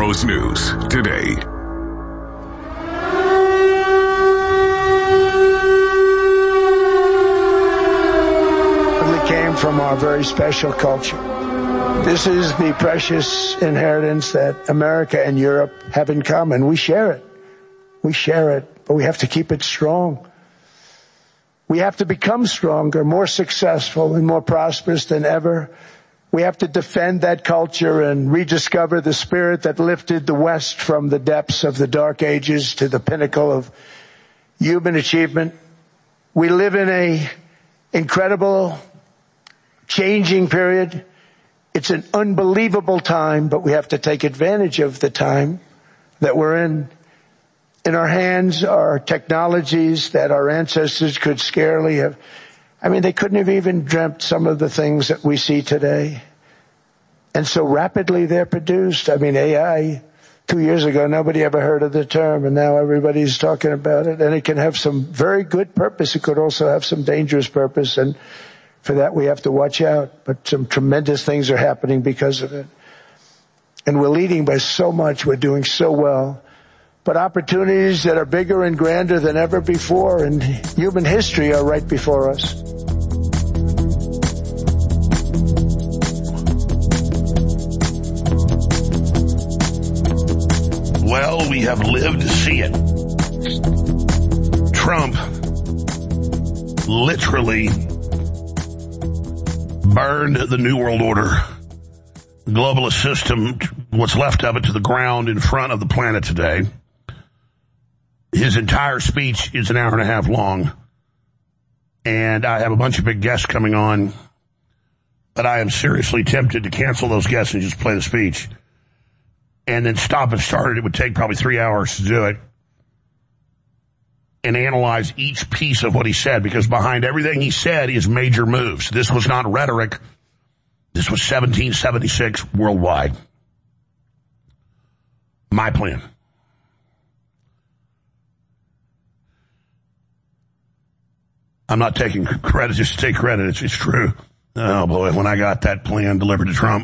Tomorrow's news today. Came from our very special culture. This is the precious inheritance that America and Europe have in common. We share it. We share it, but we have to keep it strong. We have to become stronger, more successful, and more prosperous than ever. We have to defend that culture and rediscover the spirit that lifted the West from the depths of the Dark Ages to the pinnacle of human achievement. We live in an incredible changing period. It's an unbelievable time, but we have to take advantage of the time that we're in. In our hands are technologies that our ancestors could scarcely have. They couldn't have even dreamt some of the things that we see today. And so rapidly they're produced. AI, 2 years ago, nobody ever heard of the term, and now everybody's talking about it. And it can have some very good purpose. It could also have some dangerous purpose, and for that, we have to watch out. But some tremendous things are happening because of it. And we're leading by so much. We're doing so well. But opportunities that are bigger and grander than ever before in human history are right before us. Well, we have lived to see it. Trump literally burned the New World Order, the globalist system, what's left of it, to the ground in front of the planet today. His entire speech is an hour and a half long, and I have a bunch of big guests coming on, but I am seriously tempted to cancel those guests and just play the speech and then stop and start it. It would take probably 3 hours to do it and analyze each piece of what he said, because behind everything he said is major moves. This was not rhetoric. This was 1776 worldwide. My plan. I'm not taking credit just to take credit. It's true. Oh boy, when I got that plan delivered to Trump,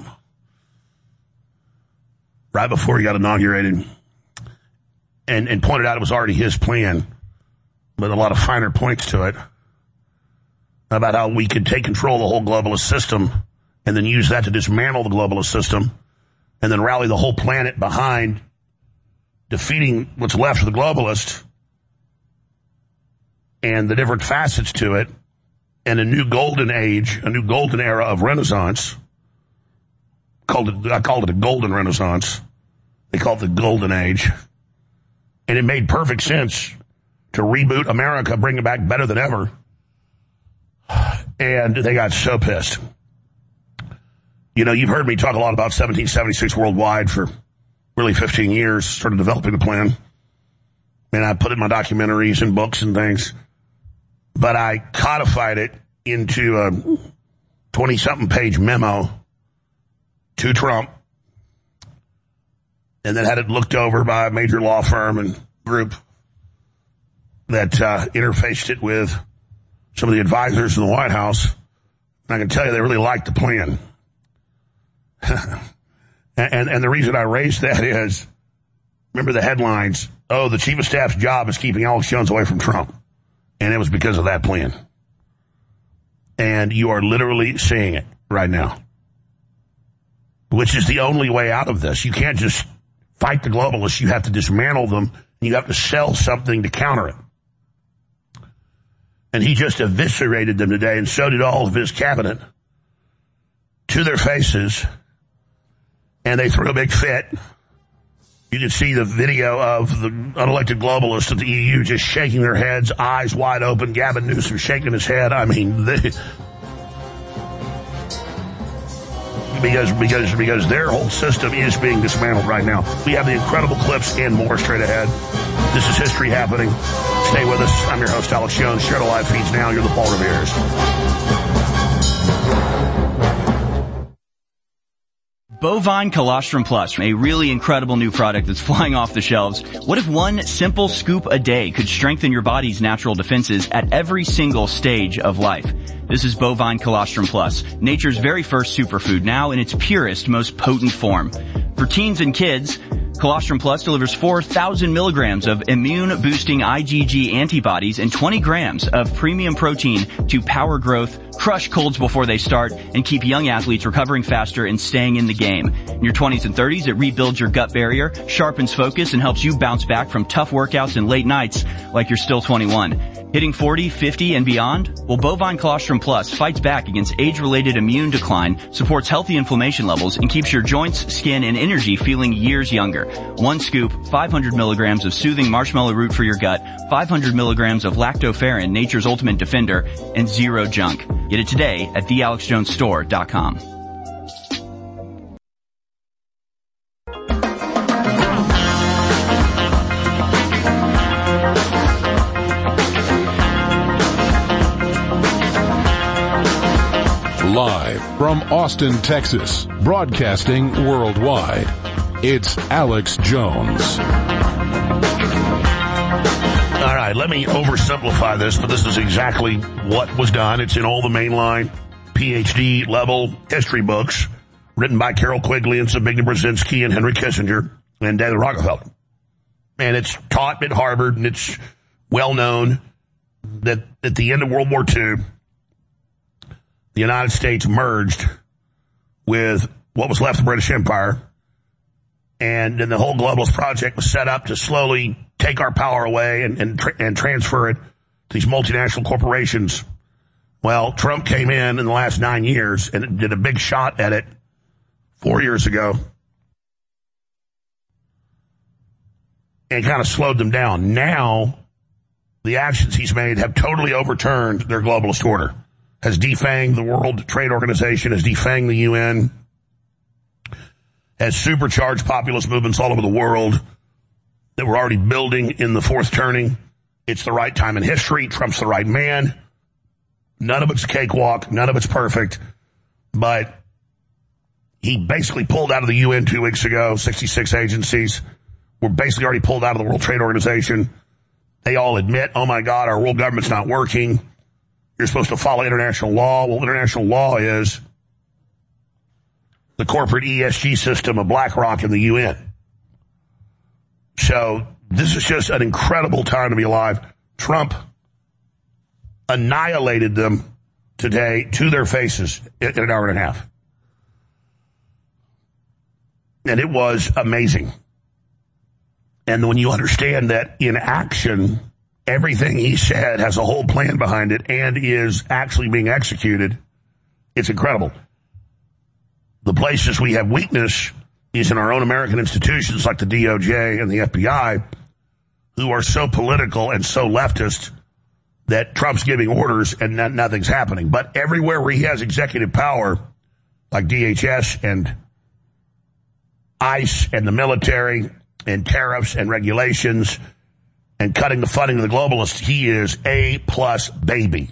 right before he got inaugurated, and pointed out it was already his plan, with a lot of finer points to it, about how we could take control of the whole globalist system and then use that to dismantle the globalist system and then rally the whole planet behind defeating what's left of the globalists and the different facets to it, and a new golden age, a new golden era of Renaissance. I called it a golden Renaissance. They call it the golden age. And it made perfect sense to reboot America, bring it back better than ever. And they got so pissed. You've heard me talk a lot about 1776 worldwide for really 15 years, started developing the plan. And I put it in my documentaries and books and things. But I codified it into a 20-something page memo to Trump, and then had it looked over by a major law firm and group that interfaced it with some of the advisors in the White House. And I can tell you they really liked the plan. and the reason I raised that is, remember the headlines, the chief of staff's job is keeping Alex Jones away from Trump. And it was because of that plan. And you are literally seeing it right now, which is the only way out of this. You can't just fight the globalists. You have to dismantle them. And you have to sell something to counter it. And he just eviscerated them today, and so did all of his cabinet, to their faces. And they threw a big fit. You can see the video of the unelected globalists of the EU just shaking their heads, eyes wide open. Gavin Newsom shaking his head. Because their whole system is being dismantled right now. We have the incredible clips and more straight ahead. This is history happening. Stay with us. I'm your host, Alex Jones. Share the live feeds now. You're the Paul Revere's. Bovine Colostrum Plus, a really incredible new product that's flying off the shelves. What if one simple scoop a day could strengthen your body's natural defenses at every single stage of life? This is Bovine Colostrum Plus, nature's very first superfood, now in its purest, most potent form. For teens and kids, Colostrum Plus delivers 4,000 milligrams of immune-boosting IgG antibodies and 20 grams of premium protein to power growth, crush colds before they start, and keep young athletes recovering faster and staying in the game. In your 20s and 30s, it rebuilds your gut barrier, sharpens focus, and helps you bounce back from tough workouts and late nights like you're still 21. Hitting 40, 50, and beyond? Well, Bovine Colostrum Plus fights back against age-related immune decline, supports healthy inflammation levels, and keeps your joints, skin, and energy feeling years younger. 1 scoop, 500 milligrams of soothing marshmallow root for your gut, 500 milligrams of lactoferrin, nature's ultimate defender, and zero junk. Get it today at thealexjonesstore.com. Live from Austin, Texas, broadcasting worldwide, it's Alex Jones. All right, let me oversimplify this, but this is exactly what was done. It's in all the mainline PhD level history books written by Carol Quigley and Zbigniew Brzezinski and Henry Kissinger and David Rockefeller. And it's taught at Harvard, and it's well known that at the end of World War II, the United States merged with what was left of the British Empire, and then the whole globalist project was set up to slowly take our power away and transfer it to these multinational corporations. Well, Trump came in the last 9 years and did a big shot at it 4 years ago and kind of slowed them down. Now, the actions he's made have totally overturned their globalist order. Has defanged the World Trade Organization, has defanged the UN, has supercharged populist movements all over the world that were already building in the fourth turning. It's the right time in history. Trump's the right man. None of it's a cakewalk. None of it's perfect. But he basically pulled out of the UN 2 weeks ago. 66 agencies were basically already pulled out of the World Trade Organization. They all admit, oh my God, our world government's not working. You're supposed to follow international law. Well, international law is the corporate ESG system of BlackRock and the UN. So this is just an incredible time to be alive. Trump annihilated them today to their faces in an hour and a half. And it was amazing. And when you understand that in action, everything he said has a whole plan behind it and is actually being executed, it's incredible. The places we have weakness is in our own American institutions like the DOJ and the FBI, who are so political and so leftist that Trump's giving orders and nothing's happening. But everywhere where he has executive power, like DHS and ICE and the military and tariffs and regulations and cutting the funding of the globalists, he is A+ baby.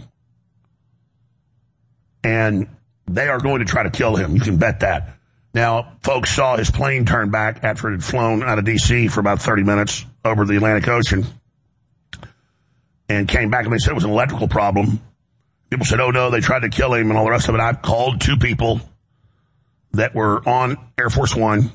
And they are going to try to kill him. You can bet that. Now, folks saw his plane turn back after it had flown out of D.C. for about 30 minutes over the Atlantic Ocean and came back, and they said it was an electrical problem. People said, oh, no, they tried to kill him and all the rest of it. I've called 2 people that were on Air Force One,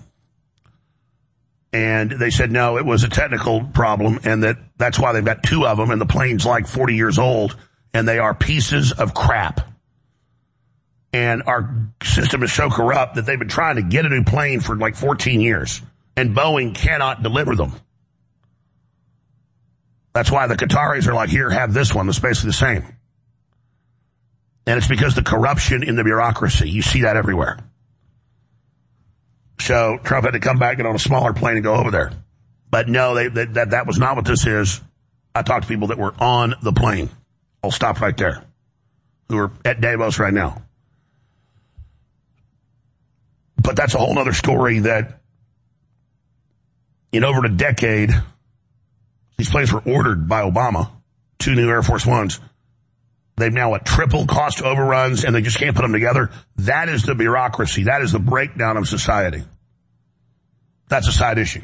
and they said, no, it was a technical problem, and that's why they've got 2 of them, and the plane's like 40 years old, and they are pieces of crap. And our system is so corrupt that they've been trying to get a new plane for like 14 years, and Boeing cannot deliver them. That's why the Qataris are like, here, have this one. It's basically the same. And it's because the corruption in the bureaucracy. You see that everywhere. So Trump had to come back and on a smaller plane and go over there. But no, that was not what this is. I talked to people that were on the plane. I'll stop right there. Who are at Davos right now. But that's a whole other story that in over a decade, these planes were ordered by Obama, 2 new Air Force Ones. They've now triple cost overruns, and they just can't put them together. That is the bureaucracy. That is the breakdown of society. That's a side issue.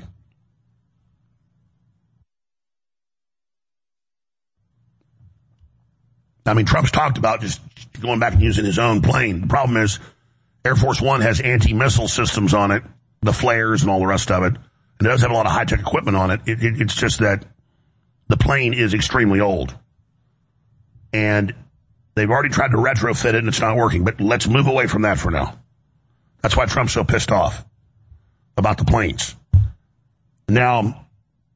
I mean, Trump's talked about just going back and using his own plane. The problem is Air Force One has anti-missile systems on it, the flares and all the rest of it. And it does have a lot of high-tech equipment on it. It's just that the plane is extremely old. And they've already tried to retrofit it and it's not working. But let's move away from that for now. That's why Trump's so pissed off about the planes. Now,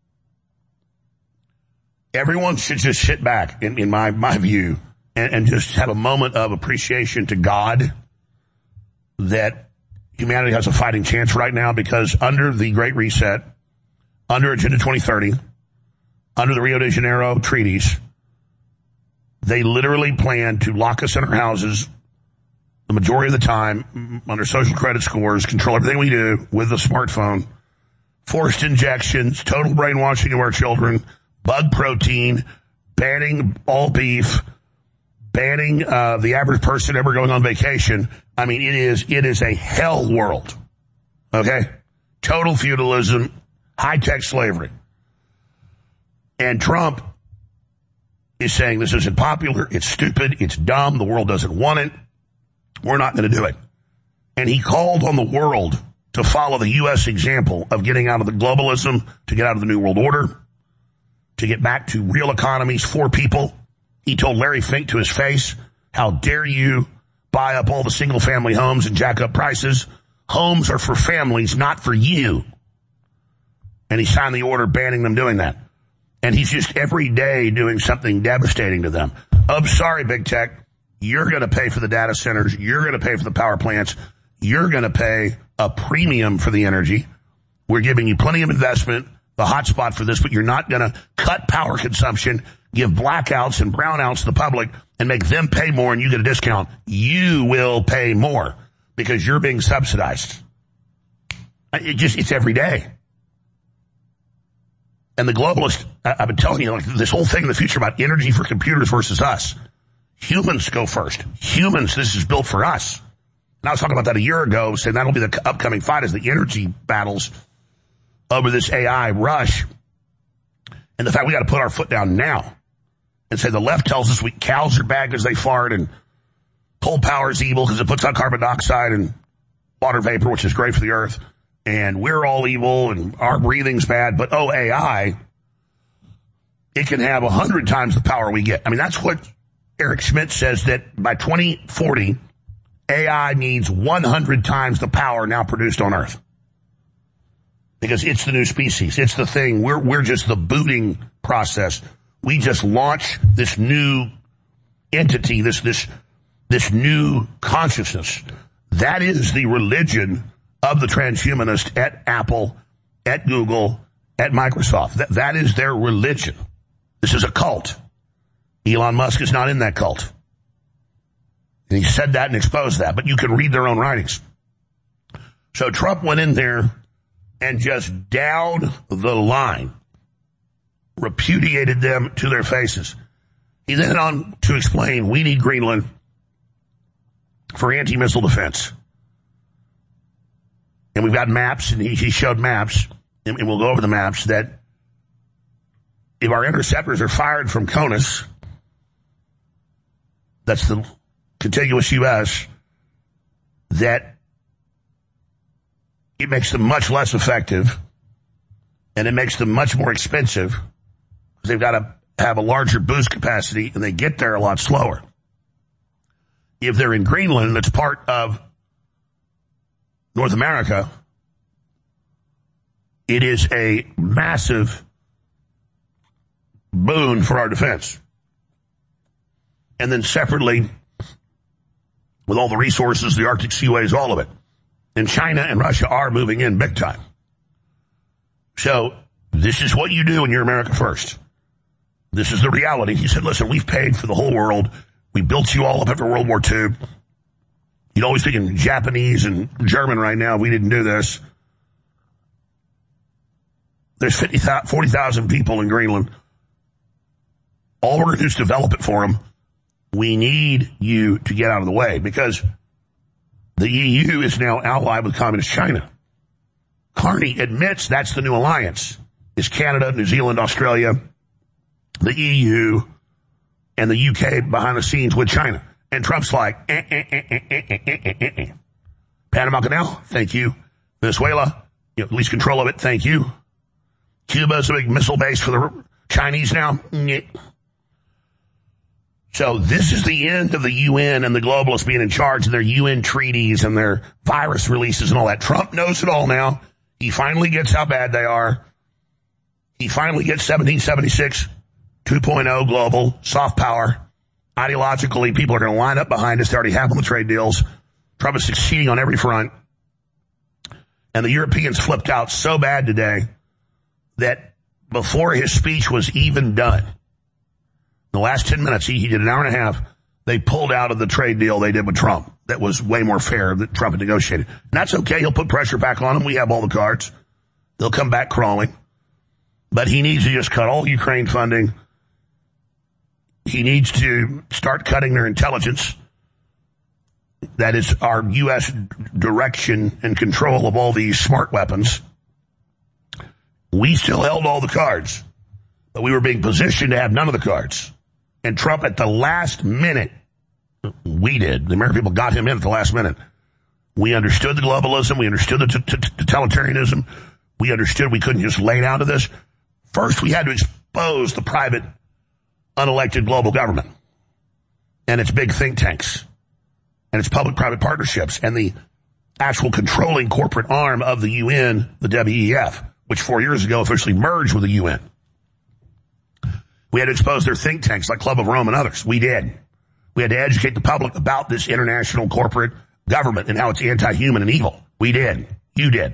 everyone should just sit back, in my view, and just have a moment of appreciation to God that humanity has a fighting chance right now, because under the Great Reset, under Agenda 2030, under the Rio de Janeiro treaties, they literally plan to lock us in our houses the majority of the time under social credit scores, control everything we do with the smartphone, forced injections, total brainwashing of our children, bug protein, banning all beef, banning the average person ever going on vacation. I mean, it is a hell world. Okay? Total feudalism, high-tech slavery. And Trump is saying this isn't popular, it's stupid, it's dumb, the world doesn't want it, we're not going to do it. And he called on the world to follow the U.S. example of getting out of the globalism, to get out of the New World Order, to get back to real economies for people. He told Larry Fink to his face, how dare you buy up all the single-family homes and jack up prices? Homes are for families, not for you. And he signed the order banning them doing that. And he's just every day doing something devastating to them. I'm sorry, big tech. You're going to pay for the data centers. You're going to pay for the power plants. You're going to pay a premium for the energy. We're giving you plenty of investment, the hotspot for this, but you're not going to cut power consumption, give blackouts and brownouts to the public, and make them pay more and you get a discount. You will pay more because you're being subsidized. It's every day. And the globalists, I've been telling you, like, this whole thing in the future about energy for computers versus us. Humans go first. Humans, this is built for us. And I was talking about that a year ago, saying that'll be the upcoming fight, is the energy battles over this AI rush. And the fact we got to put our foot down now and say the left tells us cows are bad because they fart, and coal power is evil because it puts out carbon dioxide and water vapor, which is great for the earth. And we're all evil and our breathing's bad. But, AI, it can have 100 times the power we get. I mean, that's what Eric Schmidt says, that by 2040, AI needs 100 times the power now produced on Earth. Because it's the new species. It's the thing. We're just the booting process. We just launch this new entity, this new consciousness. That is the religion of the transhumanist at Apple, at Google, at Microsoft. That is their religion. This is a cult. Elon Musk is not in that cult. And he said that and exposed that, but you can read their own writings. So Trump went in there and just down the line repudiated them to their faces. He then went on to explain we need Greenland for anti-missile defense. And we've got maps, and he showed maps, and we'll go over the maps, that if our interceptors are fired from CONUS, that's the contiguous U.S., that it makes them much less effective, and it makes them much more expensive, because they've got to have a larger boost capacity, and they get there a lot slower. If they're in Greenland, that's part of North America, it is a massive boon for our defense. And then separately, with all the resources, the Arctic seaways, all of it. And China and Russia are moving in big time. So this is what you do when you're America first. This is the reality. He said, listen, we've paid for the whole world. We built you all up after World War II. You'd always think in Japanese and German right now. We didn't do this. There's 40,000 people in Greenland. All we're going to do is develop it for them. We need you to get out of the way, because the EU is now allied with Communist China. Carney admits that's the new alliance, is Canada, New Zealand, Australia, the EU, and the UK behind the scenes with China. And Trump's like, Panama Canal, thank you. Venezuela, at least control of it. Thank you. Cuba's a big missile base for the Chinese now. So this is the end of the UN and the globalists being in charge of their UN treaties and their virus releases and all that. Trump knows it all now. He finally gets how bad they are. He finally gets 1776 2.0 global soft power. Ideologically, people are going to line up behind us. They already have on the trade deals. Trump is succeeding on every front. And the Europeans flipped out so bad today that before his speech was even done, the last 10 minutes, he did an hour and a half, they pulled out of the trade deal they did with Trump. That was way more fair that Trump had negotiated. And that's okay. He'll put pressure back on him. We have all the cards. They'll come back crawling. But he needs to just cut all Ukraine funding. He needs to start cutting their intelligence. That is our U.S. direction and control of all these smart weapons. We still held all the cards, but we were being positioned to have none of the cards. And Trump at the last minute, we did. The American people got him in at the last minute. We understood the globalism. We understood the totalitarianism. We understood we couldn't just lay down to this. First, we had to expose the private, unelected global government and its big think tanks and its public-private partnerships and the actual controlling corporate arm of the UN, the WEF, which 4 years ago officially merged with the UN. We had to expose their think tanks like Club of Rome and others. We did. We had to educate the public about this international corporate government and how it's anti-human and evil. We did. You did.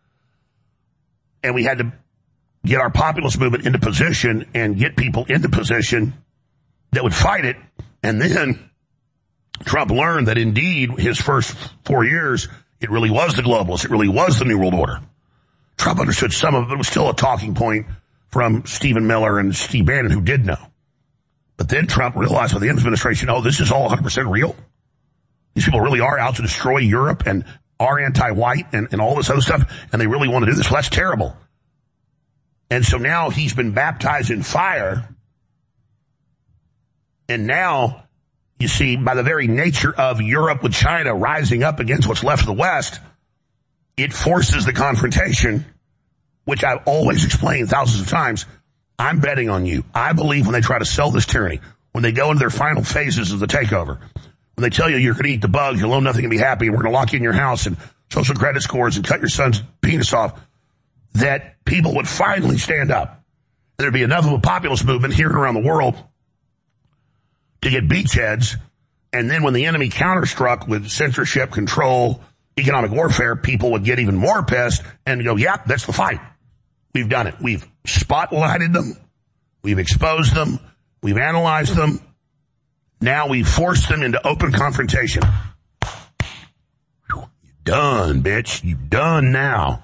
And we had to get our populist movement into position and get people into position that would fight it. And then Trump learned that indeed his first 4 years, it really was the globalists. It really was the New World Order. Trump understood some of it. It was still a talking point from Stephen Miller and Steve Bannon, who did know. But then Trump realized with the administration, oh, this is all 100% real. These people really are out to destroy Europe and are anti-white and all this other stuff, and they really want to do this. Well, that's terrible. And so now he's been baptized in fire. And now, you see, by the very nature of Europe with China rising up against what's left of the West, it forces the confrontation, which I've always explained thousands of times. I'm betting on you. I believe when they try to sell this tyranny, when they go into their final phases of the takeover, when they tell you you're going to eat the bugs, you'll own nothing and be happy, and we're going to lock you in your house and social credit scores and cut your son's penis off, that people would finally stand up. There'd be enough of a populist movement here and around the world to get beachheads. And then when the enemy counterstruck with censorship, control, economic warfare, people would get even more pissed and go, yep, that's the fight. We've done it. We've spotlighted them. We've exposed them. We've analyzed them. Now we've forced them into open confrontation. You're done, bitch. You're done now.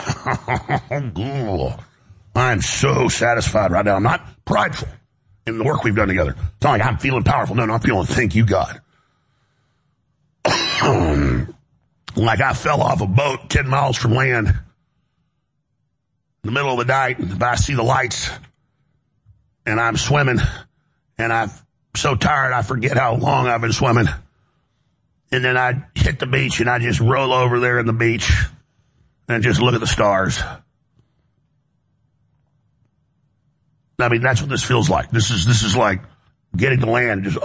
I'm so satisfied right now. I'm not prideful in the work we've done together. It's not like I'm feeling powerful. No, I'm feeling, thank you, God. Like I fell off a boat 10 miles from land in the middle of the night, but I see the lights, and I'm swimming, and I'm so tired I forget how long I've been swimming. And then I hit the beach, and I just roll over there in the beach and just look at the stars. I mean, that's what this feels like. This is like getting to land, just,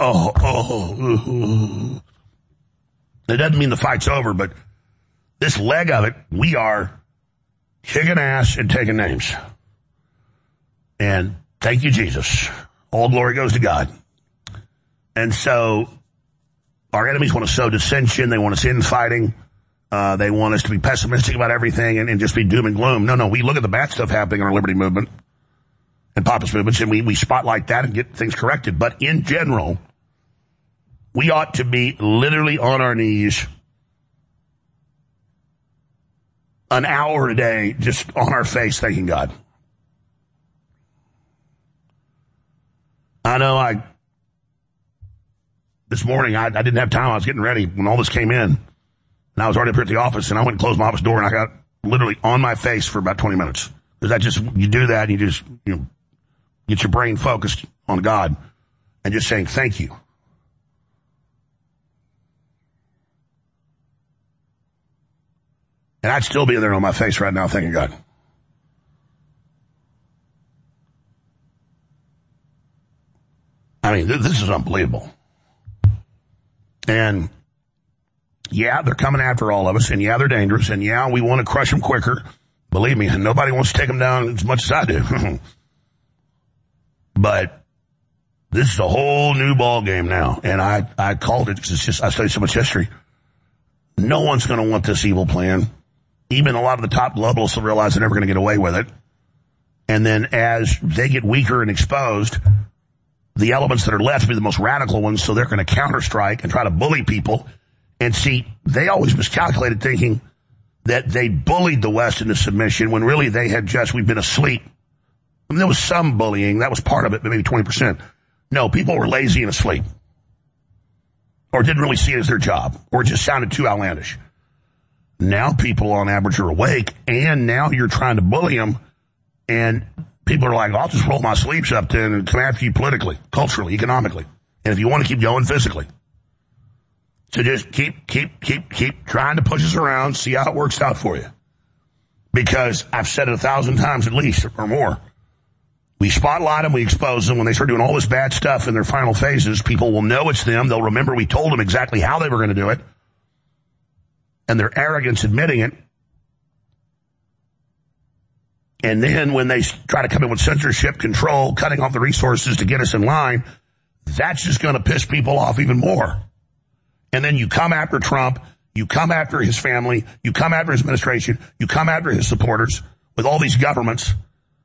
It doesn't mean the fight's over, but this leg of it, we are kicking ass and taking names. And thank you, Jesus. All glory goes to God. And so our enemies want to sow dissension. They want us infighting. They want us to be pessimistic about everything and just be doom and gloom. No, we look at the bad stuff happening in our liberty movement and populist movements, and we spotlight that and get things corrected. But in general, we ought to be literally on our knees an hour a day, just on our face, thanking God. I know this morning I didn't have time. I was getting ready when all this came in. And I was already up here at the office, and I went and closed my office door, and I got literally on my face for about 20 minutes. Because you do that, and you just, get your brain focused on God and just saying thank you. And I'd still be there on my face right now, thanking God. I mean, this is unbelievable. And yeah, they're coming after all of us, and yeah, they're dangerous, and yeah, we want to crush them quicker. Believe me, nobody wants to take them down as much as I do. But this is a whole new ball game now, and I called it because it's just I studied so much history. No one's going to want this evil plan. Even a lot of the top globalists will realize they're never going to get away with it. And then as they get weaker and exposed, the elements that are left will be the most radical ones, so they're going to counter-strike and try to bully people. And see, they always miscalculated thinking that they bullied the West into submission when really they had we've been asleep. I mean, there was some bullying. That was part of it, but maybe 20%. No, people were lazy and asleep. Or didn't really see it as their job. Or it just sounded too outlandish. Now people on average are awake, and now you're trying to bully them, and people are like, I'll just roll my sleeves up then and come after you politically, culturally, economically. And if you want to keep going physically. So just keep trying to push us around, see how it works out for you. Because I've said it 1,000 times at least, or more. We spotlight them, we expose them. When they start doing all this bad stuff in their final phases, people will know it's them. They'll remember we told them exactly how they were going to do it. And their arrogance admitting it. And then when they try to come in with censorship, control, cutting off the resources to get us in line, that's just going to piss people off even more. And then you come after Trump, you come after his family, you come after his administration, you come after his supporters with all these governments.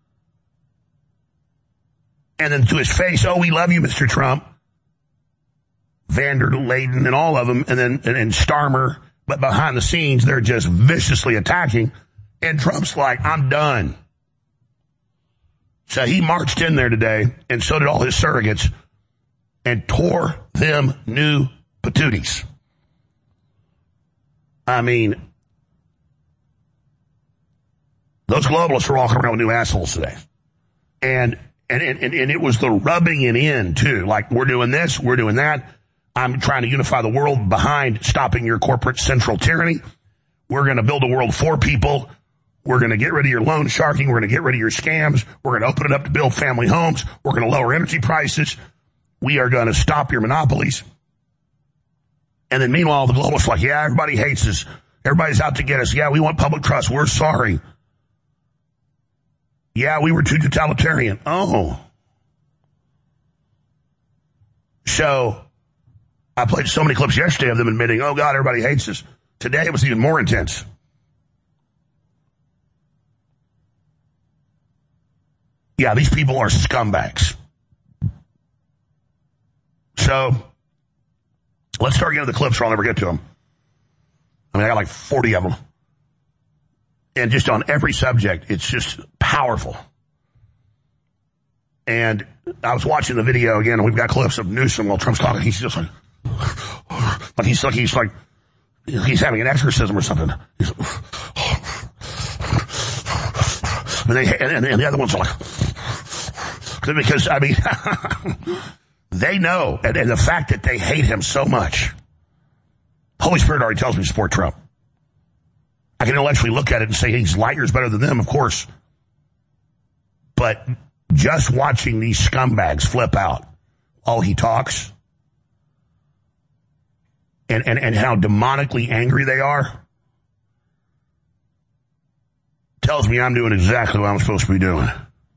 And then to his face, oh, we love you, Mr. Trump. Vander Layden and all of them, and then and Starmer. But behind the scenes, they're just viciously attacking. And Trump's like, I'm done. So he marched in there today, and so did all his surrogates, and tore them new patooties. I mean, those globalists are walking around with new assholes today. And it was the rubbing it in, too. Like, we're doing this, we're doing that. I'm trying to unify the world behind stopping your corporate central tyranny. We're going to build a world for people. We're going to get rid of your loan sharking. We're going to get rid of your scams. We're going to open it up to build family homes. We're going to lower energy prices. We are going to stop your monopolies. And then meanwhile, the globalists are like, yeah, everybody hates us. Everybody's out to get us. Yeah, we want public trust. We're sorry. Yeah, we were too totalitarian. Oh. So I played so many clips yesterday of them admitting, oh, God, everybody hates us. Today it was even more intense. Yeah, these people are scumbags. So let's start getting to the clips or I'll never get to them. I mean, I got like 40 of them. And just on every subject, it's just powerful. And I was watching the video again, and we've got clips of Newsom while Trump's talking. He's just like he's having an exorcism or something. He's and the other ones are like, because, I mean, they know, and the fact that they hate him so much. Holy Spirit already tells me to support Trump. I can intellectually look at it and say he's light years better than them, of course. But just watching these scumbags flip out while he talks and how demonically angry they are tells me I'm doing exactly what I'm supposed to be doing.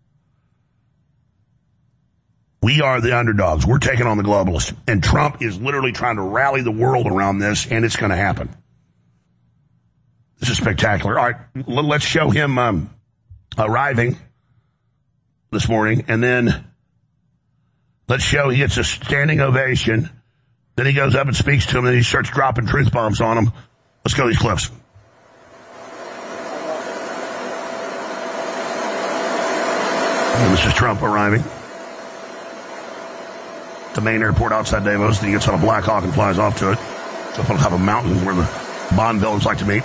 We are the underdogs. We're taking on the globalists. And Trump is literally trying to rally the world around this, and it's going to happen. This is spectacular. All right, let's show him arriving this morning, and then let's show he gets a standing ovation. Then he goes up and speaks to him, and he starts dropping truth bombs on him. Let's go to these clips. And this is Trump arriving. The main airport outside Davos. Then he gets on a Black Hawk and flies off to it. It's up on top of a mountain where the Bond villains like to meet.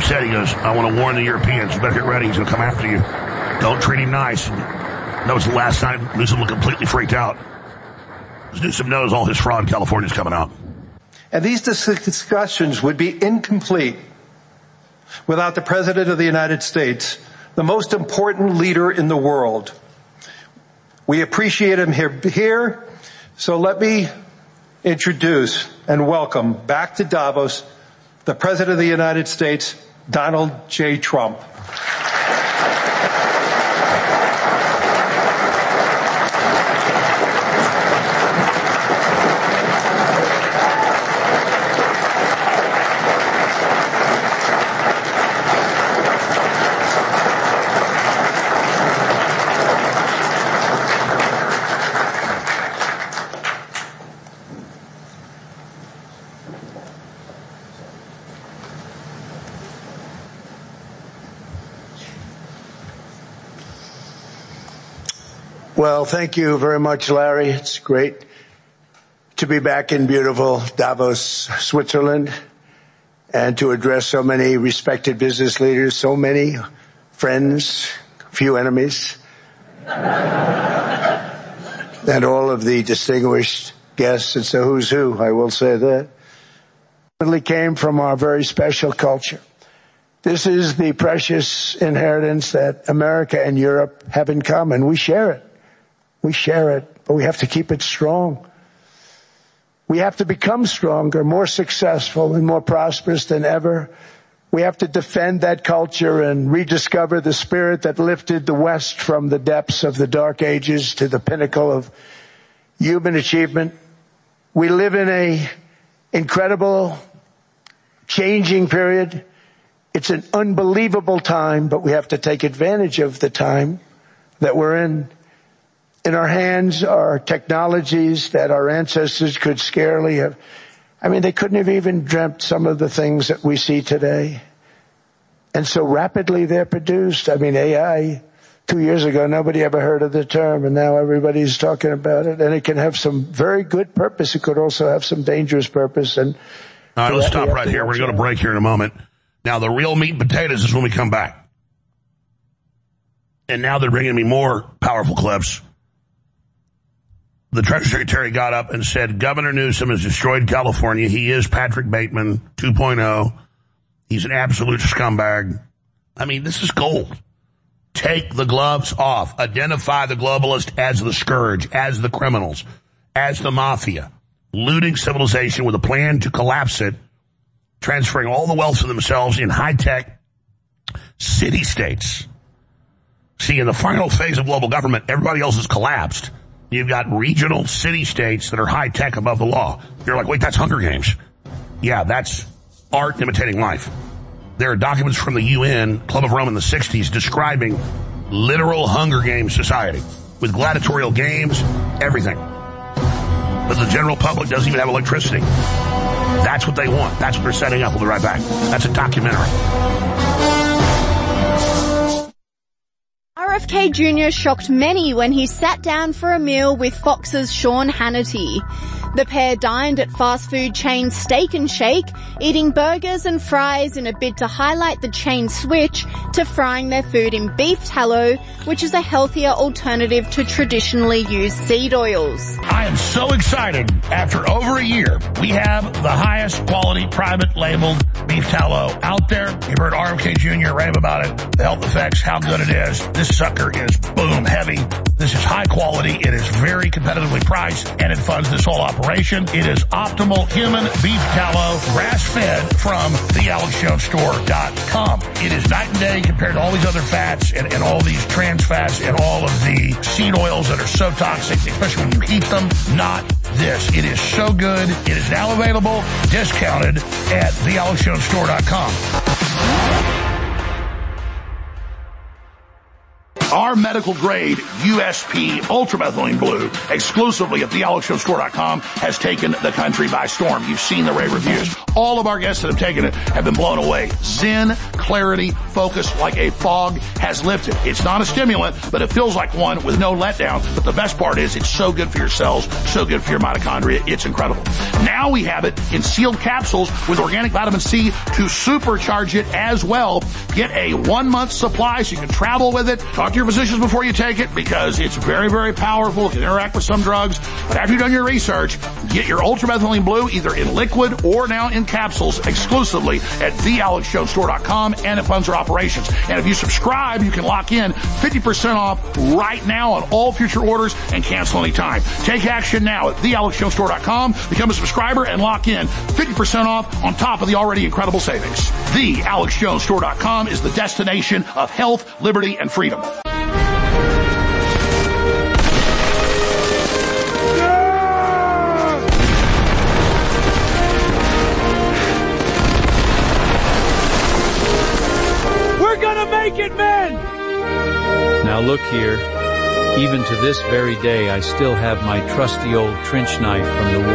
said, he goes, I want to warn the Europeans, you better get ready, he's going to come after you. Don't treat him nice. That was the last time Newsom looked completely freaked out. Newsom knows all his fraud in California is coming out. And these discussions would be incomplete without the President of the United States, the most important leader in the world. We appreciate him here, so let me introduce and welcome back to Davos the President of the United States, Donald J. Trump. Well, thank you very much, Larry. It's great to be back in beautiful Davos, Switzerland, and to address so many respected business leaders, so many friends, few enemies, and all of the distinguished guests. It's a who's who, I will say that. It really came from our very special culture. This is the precious inheritance that America and Europe have in common. We share it. We share it, but we have to keep it strong. We have to become stronger, more successful, and more prosperous than ever. We have to defend that culture and rediscover the spirit that lifted the West from the depths of the Dark Ages to the pinnacle of human achievement. We live in an incredible, changing period. It's an unbelievable time, but we have to take advantage of the time that we're in. In our hands are technologies that our ancestors could scarcely have. They couldn't have even dreamt some of the things that we see today. And so rapidly they're produced. AI, 2 years ago, nobody ever heard of the term, and now everybody's talking about it. And it can have some very good purpose. It could also have some dangerous purpose. And all right, let's stop right here. We're going to go to break here in a moment. Now, the real meat and potatoes is when we come back. And now they're bringing me more powerful clips. The Treasury Secretary got up and said, Governor Newsom has destroyed California. He is Patrick Bateman 2.0. He's an absolute scumbag. This is gold. Take the gloves off. Identify the globalists as the scourge, as the criminals, as the mafia, looting civilization with a plan to collapse it, transferring all the wealth to themselves in high-tech city-states. See, in the final phase of global government, everybody else has collapsed. You've got regional city-states that are high-tech above the law. You're like, wait, that's Hunger Games. Yeah, that's art imitating life. There are documents from the UN, Club of Rome in the 60s, describing literal Hunger Games society with gladiatorial games, everything. But the general public doesn't even have electricity. That's what they want. That's what they're setting up. We'll be right back. That's a documentary. RFK Jr. shocked many when he sat down for a meal with Fox's Sean Hannity. The pair dined at fast food chain Steak and Shake, eating burgers and fries in a bid to highlight the chain's switch to frying their food in beef tallow, which is a healthier alternative to traditionally used seed oils. I am so excited. After over a year, we have the highest quality private labeled beef tallow out there. You've heard RFK Jr. rave about it, the health effects, how good it is. This sucker is boom heavy. This is high quality. It is very competitively priced, and it funds this whole operation. It is optimal human beef tallow, grass-fed from thealexjonesstore.com. It is night and day compared to all these other fats and all these trans fats and all of the seed oils that are so toxic, especially when you heat them. Not this. It is so good. It is now available, discounted at thealexjonesstore.com. Our medical grade USP ultramethylene blue, exclusively at thealexshowstore.com, has taken the country by storm. You've seen the rave reviews. All of our guests that have taken it have been blown away. Zen, clarity, focus like a fog has lifted. It's not a stimulant, but it feels like one with no letdown. But the best part is it's so good for your cells, so good for your mitochondria. It's incredible. Now we have it in sealed capsules with organic vitamin C to supercharge it as well. Get a 1-month supply so you can travel with it. Talk to your physicians before you take it because it's very, very powerful. It can interact with some drugs. But after you've done your research, get your ultramethylene blue either in liquid or now in capsules exclusively at thealexshowstore.com and it funds our operations. And if you subscribe, you can lock in 50% off right now on all future orders and cancel anytime. Take action now at thealexshowstore.com. Become a subscriber and lock in 50% off on top of the already incredible savings. TheAlexJonesStore.com is the destination of health, liberty, and freedom. We're gonna make it, men! Now look here. Even to this very day, I still have my trusty old trench knife from the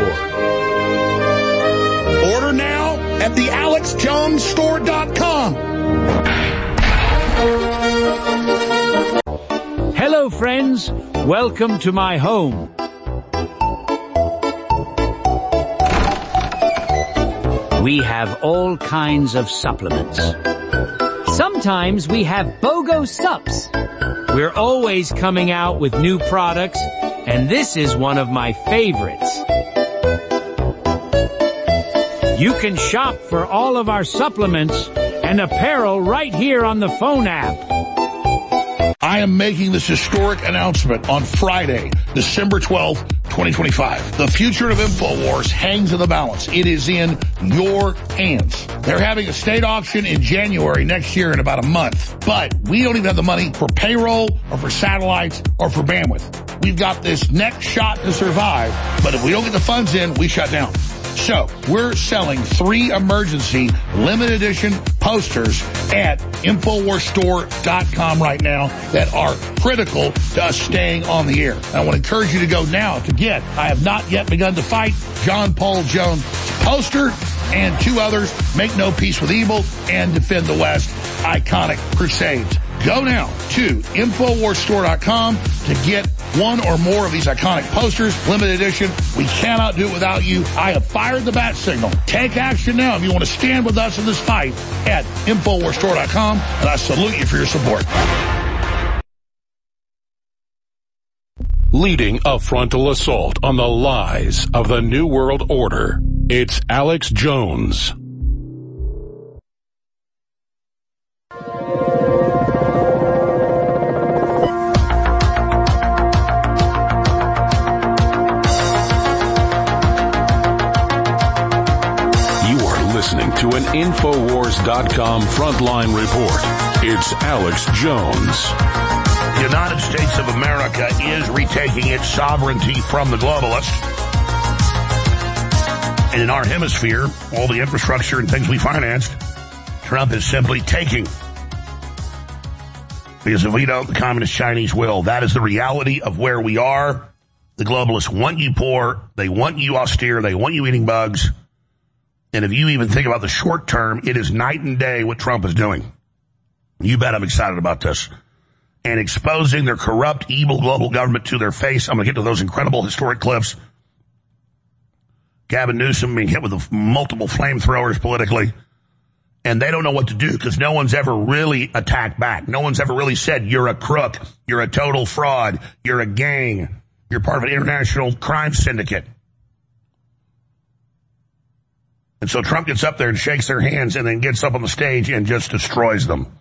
war. Order now at thealexjonesstore.com. Hello, friends. Welcome to my home. We have all kinds of supplements. Sometimes we have BOGO Sups. We're always coming out with new products, and this is one of my favorites. You can shop for all of our supplements and apparel right here on the phone app. I am making this historic announcement on Friday, December 12th, 2025. The future of InfoWars hangs in the balance. It is in your hands. They're having a state auction in January next year in about a month. But we don't even have the money for payroll or for satellites or for bandwidth. We've got this next shot to survive. But if we don't get the funds in, we shut down. So we're selling 3 emergency limited edition posters at InfoWarsStore.com right now that are critical to us staying on the air. And I want to encourage you to go now to get I Have Not Yet Begun to Fight, John Paul Jones poster, and 2 others, Make No Peace with Evil and Defend the West, Iconic Crusades. Go now to InfoWarsStore.com to get 1 or more of these iconic posters, limited edition. We cannot do it without you. I have fired the bat signal. Take action now if you want to stand with us in this fight at InfoWarsStore.com, and I salute you for your support. Leading a frontal assault on the lies of the New World Order, it's Alex Jones. Listening to an Infowars.com frontline report. It's Alex Jones. The United States of America is retaking its sovereignty from the globalists. And in our hemisphere, all the infrastructure and things we financed, Trump is simply taking. Because if we don't, the communist Chinese will. That is the reality of where we are. The globalists want you poor. They want you austere. They want you eating bugs. And if you even think about the short term, it is night and day what Trump is doing. You bet I'm excited about this. And exposing their corrupt, evil global government to their face. I'm going to get to those incredible historic clips. Gavin Newsom being hit with multiple flamethrowers politically. And they don't know what to do because no one's ever really attacked back. No one's ever really said, you're a crook, you're a total fraud, you're a gang, you're part of an international crime syndicate. And so Trump gets up there and shakes their hands and then gets up on the stage and just destroys them.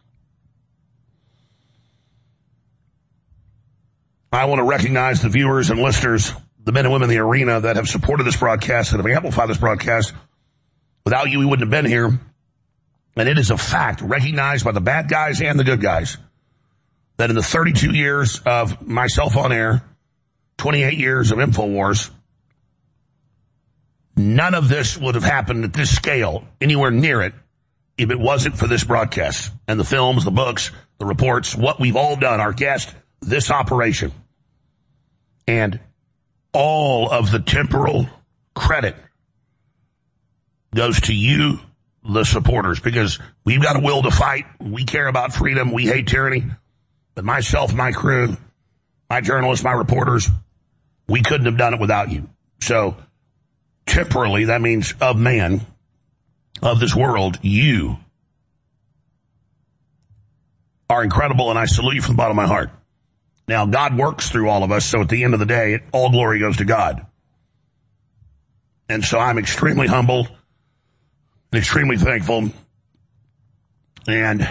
I want to recognize the viewers and listeners, the men and women in the arena that have supported this broadcast, that have amplified this broadcast. Without you, we wouldn't have been here. And it is a fact, recognized by the bad guys and the good guys, that in the 32 years of myself on air, 28 years of InfoWars, none of this would have happened at this scale, anywhere near it, if it wasn't for this broadcast and the films, the books, the reports, what we've all done, our guest, this operation, and all of the temporal credit goes to you, the supporters, because we've got a will to fight. We care about freedom. We hate tyranny. But myself, my crew, my journalists, my reporters, we couldn't have done it without you. So temporally, that means of man, of this world, you are incredible, and I salute you from the bottom of my heart. Now, God works through all of us, so at the end of the day, all glory goes to God. And so I'm extremely humble and extremely thankful. And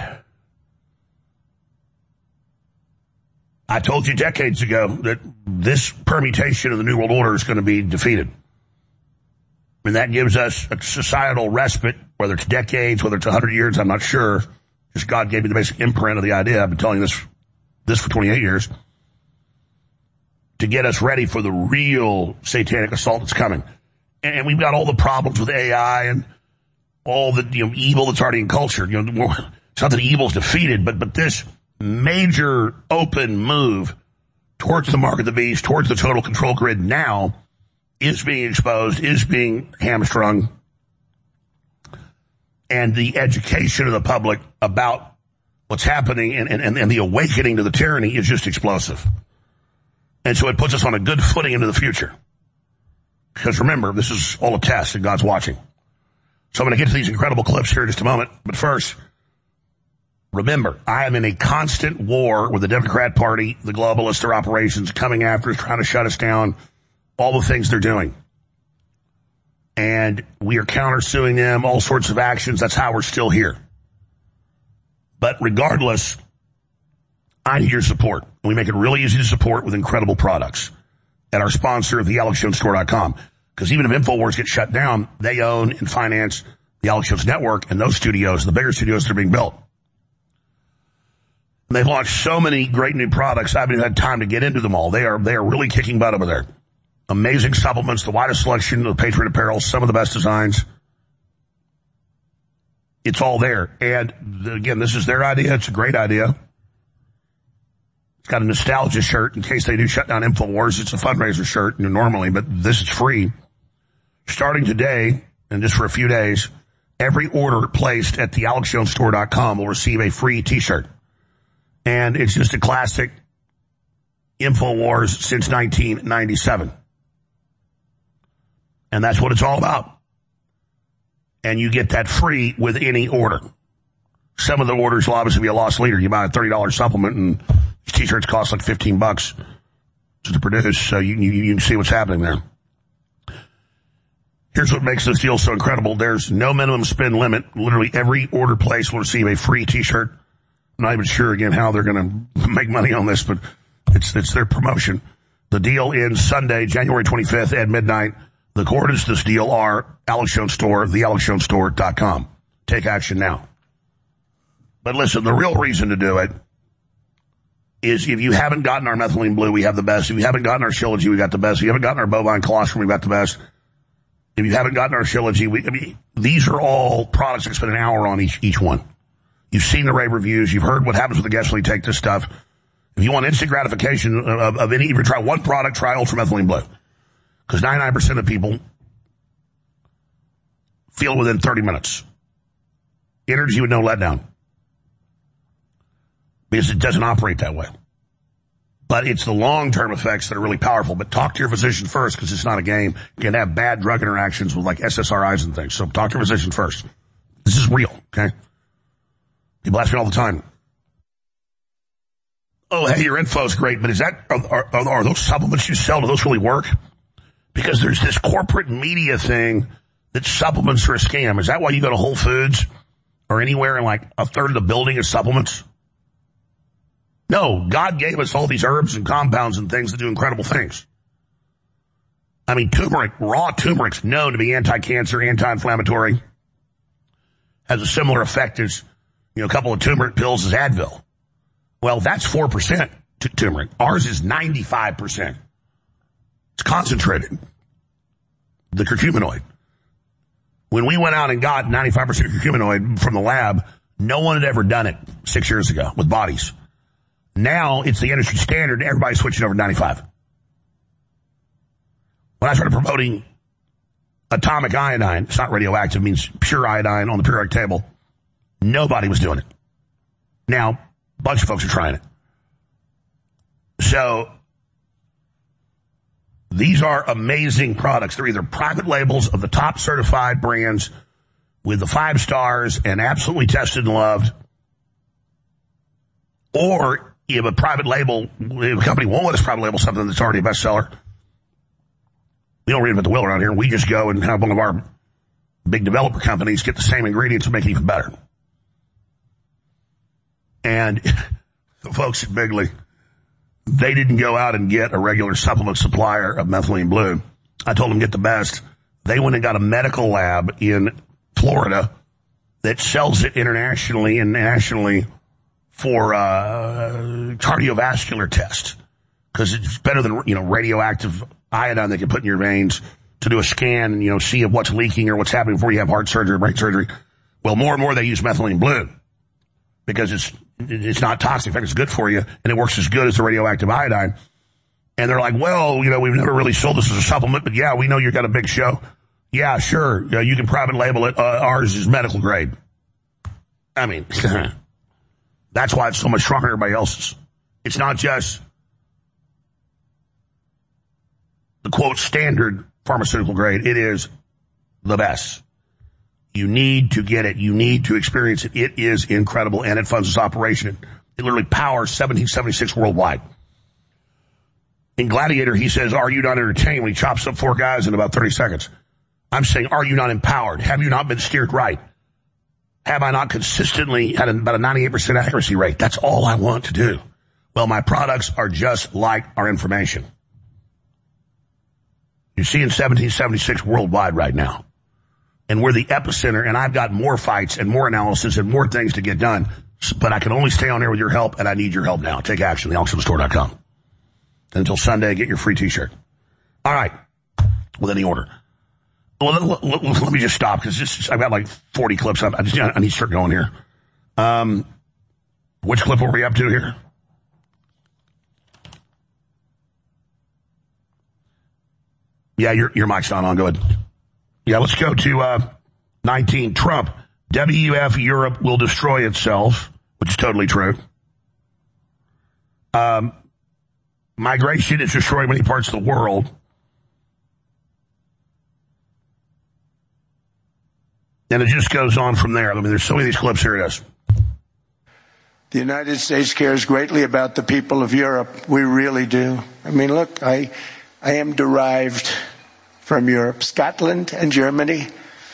I told you decades ago that this permutation of the New World Order is going to be defeated. And that gives us a societal respite, whether it's decades, whether it's 100 years, I'm not sure. Just God gave me the basic imprint of the idea. I've been telling you this for 28 years. To get us ready for the real satanic assault that's coming. And we've got all the problems with AI and all the evil that's already in culture. It's not that evil's defeated, but this major open move towards the mark of the beast, towards the total control grid now is being exposed, is being hamstrung. And the education of the public about what's happening and the awakening to the tyranny is just explosive. And so it puts us on a good footing into the future. Because remember, this is all a test and God's watching. So I'm going to get to these incredible clips here in just a moment. But first, remember, I am in a constant war with the Democrat Party, the globalists, their operations coming after us, trying to shut us down, all the things they're doing. And we are countersuing them, all sorts of actions. That's how we're still here. But regardless, I need your support. We make it really easy to support with incredible products at our sponsor, thealexjonesstore.com. Because even if InfoWars gets shut down, they own and finance the Alex Jones Network and those studios, the bigger studios that are being built. And they've launched so many great new products, I haven't even had time to get into them all. They are really kicking butt over there. Amazing supplements, the widest selection of Patriot apparel, some of the best designs. It's all there. And again, this is their idea. It's a great idea. It's got a nostalgia shirt in case they do shut down InfoWars. It's a fundraiser shirt normally, but this is free. Starting today, and just for a few days, every order placed at thealexjonesstore.com will receive a free t-shirt. And it's just a classic InfoWars since 1997. And that's what it's all about. And you get that free with any order. Some of the orders will obviously be a loss leader. You buy a $30 supplement and these t-shirts cost like $15 to produce, so you can see what's happening there. Here's what makes this deal so incredible. There's no minimum spend limit. Literally every order placed will receive a free t-shirt. I'm not even sure, again, how they're going to make money on this, but it's their promotion. The deal ends Sunday, January 25th at midnight. The coordinates to this deal are Alex Jones Store, thealexjonesstore.com. Take action now. But listen, the real reason to do it is if you haven't gotten our methylene blue, we have the best. If you haven't gotten our Shilajit, we got the best. If you haven't gotten our bovine colostrum, we got the best. If you haven't gotten our Shilajit, these are all products that can spend an hour on each one. You've seen the rave reviews. You've heard what happens with the guests when you take this stuff. If you want instant gratification of any, if you try one product, try ultramethylene blue. Because 99% of people feel it within 30 minutes. Energy with no letdown. Because it doesn't operate that way. But it's the long-term effects that are really powerful. But talk to your physician first, because it's not a game. You can have bad drug interactions with like SSRIs and things. So talk to your physician first. This is real, okay? People ask me all the time. Oh, hey, your info's great, but is that, are those supplements you sell, do those really work? Because there's this corporate media thing that supplements are a scam. Is that why you go to Whole Foods or anywhere and like a third of the building is supplements? No, God gave us all these herbs and compounds and things that do incredible things. I mean, turmeric, raw turmeric's known to be anti-cancer, anti-inflammatory. Has a similar effect as, a couple of turmeric pills is Advil. Well, that's 4% turmeric. Ours is 95%. It's concentrated. The curcuminoid. When we went out and got 95% humanoid from the lab, no one had ever done it 6 years ago with bodies. Now it's the industry standard. Everybody's switching over to 95. When I started promoting atomic iodine, it's not radioactive, it means pure iodine on the periodic table, nobody was doing it. Now, a bunch of folks are trying it. So, these are amazing products. They're either private labels of the top certified brands with the 5 stars and absolutely tested and loved, or you have a private label, if a company won't let us private label something that's already a bestseller. We don't reinvent the wheel around here. We just go and have one of our big developer companies get the same ingredients and make it even better. And the folks at Bigley, they didn't go out and get a regular supplement supplier of methylene blue. I told them get the best. They went and got a medical lab in Florida that sells it internationally and nationally for cardiovascular tests, because it's better than radioactive iodine they can put in your veins to do a scan and see what's leaking or what's happening before you have heart surgery or brain surgery. Well, more and more they use methylene blue because it's not toxic. In fact, it's good for you, and it works as good as the radioactive iodine. And they're like, well, we've never really sold this as a supplement, but yeah, we know you've got a big show. Yeah, sure. You can private label it. Ours is medical grade. I mean, that's why it's so much stronger than everybody else's. It's not just the quote standard pharmaceutical grade. It is the best. You need to get it. You need to experience it. It is incredible, and it funds its operation. It literally powers 1776 worldwide. In Gladiator, he says, are you not entertained? When he chops up 4 guys in about 30 seconds. I'm saying, are you not empowered? Have you not been steered right? Have I not consistently had about a 98% accuracy rate? That's all I want to do. Well, my products are just like our information. You see in 1776 worldwide right now. And we're the epicenter, and I've got more fights and more analysis and more things to get done. But I can only stay on there with your help, and I need your help now. Take action, thealexstore.com. Until Sunday, get your free t-shirt. All right. With any order. Well, let me just stop, because I've got like 40 clips. I need to start going here. Which clip were we up to here? Yeah, your mic's not on. Go ahead. Yeah, let's go to 19. Trump, WEF Europe will destroy itself, which is totally true. Migration is destroying many parts of the world. And it just goes on from there. I mean, there's so many of these clips. Here it is. The United States cares greatly about the people of Europe. We really do. I mean, look, I am derived from Europe. Scotland and Germany,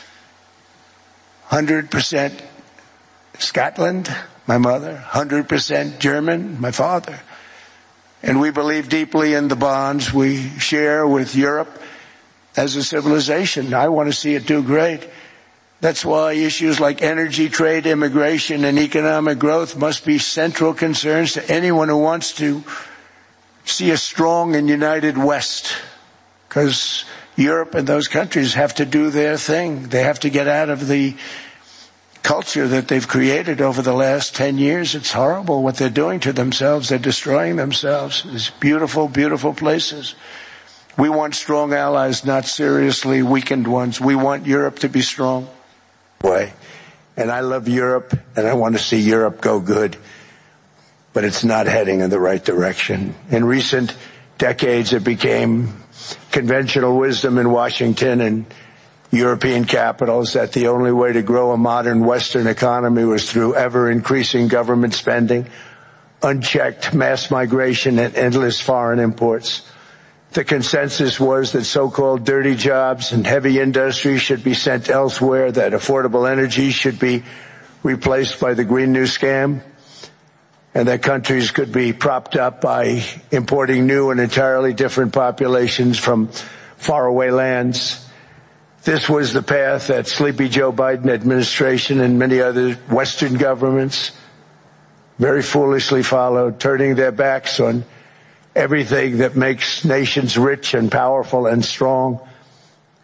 100% Scotland, my mother, 100% German, my father. And we believe deeply in the bonds we share with Europe as a civilization. I want to see it do great. That's why issues like energy, trade, immigration, and economic growth must be central concerns to anyone who wants to see a strong and united West. Because Europe and those countries have to do their thing. They have to get out of the culture that they've created over the last 10 years. It's horrible what they're doing to themselves. They're destroying themselves. It's beautiful, beautiful places. We want strong allies, not seriously weakened ones. We want Europe to be strong. And I love Europe, and I want to see Europe go good. But it's not heading in the right direction. In recent decades, it became conventional wisdom in Washington and European capitals that the only way to grow a modern Western economy was through ever-increasing government spending, unchecked mass migration, and endless foreign imports. The consensus was that so-called dirty jobs and heavy industry should be sent elsewhere, that affordable energy should be replaced by the Green New Scam, and that countries could be propped up by importing new and entirely different populations from faraway lands. This was the path that Sleepy Joe Biden administration and many other Western governments very foolishly followed, turning their backs on everything that makes nations rich and powerful and strong.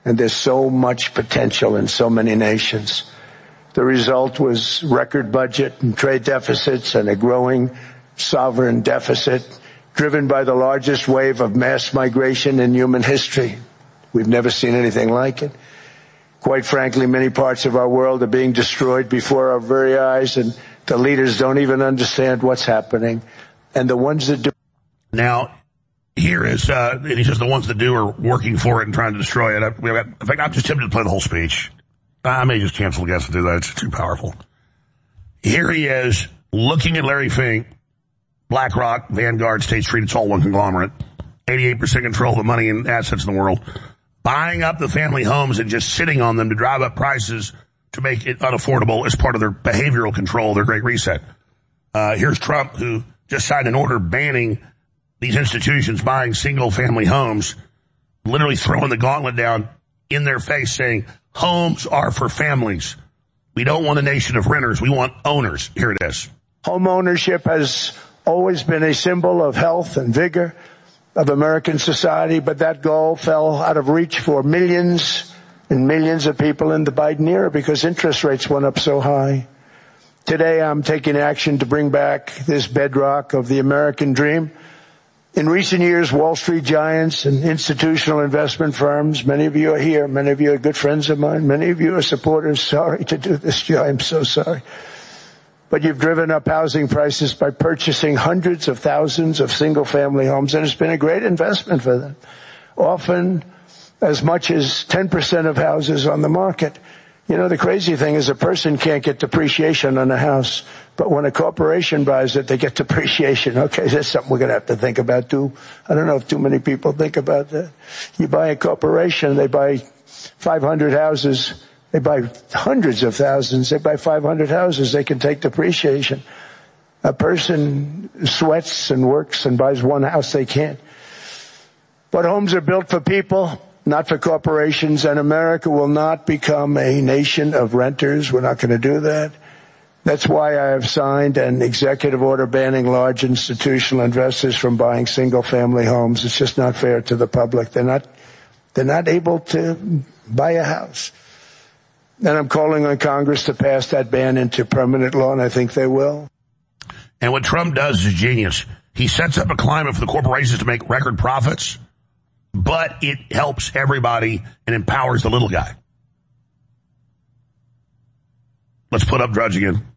And there's so much potential in so many nations. The result was record budget and trade deficits and a growing sovereign deficit driven by the largest wave of mass migration in human history. We've never seen anything like it. Quite frankly, many parts of our world are being destroyed before our very eyes, and the leaders don't even understand what's happening. And the ones that do... Now, here is, and he says the ones that do are working for it and trying to destroy it. In fact, I'm just tempted to play the whole speech. I may just cancel the guest to do that. It's too powerful. Here he is, looking at Larry Fink, BlackRock, Vanguard, State Street, it's all one conglomerate. 88% control of the money and assets in the world. Buying up the family homes and just sitting on them to drive up prices to make it unaffordable as part of their behavioral control, their Great Reset. Here's Trump, who just signed an order banning these institutions buying single-family homes, literally throwing the gauntlet down in their face, saying, homes are for families. We don't want a nation of renters. We want owners. Here it is. Home ownership has always been a symbol of health and vigor of American society, but that goal fell out of reach for millions and millions of people in the Biden era because interest rates went up so high. Today, I'm taking action to bring back this bedrock of the American dream. In recent years, Wall Street giants and institutional investment firms, many of you are here, many of you are good friends of mine, many of you are supporters. Sorry to do this, Joe, I'm so sorry. But you've driven up housing prices by purchasing hundreds of thousands of single-family homes, and it's been a great investment for them. Often as much as 10% of houses on the market. You know, the crazy thing is a person can't get depreciation on a house, but when a corporation buys it, they get depreciation. Okay, that's something we're going to have to think about too. I don't know if too many people think about that. You buy a corporation, they buy 500 houses, they buy hundreds of thousands, they buy 500 houses, they can take depreciation. A person sweats and works and buys one house, they can't. But homes are built for people, not for corporations, and America will not become a nation of renters. We're not going to do that. That's why I have signed an executive order banning large institutional investors from buying single-family homes. It's just not fair to the public. They're not able to buy a house. And I'm calling on Congress to pass that ban into permanent law, and I think they will. And what Trump does is genius. He sets up a climate for the corporations to make record profits, but it helps everybody and empowers the little guy. Let's put up Drudge again.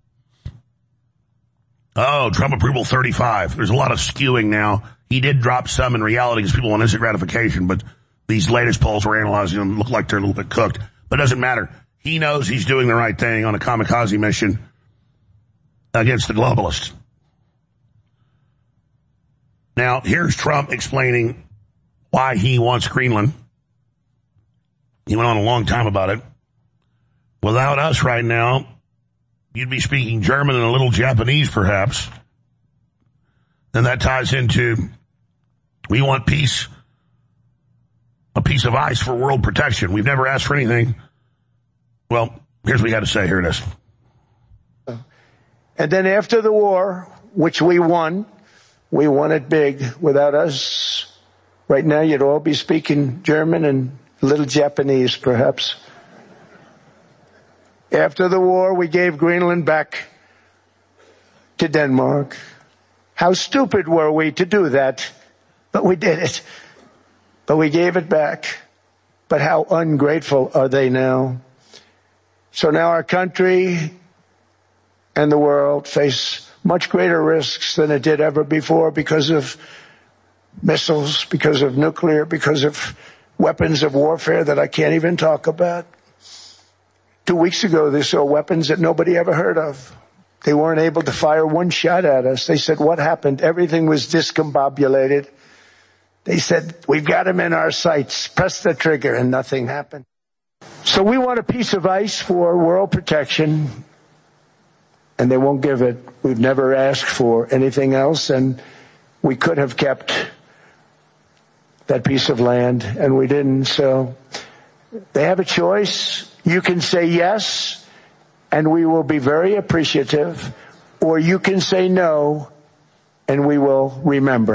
Oh, Trump approval 35. There's a lot of skewing now. He did drop some in reality because people want instant gratification, but these latest polls we're analyzing them look like they're a little bit cooked. But it doesn't matter. He knows he's doing the right thing on a kamikaze mission against the globalists. Now, here's Trump explaining why he wants Greenland. He went on a long time about it. Without us right now, you'd be speaking German and a little Japanese, perhaps. And that ties into, we want peace, a piece of ice for world protection. We've never asked for anything. Well, here's what he had to say. Here it is. And then after the war, which we won it big. Without us, right now you'd all be speaking German and a little Japanese, perhaps. After the war, we gave Greenland back to Denmark. How stupid were we to do that? But we did it. But we gave it back. But how ungrateful are they now? So now our country and the world face much greater risks than it did ever before because of missiles, because of nuclear, because of weapons of warfare that I can't even talk about. 2 weeks ago, they saw weapons that nobody ever heard of. They weren't able to fire one shot at us. They said, what happened? Everything was discombobulated. They said, we've got them in our sights. Press the trigger, and nothing happened. So we want a piece of ice for world protection, and they won't give it. We've never asked for anything else, and we could have kept that piece of land, and we didn't. So they have a choice. You can say yes, and we will be very appreciative, or you can say no, and we will remember. 1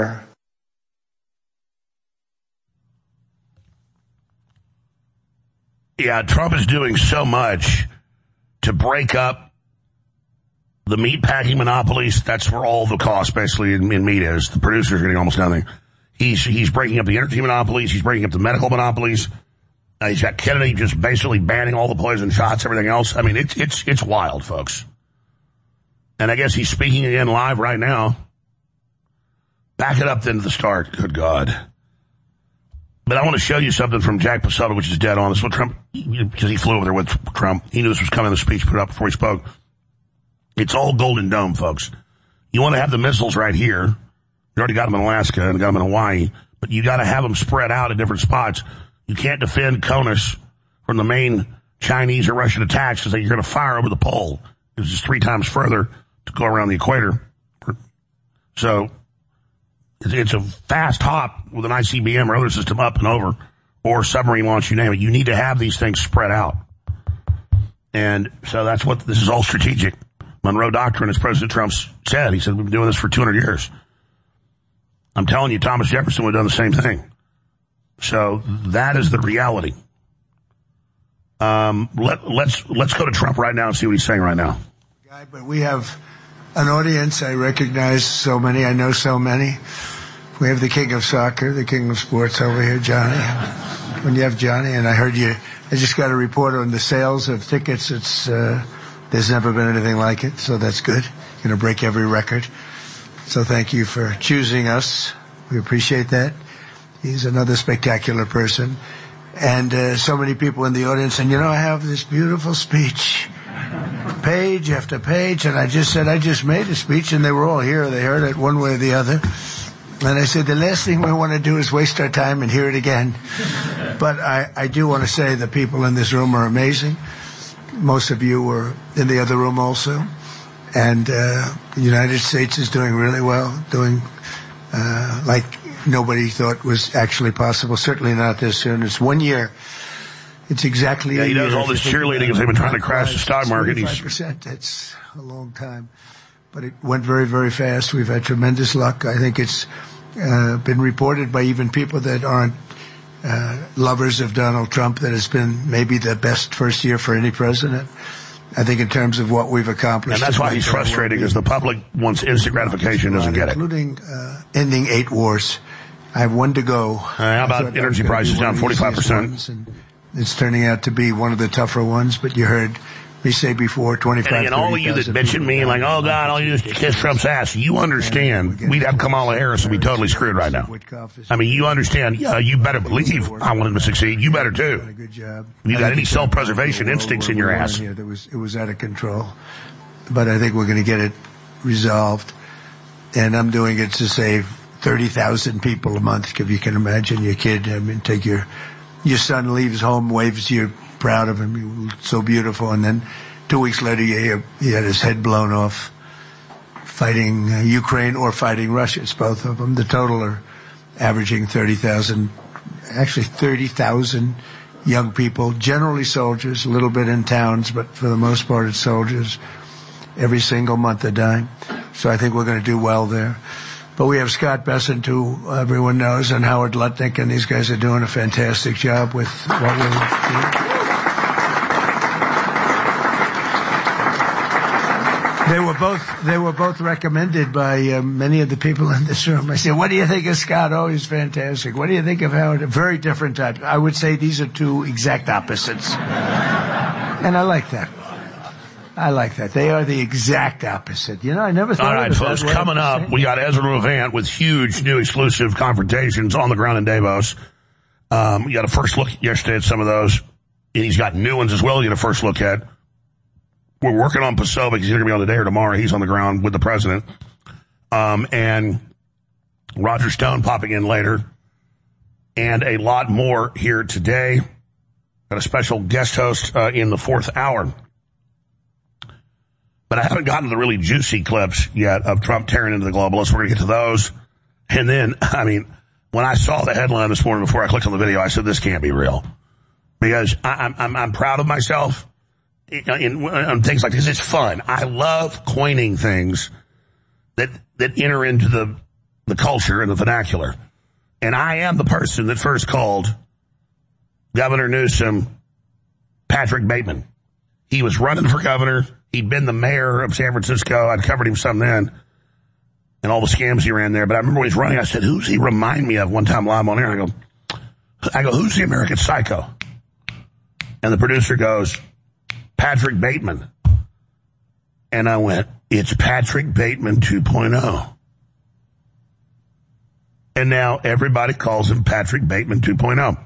Yeah, Trump is doing so much to break up the meat packing monopolies. That's where all the cost basically in meat is. The producers are getting almost nothing. He's breaking up the energy monopolies. He's breaking up the medical monopolies. He's got Kennedy just basically banning all the poison shots, everything else. I mean, it's wild, folks. And I guess he's speaking again live right now. Back it up then to the start. Good God. But I want to show you something from Jack Posobiec, which is dead on. This is what Trump, because he flew over there with Trump. He knew this was coming in the speech put up before he spoke. It's all Golden Dome, folks. You want to have the missiles right here. You already got them in Alaska and got them in Hawaii, but you got to have them spread out at different spots. You can't defend Konus from the main Chinese or Russian attacks because you're going to fire over the pole. It's just 3 times further to go around the equator. So it's a fast hop with an ICBM or other system up and over, or submarine launch, you name it. You need to have these things spread out. And so that's what this is all strategic. Monroe Doctrine, as President Trump said, he said, we've been doing this for 200 years. I'm telling you, Thomas Jefferson would have done the same thing. So that is the reality. Let's go to Trump right now and see what he's saying right now. But we have an audience. I recognize so many. I know so many. We have the king of soccer, the king of sports over here, Johnny. When you have Johnny, and I heard I just got a report on the sales of tickets. There's never been anything like it, so that's good. You're going to break every record. So thank you for choosing us. We appreciate that. He's another spectacular person. And so many people in the audience. And, I have this beautiful speech, page after page. And I just said, I just made a speech, and they were all here. They heard it one way or the other. And I said, the last thing we want to do is waste our time and hear it again. But I do want to say the people in this room are amazing. Most of you were in the other room also. And the United States is doing really well, doing like nobody thought was actually possible. Certainly not this soon. It's 1 year. It's exactly a year. He does all this cheerleading because they've been trying to crash the stock market. 25%, that's a long time. But it went very, very fast. We've had tremendous luck. I think it's been reported by even people that aren't lovers of Donald Trump that has been maybe the best first year for any president. I think in terms of what we've accomplished. And that's why he's frustrating, because the public wants instant gratification, doesn't get it. Including ending 8 wars. I have 1 to go. How about energy prices down 45%? It's turning out to be one of the tougher ones, but you heard me say before, 25, and all of you that bitch at me like, oh, God, all you do is kiss Trump's ass. You understand we'd have Kamala Harris and be totally screwed right now. I mean, you understand. You better believe I want him to succeed. You better, too. You got any self-preservation instincts in your ass. It was out of control. But I think we're going to get it resolved. And I'm doing it to save 30,000 people a month. If you can imagine your kid, take your son leaves home, waves you, proud of him, he looked so beautiful, and then 2 weeks later he had his head blown off fighting Ukraine or fighting Russia. It's both of them. The total are averaging 30,000 young people, generally soldiers, a little bit in towns, but for the most part it's soldiers. Every single month they're dying. So I think we're going to do well there. But we have Scott Bessent, who everyone knows, and Howard Lutnick, and these guys are doing a fantastic job with what we're doing. They were both recommended by many of the people in this room. I said, what do you think of Scott? Oh, he's fantastic. What do you think of Howard? Very different types. I would say these are 2 exact opposites. And I like that. They are the exact opposite. I never thought. All right, folks, coming up, we got Ezra Levant with huge new exclusive confrontations on the ground in Davos. We got a first look yesterday at some of those, and he's got new ones as well. You get a first look at. We're working on Posobiec. He's going to be on today or tomorrow. He's on the ground with the president. And Roger Stone popping in later. And a lot more here today. Got a special guest host in the 4th hour. But I haven't gotten to the really juicy clips yet of Trump tearing into the globalists. We're going to get to those. And then, when I saw the headline this morning before I clicked on the video, I said, this can't be real. Because I'm proud of myself. In things like this, it's fun. I love coining things that enter into the culture and the vernacular. And I am the person that first called Governor Newsom Patrick Bateman. He was running for governor. He'd been the mayor of San Francisco. I'd covered him some then and all the scams he ran there. But I remember when he was running, I said, who's he remind me of one time live on air? I go, who's the American Psycho? And the producer goes, Patrick Bateman. And I went, it's Patrick Bateman 2.0. And now everybody calls him Patrick Bateman 2.0.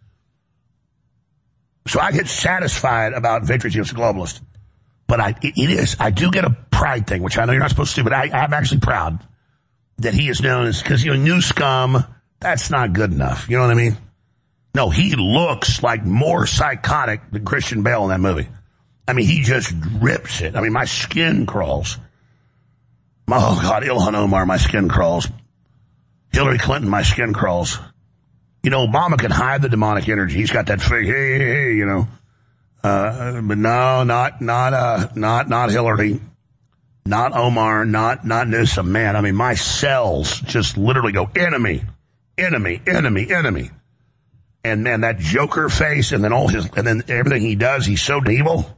So I get satisfied about victories against the globalist. But I do get a pride thing, which I know you're not supposed to do, but I'm actually proud that he is known as, because, new scum, that's not good enough. You know what I mean? No, he looks like more psychotic than Christian Bale in that movie. I mean, he just rips it. I mean, my skin crawls. Oh, God, Ilhan Omar, my skin crawls. Hillary Clinton, my skin crawls. Obama can hide the demonic energy. He's got that fake, hey, but no, not Hillary, not Omar, not Newsom. Man, I mean, my cells just literally go enemy, enemy, enemy, enemy. And man, that Joker face and then and then everything he does, he's so evil.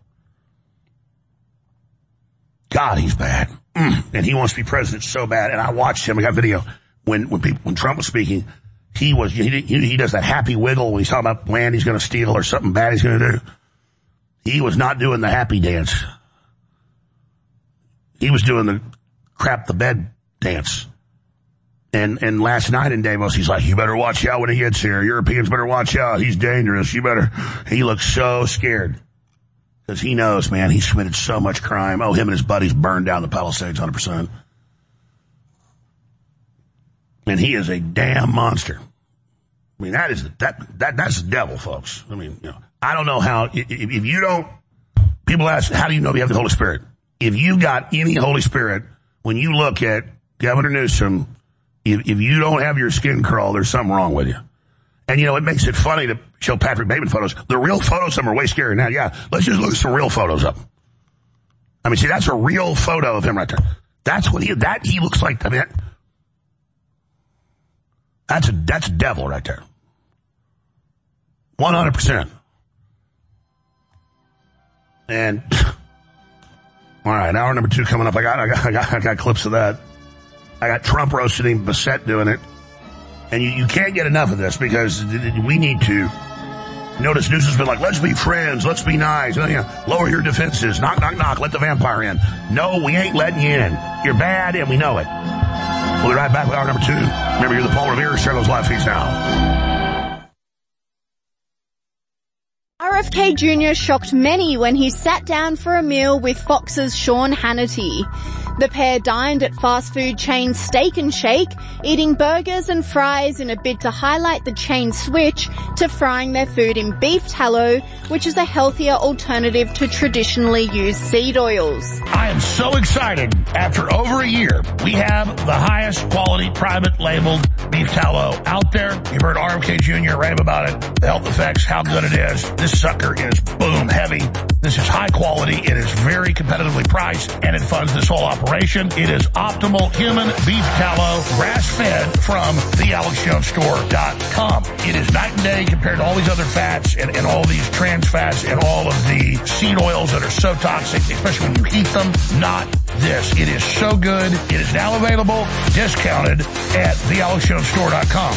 God, he's bad. And he wants to be president so bad. And I watched him. I got video when Trump was speaking. He does that happy wiggle when he's talking about land he's going to steal or something bad he's going to do. He was not doing the happy dance. He was doing the crap the bed dance. And last night in Davos, he's like, you better watch out when he gets here. Europeans better watch out. He's dangerous. He looks so scared. Because he knows, man, he's committed so much crime. Oh, him and his buddies burned down the Palisades 100%. And he is a damn monster. I mean, that's the devil, folks. I mean, I don't know how, if you don't, people ask, how do you know you have the Holy Spirit? If you got any Holy Spirit, when you look at Governor Newsom, if you don't have your skin crawl, there's something wrong with you. And it makes it funny to show Patrick Bateman photos. The real photos of them are way scarier now. Yeah, let's just look at some real photos of him. I mean, see, that's a real photo of him right there. That's what he looks like. I mean, that's a devil right there. 100%. And all right, hour number 2 coming up. I got clips of that. I got Trump roasting him, Bassett doing it. And you can't get enough of this because we need to. Notice Newsom's been like, let's be friends, let's be nice, lower your defenses, knock, knock, knock, let the vampire in. No, we ain't letting you in. You're bad and we know it. We'll be right back with hour number 2. Remember, you're the Paul Revere. Share those live feeds now. RFK Jr. shocked many when he sat down for a meal with Fox's Sean Hannity. The pair dined at fast food chain Steak and Shake, eating burgers and fries in a bid to highlight the chain's switch to frying their food in beef tallow, which is a healthier alternative to traditionally used seed oils. I am so excited. After over a year, we have the highest quality private labeled beef tallow out there. You've heard RFK Jr. rave about it, the health effects, how good it is. This sucker is boom heavy. This is high quality. It is very competitively priced, and it funds this whole operation. It is optimal human beef tallow, grass-fed from thealexjonestore.com. It is night and day compared to all these other fats and all these trans fats and all of the seed oils that are so toxic, especially when you heat them. Not this. It is so good. It is now available, discounted at thealexjonestore.com.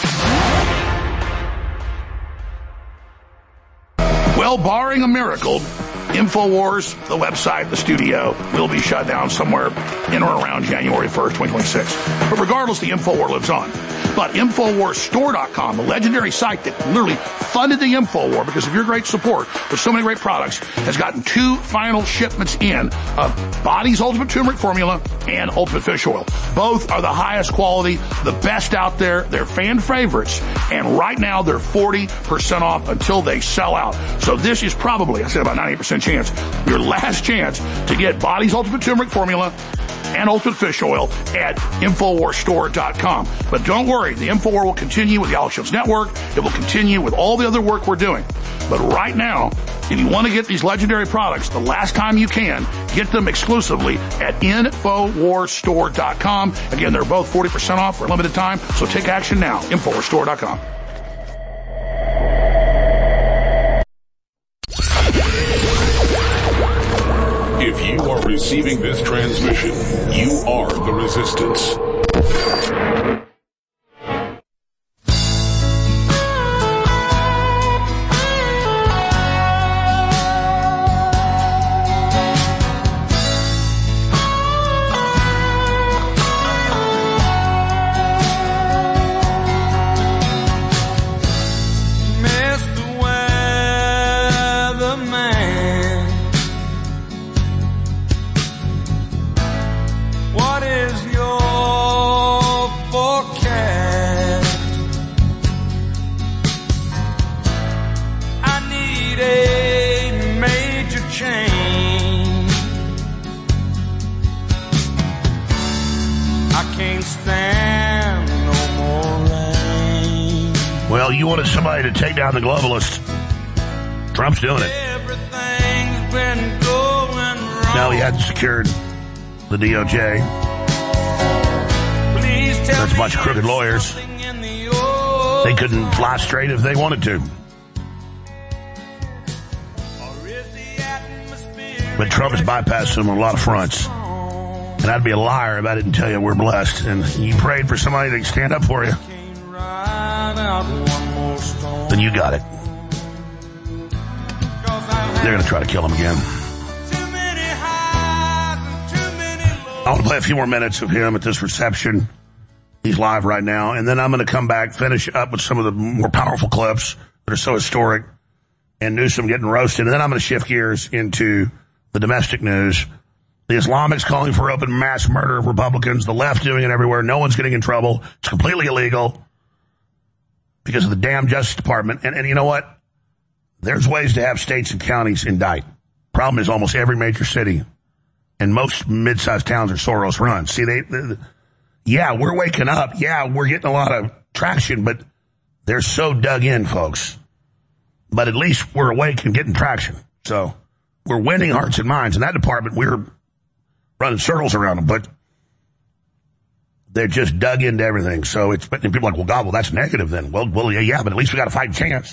Well, barring a miracle, InfoWars, the website, the studio, will be shut down somewhere in or around January 1st, 2026. But regardless, the InfoWar lives on. But InfoWarsStore.com, the legendary site that literally funded the InfoWar because of your great support with so many great products, has gotten 2 final shipments in of Body's Ultimate Turmeric Formula and Ultimate Fish Oil. Both are the highest quality, the best out there. They're fan favorites. And right now, they're 40% off until they sell out. So this is probably, I said about 98% chance, your last chance to get Body's Ultimate Turmeric Formula and Ultimate Fish Oil at InfoWarsStore.com. But don't worry, the InfoWar will continue with the Alex Jones Network. It will continue with all the other work we're doing. But right now, if you want to get these legendary products, the last time you can, get them exclusively at InfoWarsStore.com. Again, they're both 40% off for a limited time, so take action now. InfoWarsStore.com. receiving this transmission. You are the resistance. Well, you wanted somebody to take down the globalists. Trump's doing it. Now he hadn't secured the DOJ. That's a bunch of crooked lawyers. They couldn't fly straight if they wanted to. But Trump has bypassed them on a lot of fronts. And I'd be a liar if I didn't tell you we're blessed. And you prayed for somebody to stand up for you. Then you got it. They're going to try to kill him again. I want to play a few more minutes of him at this reception. He's live right now. And then I'm going to come back, finish up with some of the more powerful clips that are so historic, and Newsom getting roasted. And then I'm going to shift gears into the domestic news. The Islamics calling for open mass murder of Republicans. The left doing it everywhere. No one's getting in trouble. It's completely illegal because of the damn Justice Department. And you know what? There's ways to have states and counties indict. Problem is almost every major city and most mid-sized towns are Soros run. See, yeah, we're waking up. Yeah, we're getting a lot of traction, but they're so dug in, folks. But at least we're awake and getting traction. So we're winning hearts and minds. In that department, we're running circles around them, but they're just dug into everything. So it's, but people are like, well, God, well, that's negative then. Well, yeah, but at least we got a fighting chance.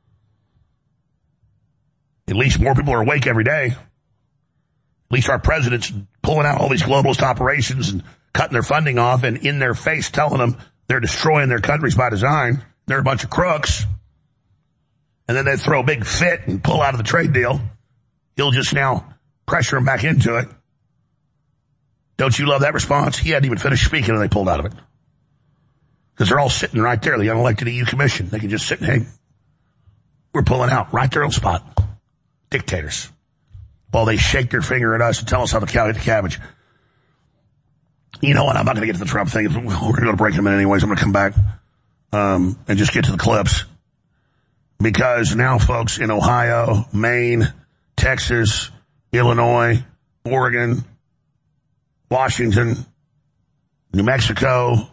At least more people are awake every day. At least our president's pulling out all these globalist operations and cutting their funding off and in their face telling them they're destroying their countries by design. They're a bunch of crooks. And then they throw a big fit and pull out of the trade deal. He'll just now pressure them back into it. Don't you love that response? He hadn't even finished speaking and they pulled out of it. Because they're all sitting right there, the unelected EU Commission. They can just sit and, hey, we're pulling out right there on the spot. Dictators. While they shake their finger at us and tell us how to count the cabbage. You know what? I'm not going to get to the Trump thing. We're going to go to break in a minute anyways. I'm going to come back and just get to the clips. Because now, folks, in Ohio, Maine, Texas, Illinois, Oregon, Washington, New Mexico,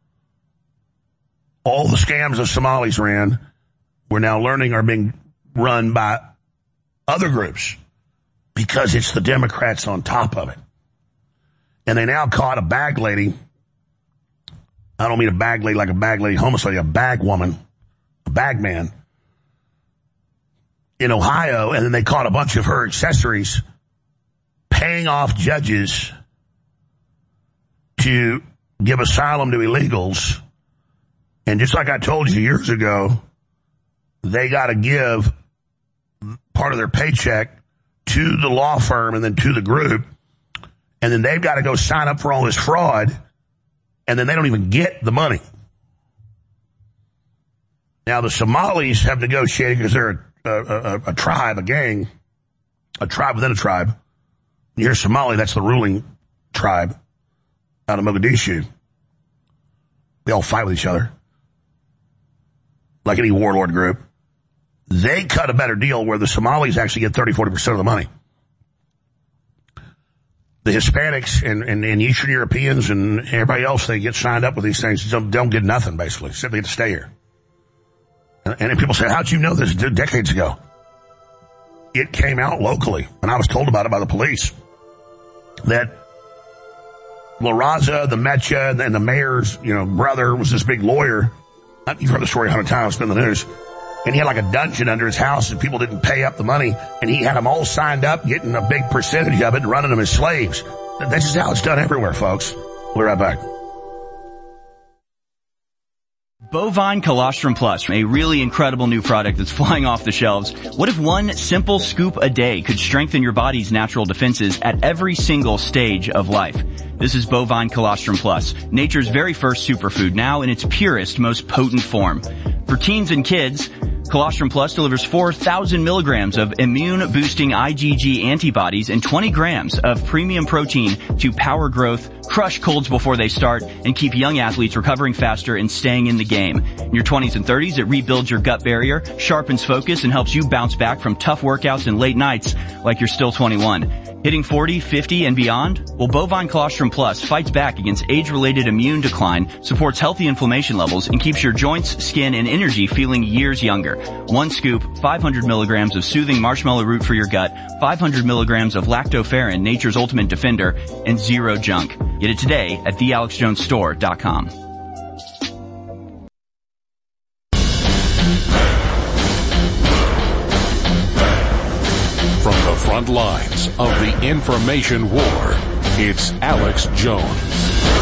all the scams the Somalis ran, we're now learning are being run by other groups because it's the Democrats on top of it. And they now caught a bag lady. I don't mean a bag lady like a bag lady homicide, a bag woman, a bag man in Ohio. And then they caught a bunch of her accessories paying off judges to give asylum to illegals. And just like I told you years ago, they got to give part of their paycheck to the law firm and then to the group. And then they've got to go sign up for all this fraud. And then they don't even get the money. Now, the Somalis have negotiated because they're a tribe, a gang, a tribe within a tribe. You hear Somali, that's the ruling tribe out of Mogadishu. They all fight with each other like any warlord group. They cut a better deal where the Somalis actually get 30-40% of the money. The Hispanics and Eastern Europeans and everybody else, they get signed up with these things, don't get nothing, basically. Simply get to stay here. And people say, how'd you know this decades ago? It came out locally, and I was told about it by the police, that La Raza, the Mecha, and the mayor's, brother was this big lawyer. You've heard the story 100 times, it's been in the news. and he had like a dungeon under his house and people didn't pay up the money, and he had them all signed up, getting a big percentage of it and running them as slaves. That's just how it's done everywhere, folks. We'll be right back. Bovine Colostrum Plus, a really incredible new product that's flying off the shelves. What if one simple scoop a day could strengthen your body's natural defenses at every single stage of life? This is Bovine Colostrum Plus, nature's very first superfood, now in its purest, most potent form. For teens and kids, Colostrum Plus delivers 4,000 milligrams of immune-boosting IgG antibodies and 20 grams of premium protein to power growth, crush colds before they start, and keep young athletes recovering faster and staying in the game. In your 20s and 30s, it rebuilds your gut barrier, sharpens focus, and helps you bounce back from tough workouts and late nights like you're still 21. Hitting 40, 50, and beyond? Well, Bovine Colostrum Plus fights back against age-related immune decline, supports healthy inflammation levels, and keeps your joints, skin, and energy feeling years younger. One scoop, 500 milligrams of soothing marshmallow root for your gut, 500 milligrams of lactoferrin, nature's ultimate defender, and zero junk. Get it today at thealexjonesstore.com. From the front lines of the information war, it's Alex Jones.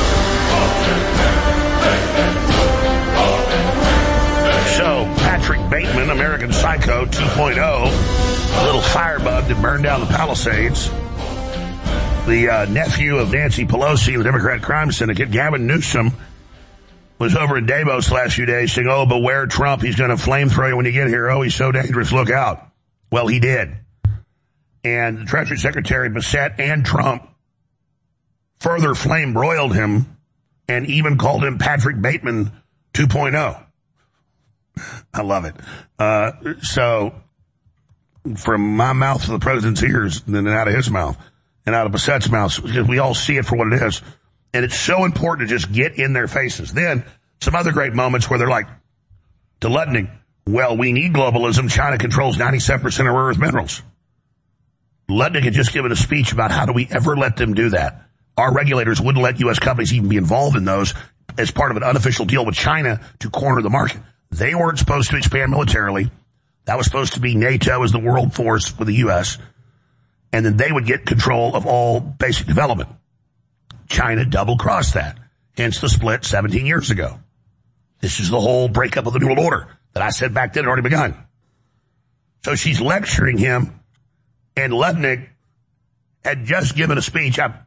So, Patrick Bateman, American Psycho 2.0, a little firebug that burned down the Palisades. The nephew of Nancy Pelosi, the Democrat crime syndicate, Gavin Newsom, was over in Davos the last few days saying, oh, beware Trump, he's going to flamethrow you when you get here. Oh, he's so dangerous, look out. Well, he did. And the Treasury Secretary Bissett and Trump further flame-broiled him and even called him Patrick Bateman 2.0. I love it. So from my mouth to the president's ears, and then out of his mouth, and out of Bissett's mouth, because we all see it for what it is. And it's so important to just get in their faces. Then some other great moments where they're like, to Lutnick, well, we need globalism. China controls 97% of rare earth minerals. Lutnick had just given a speech about how do we ever let them do that. Our regulators wouldn't let U.S. companies even be involved in those as part of an unofficial deal with China to corner the market. They weren't supposed to expand militarily. That was supposed to be NATO as the world force with the U.S., and then they would get control of all basic development. China double-crossed that, hence the split 17 years ago. This is the whole breakup of the New World Order that I said back then had already begun. So she's lecturing him, and Lutnick had just given a speech up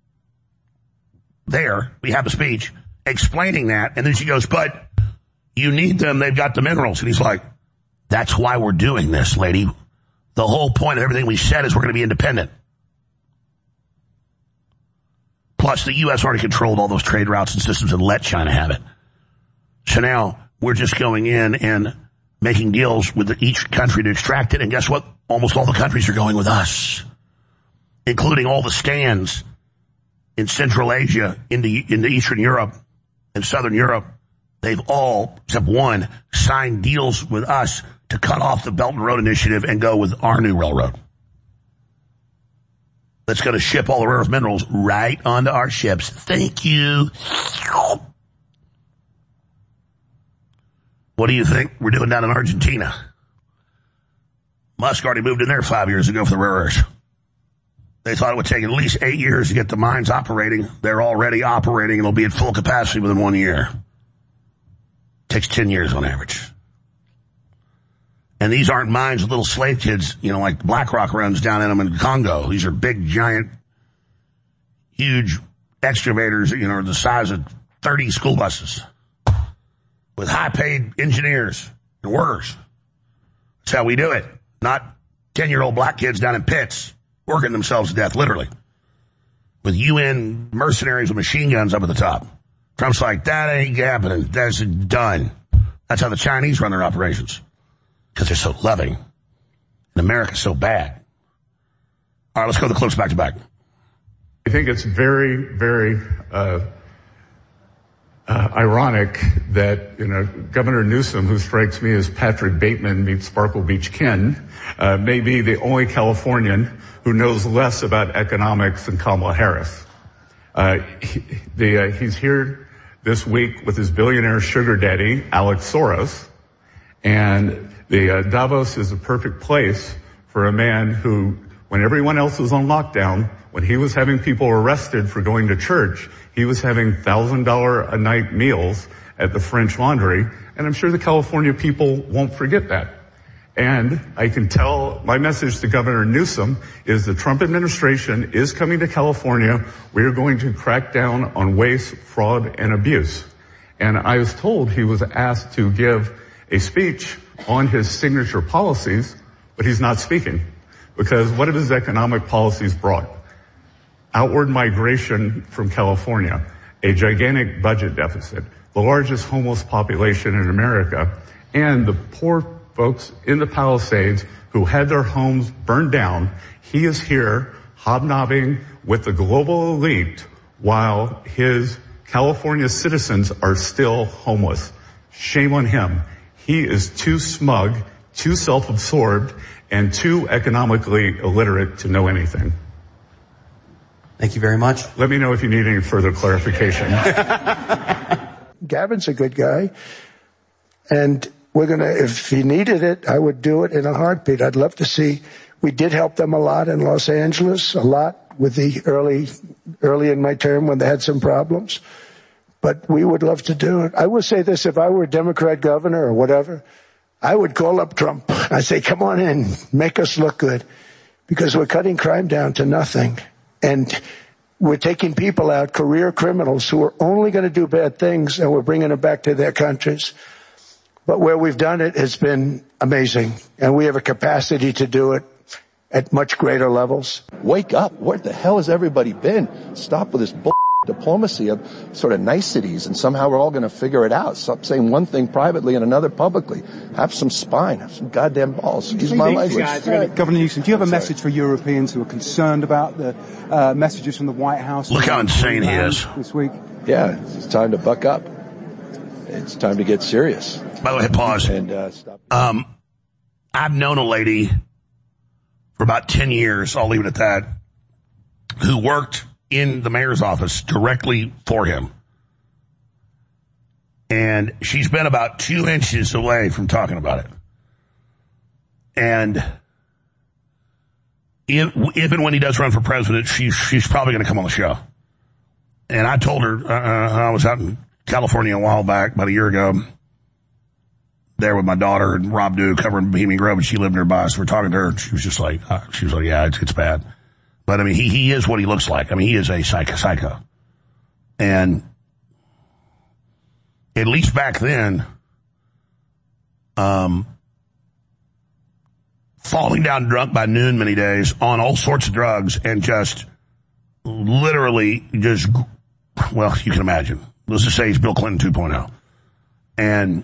there. We have a speech explaining that, and then she goes, but you need them, they've got the minerals. And he's like, that's why we're doing this, lady. The whole point of everything we said is we're going to be independent. Plus, the U.S. already controlled all those trade routes and systems and let China have it. So now we're just going in and making deals with each country to extract it. And guess what? Almost all the countries are going with us, including all the stands in Central Asia, into Eastern Europe and Southern Europe. They've all, except one, signed deals with us to cut off the Belt and Road Initiative and go with our new railroad. That's going to ship all the rare earth minerals right onto our ships. Thank you. What do you think we're doing down in Argentina? Musk already moved in there 5 years ago for the rare earths. They thought it would take at least 8 years to get the mines operating. They're already operating and it'll be at full capacity within 1 year. Takes 10 years on average. And these aren't mines with little slave kids, like BlackRock runs down in them in Congo. These are big, giant, huge excavators, the size of 30 school buses with high-paid engineers and workers. That's how we do it. Not 10-year-old black kids down in pits working themselves to death, literally, with UN mercenaries with machine guns up at the top. Trump's like, that ain't happening. That's done. That's how the Chinese run their operations. Because they're so loving. And America's so bad. All right, let's go to the clips back to back. I think it's very, very ironic that, Governor Newsom, who strikes me as Patrick Bateman meets Sparkle Beach Ken, may be the only Californian who knows less about economics than Kamala Harris. He's here this week with his billionaire sugar daddy, Alex Soros, and The Davos is a perfect place for a man who, when everyone else was on lockdown, when he was having people arrested for going to church, he was having $1,000 a night meals at the French Laundry, and I'm sure the California people won't forget that. And I can tell my message to Governor Newsom is the Trump administration is coming to California. We are going to crack down on waste, fraud, and abuse. And I was told he was asked to give a speech on his signature policies, but he's not speaking. Because what have his economic policies brought? Outward migration from California, a gigantic budget deficit, the largest homeless population in America, and the poor folks in the Palisades who had their homes burned down. He is here hobnobbing with the global elite while his California citizens are still homeless. Shame on him. He is too smug, too self-absorbed, and too economically illiterate to know anything. Thank you very much. Let me know if you need any further clarification. Gavin's a good guy. And we're going to, if he needed it, I would do it in a heartbeat. I'd love to see, we did help them a lot in Los Angeles, a lot with the early in my term when they had some problems. But we would love to do it. I will say this, if I were a Democrat governor or whatever, I would call up Trump. I'd say, come on in, make us look good. Because we're cutting crime down to nothing. And we're taking people out, career criminals who are only going to do bad things, and we're bringing them back to their countries. But where we've done it has been amazing. And we have a capacity to do it at much greater levels. Wake up. Where the hell has everybody been? Stop with this diplomacy of sort of niceties, and somehow we're all going to figure it out. Stop saying one thing privately and another publicly. Have some spine. Have some goddamn balls. Excuse my language. Governor Newsom, do you have a message for Europeans who are concerned about the messages from the White House? Look how insane he is. This week. Yeah, it's time to buck up. It's time to get serious. By the way, pause. And stop. I've known a lady for about 10 years, I'll leave it at that, who worked in the mayor's office directly for him. And she's been about 2 inches away from talking about it. And if and when he does run for president, she's probably going to come on the show. And I told her, I was out in California a while back, about a year ago, there with my daughter and Rob Dew covering Bohemian Grove, and she lived nearby. So we're talking to her, and she was like, yeah, it's bad. But I mean, he is what he looks like. I mean, he is a psycho. And at least back then, falling down drunk by noon many days on all sorts of drugs and just literally just, well, you can imagine. Let's just say he's Bill Clinton 2.0. And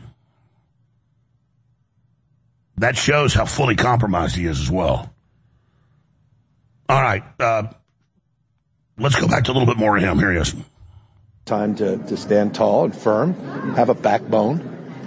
that shows how fully compromised he is as well. All right. Let's go back to a little bit more of him. Here he is. Time to stand tall and firm, have a backbone.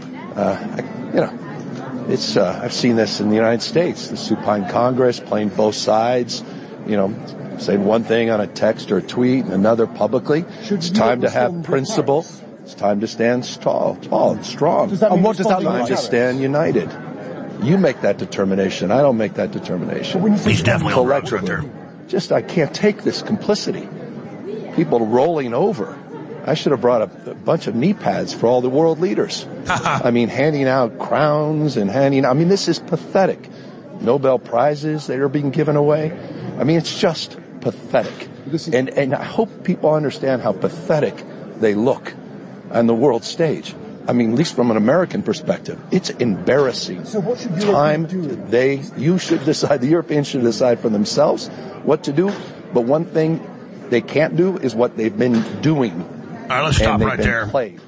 I've seen this in the United States, the supine Congress playing both sides, saying one thing on a text or a tweet and another publicly. It's time to have principle. It's time to stand tall and strong. And what does that look like? Time to stand united. You make that determination. I don't make that determination. He's definitely collectively. I can't take this complicity. People rolling over. I should have brought a bunch of knee pads for all the world leaders. I mean, handing out crowns and this is pathetic. Nobel Prizes that are being given away. I mean, it's just pathetic. And I hope people understand how pathetic they look on the world stage. I mean, at least from an American perspective, it's embarrassing. So what should Europeans do? You should decide, the Europeans should decide for themselves what to do. But one thing they can't do is what they've been doing. All right, let's stop right there.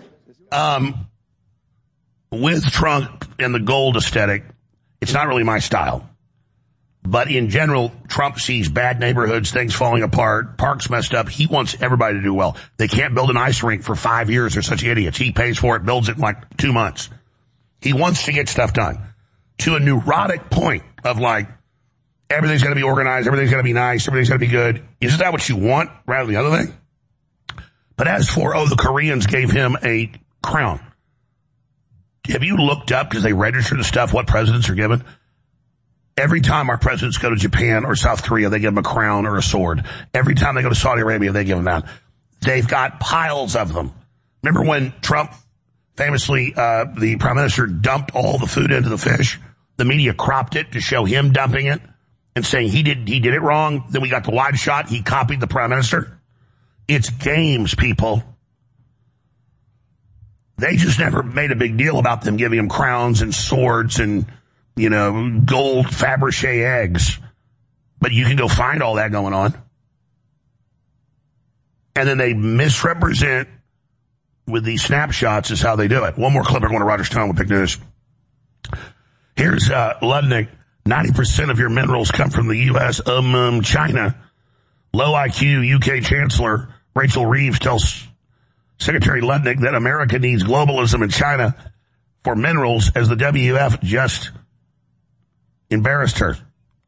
With Trump and the gold aesthetic, it's not really my style. But in general, Trump sees bad neighborhoods, things falling apart, parks messed up. He wants everybody to do well. They can't build an ice rink for 5 years. They're such idiots. He pays for it, builds it in like 2 months. He wants to get stuff done to a neurotic point of like, everything's going to be organized, everything's going to be nice, everything's going to be good. Isn't that what you want rather than the other thing? But as for, the Koreans gave him a crown. Have you looked up, because they register the stuff, what presidents are given? Every time our presidents go to Japan or South Korea, they give them a crown or a sword. Every time they go to Saudi Arabia, they give them that. They've got piles of them. Remember when Trump famously, the prime minister dumped all the food into the fish? The media cropped it to show him dumping it and saying he did it wrong. Then we got the wide shot. He copied the prime minister. It's games, people. They just never made a big deal about them giving him crowns and swords and, gold Fabergé eggs. But you can go find all that going on. And then they misrepresent with these snapshots is how they do it. One more clip. We're going to Roger Stone with big news. Here's Ludnick. 90% of your minerals come from the U.S. China. Low IQ UK Chancellor Rachel Reeves tells Secretary Ludnick that America needs globalism in China for minerals as the WF just embarrassed her.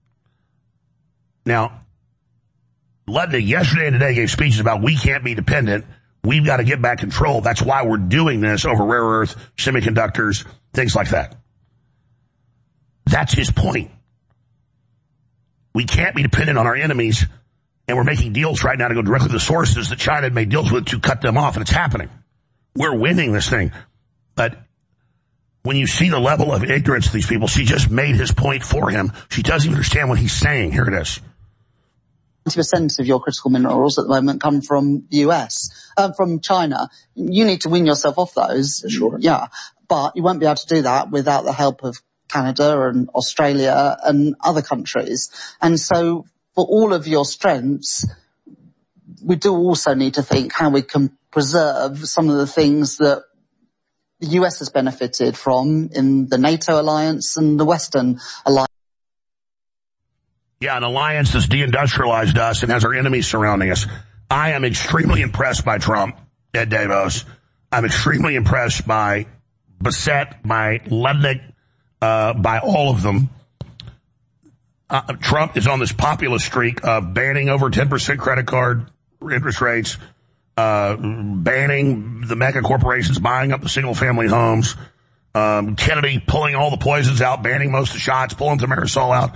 Now, Ludnick yesterday and today gave speeches about we can't be dependent. We've got to get back control. That's why we're doing this over rare earth, semiconductors, things like that. That's his point. We can't be dependent on our enemies, and we're making deals right now to go directly to the sources that China had made deals with to cut them off, and it's happening. We're winning this thing. But when you see the level of ignorance of these people, she just made his point for him. She doesn't understand what he's saying. Here it is. 90% of your critical minerals at the moment come from the US, from China. You need to wean yourself off those. Sure. Yeah. But you won't be able to do that without the help of Canada and Australia and other countries. And so for all of your strengths, we do also need to think how we can preserve some of the things that the US has benefited from in the NATO alliance and the Western alliance. Yeah, an alliance that's deindustrialized us and has our enemies surrounding us. I am extremely impressed by Trump at Davos. I'm extremely impressed by Bassett, by Ludnick, by all of them. Trump is on this populist streak of banning over 10% credit card interest rates, banning the mega corporations buying up the single-family homes, Kennedy pulling all the poisons out, banning most of the shots, pulling the aerosol out,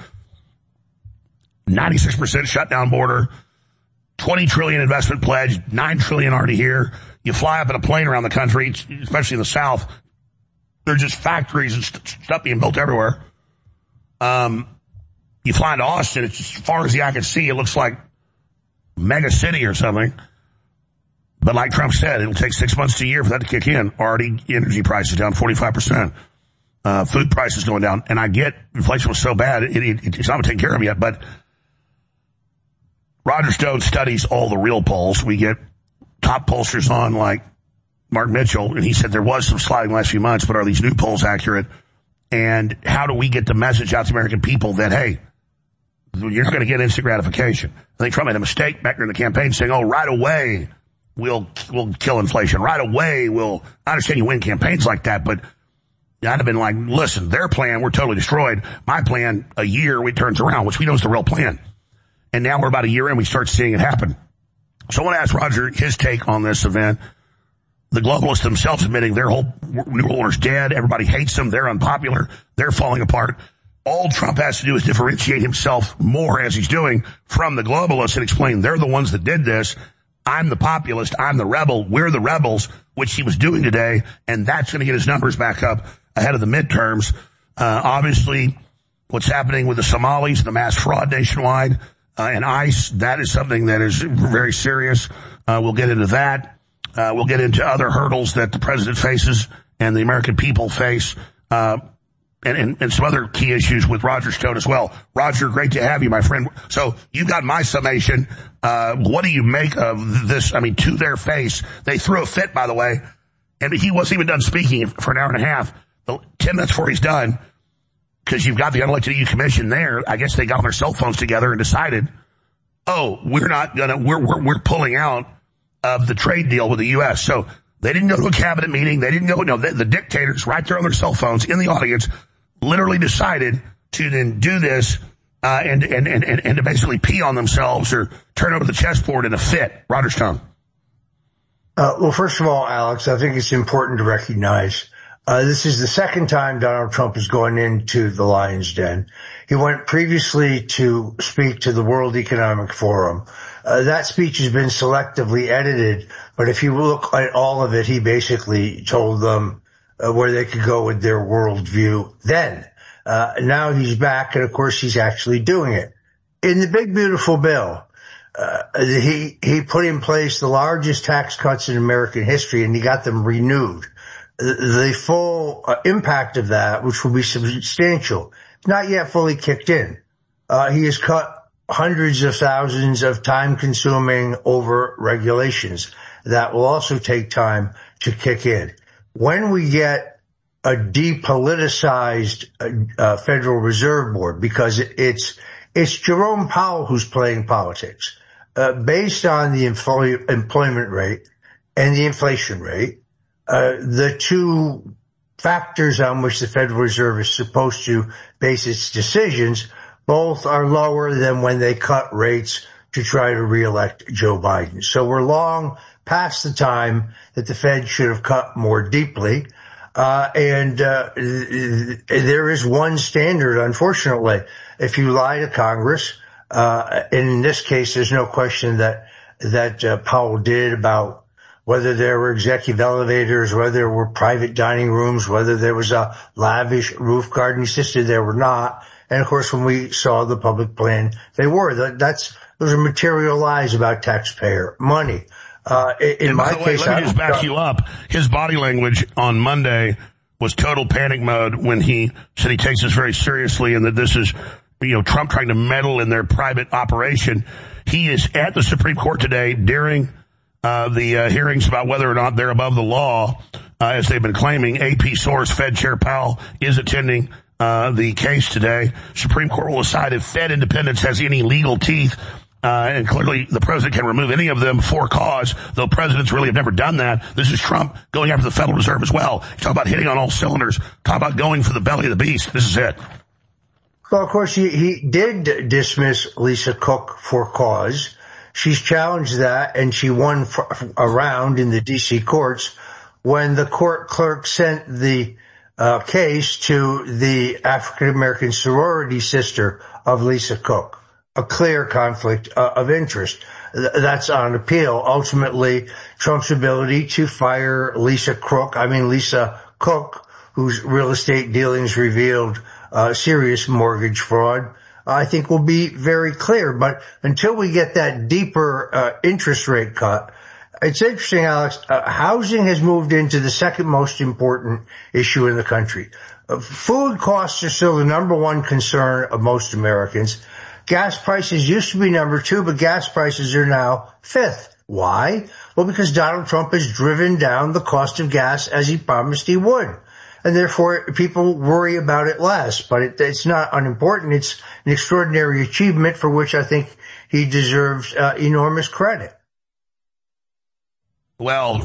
96% shutdown border, $20 trillion investment pledge, $9 trillion already here. You fly up in a plane around the country, especially in the South, there are just factories and stuff being built everywhere. You fly into Austin, it's just, as far as the eye can see, it looks like mega city or something. But like Trump said, it'll take 6 months to a year for that to kick in. Already energy prices down 45%. Food prices going down. And I get inflation was so bad, it's not taken care of yet. But Roger Stone studies all the real polls. We get top pollsters on like Mark Mitchell, and he said there was some sliding the last few months, but are these new polls accurate? And how do we get the message out to American people that, hey, you're not going to get instant gratification? I think Trump made a mistake back during the campaign saying, oh, right away we'll kill inflation. Right away I understand you win campaigns like that, but I'd have been like, listen, their plan, we're totally destroyed. My plan, a year, it turns around, which we know is the real plan. And now we're about a year in, we start seeing it happen. So I want to ask Roger his take on this event. The globalists themselves admitting their whole New World Order's dead. Everybody hates them. They're unpopular. They're falling apart. All Trump has to do is differentiate himself more, as he's doing, from the globalists and explain they're the ones that did this. I'm the populist. I'm the rebel. We're the rebels, which he was doing today. And that's going to get his numbers back up ahead of the midterms. Obviously, what's happening with the Somalis, the mass fraud nationwide, and ICE, that is something that is very serious. We'll get into that. We'll get into other hurdles that the president faces and the American people face, and some other key issues with Roger Stone as well. Roger, great to have you, my friend. So you got my summation. What do you make of this? I mean, to their face, they threw a fit, by the way, and he wasn't even done speaking for an hour and a half. 10 minutes before he's done, because you've got the unelected EU Commission there. I guess they got on their cell phones together and decided, oh, we're pulling out of the trade deal with the U.S. So they didn't go to a cabinet meeting. They didn't go, the dictators right there on their cell phones in the audience literally decided to then do this, and to basically pee on themselves or turn over the chessboard in a fit. Roger Stone. Well, first of all, Alex, I think it's important to recognize This is the second time Donald Trump has gone into the Lion's Den. He went previously to speak to the World Economic Forum. That speech has been selectively edited, but if you look at all of it, he basically told them where they could go with their worldview then. Now he's back, and of course he's actually doing it. In the big beautiful bill, he put in place the largest tax cuts in American history, and he got them renewed. The full impact of that, which will be substantial, not yet fully kicked in. He has cut hundreds of thousands of time-consuming over regulations that will also take time to kick in. When we get a depoliticized Federal Reserve Board, because it's Jerome Powell who's playing politics, based on the employment rate and the inflation rate, the two factors on which the Federal Reserve is supposed to base its decisions, both are lower than when they cut rates to try to reelect Joe Biden. So we're long past the time that the Fed should have cut more deeply. There is one standard, unfortunately. If you lie to Congress, in this case, there's no question that Powell did about whether there were executive elevators, whether there were private dining rooms, whether there was a lavish roof garden. He insisted there were not. And of course, when we saw the public plan, they were. Those are material lies about taxpayer money. In my case, let me just back you up. His body language on Monday was total panic mode when he said he takes this very seriously and that this is, Trump trying to meddle in their private operation. He is at the Supreme Court today during the hearings about whether or not they're above the law, as they've been claiming. AP source, Fed Chair Powell is attending the case today. Supreme Court will decide if Fed independence has any legal teeth. And clearly the president can remove any of them for cause, though presidents really have never done that. This is Trump going after the Federal Reserve as well. Talk about hitting on all cylinders. Talk about going for the belly of the beast. This is it. Well, of course, he did dismiss Lisa Cook for cause. She's challenged that, and she won a round in the D.C. courts when the court clerk sent the case to the African-American sorority sister of Lisa Cook. A clear conflict of interest. That's on appeal. Ultimately, Trump's ability to fire Lisa Cook, whose real estate dealings revealed serious mortgage fraud, I think will be very clear. But until we get that deeper interest rate cut, it's interesting, Alex, housing has moved into the second most important issue in the country. Food costs are still the number one concern of most Americans. Gas prices used to be number 2, but gas prices are now 5th. Why? Well, because Donald Trump has driven down the cost of gas as he promised he would. And therefore, people worry about it less. But it's not unimportant. It's an extraordinary achievement for which I think he deserves enormous credit. Well,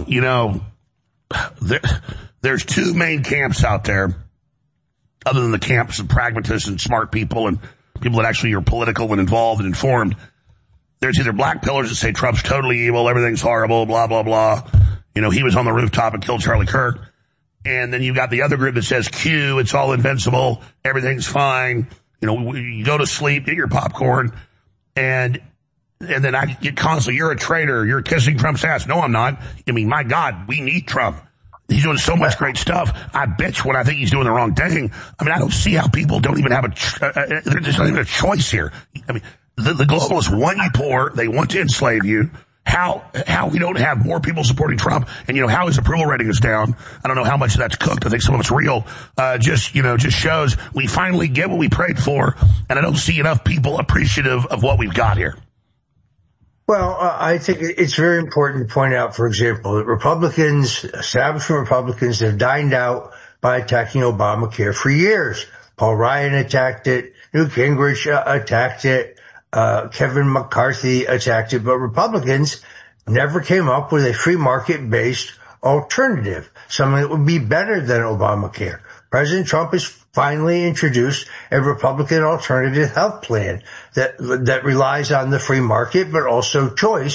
there's two main camps out there, other than the camps of pragmatists and smart people and people that actually are political and involved and informed. There's either black pillars that say Trump's totally evil, everything's horrible, blah, blah, blah. He was on the rooftop and killed Charlie Kirk. And then you've got the other group that says Q, it's all invincible, everything's fine. You go to sleep, get your popcorn. And then I get constantly, you're a traitor, you're kissing Trump's ass. No, I'm not. My God, we need Trump. He's doing so much great stuff. I bitch when I think he's doing the wrong thing. I don't see how people don't even have there's not even a choice here. The globalists want you poor. They want to enslave you. How we don't have more people supporting Trump, and how his approval rating is down. I don't know how much of that's cooked. I think some of it's real. Just shows we finally get what we prayed for, and I don't see enough people appreciative of what we've got here. Well, I think it's very important to point out, for example, that establishment Republicans have dined out by attacking Obamacare for years. Paul Ryan attacked it. Newt Gingrich attacked it. Kevin McCarthy attacked it. But Republicans never came up with a free market-based alternative, something that would be better than Obamacare. President Trump has finally introduced a Republican alternative health plan that relies on the free market, but also choice.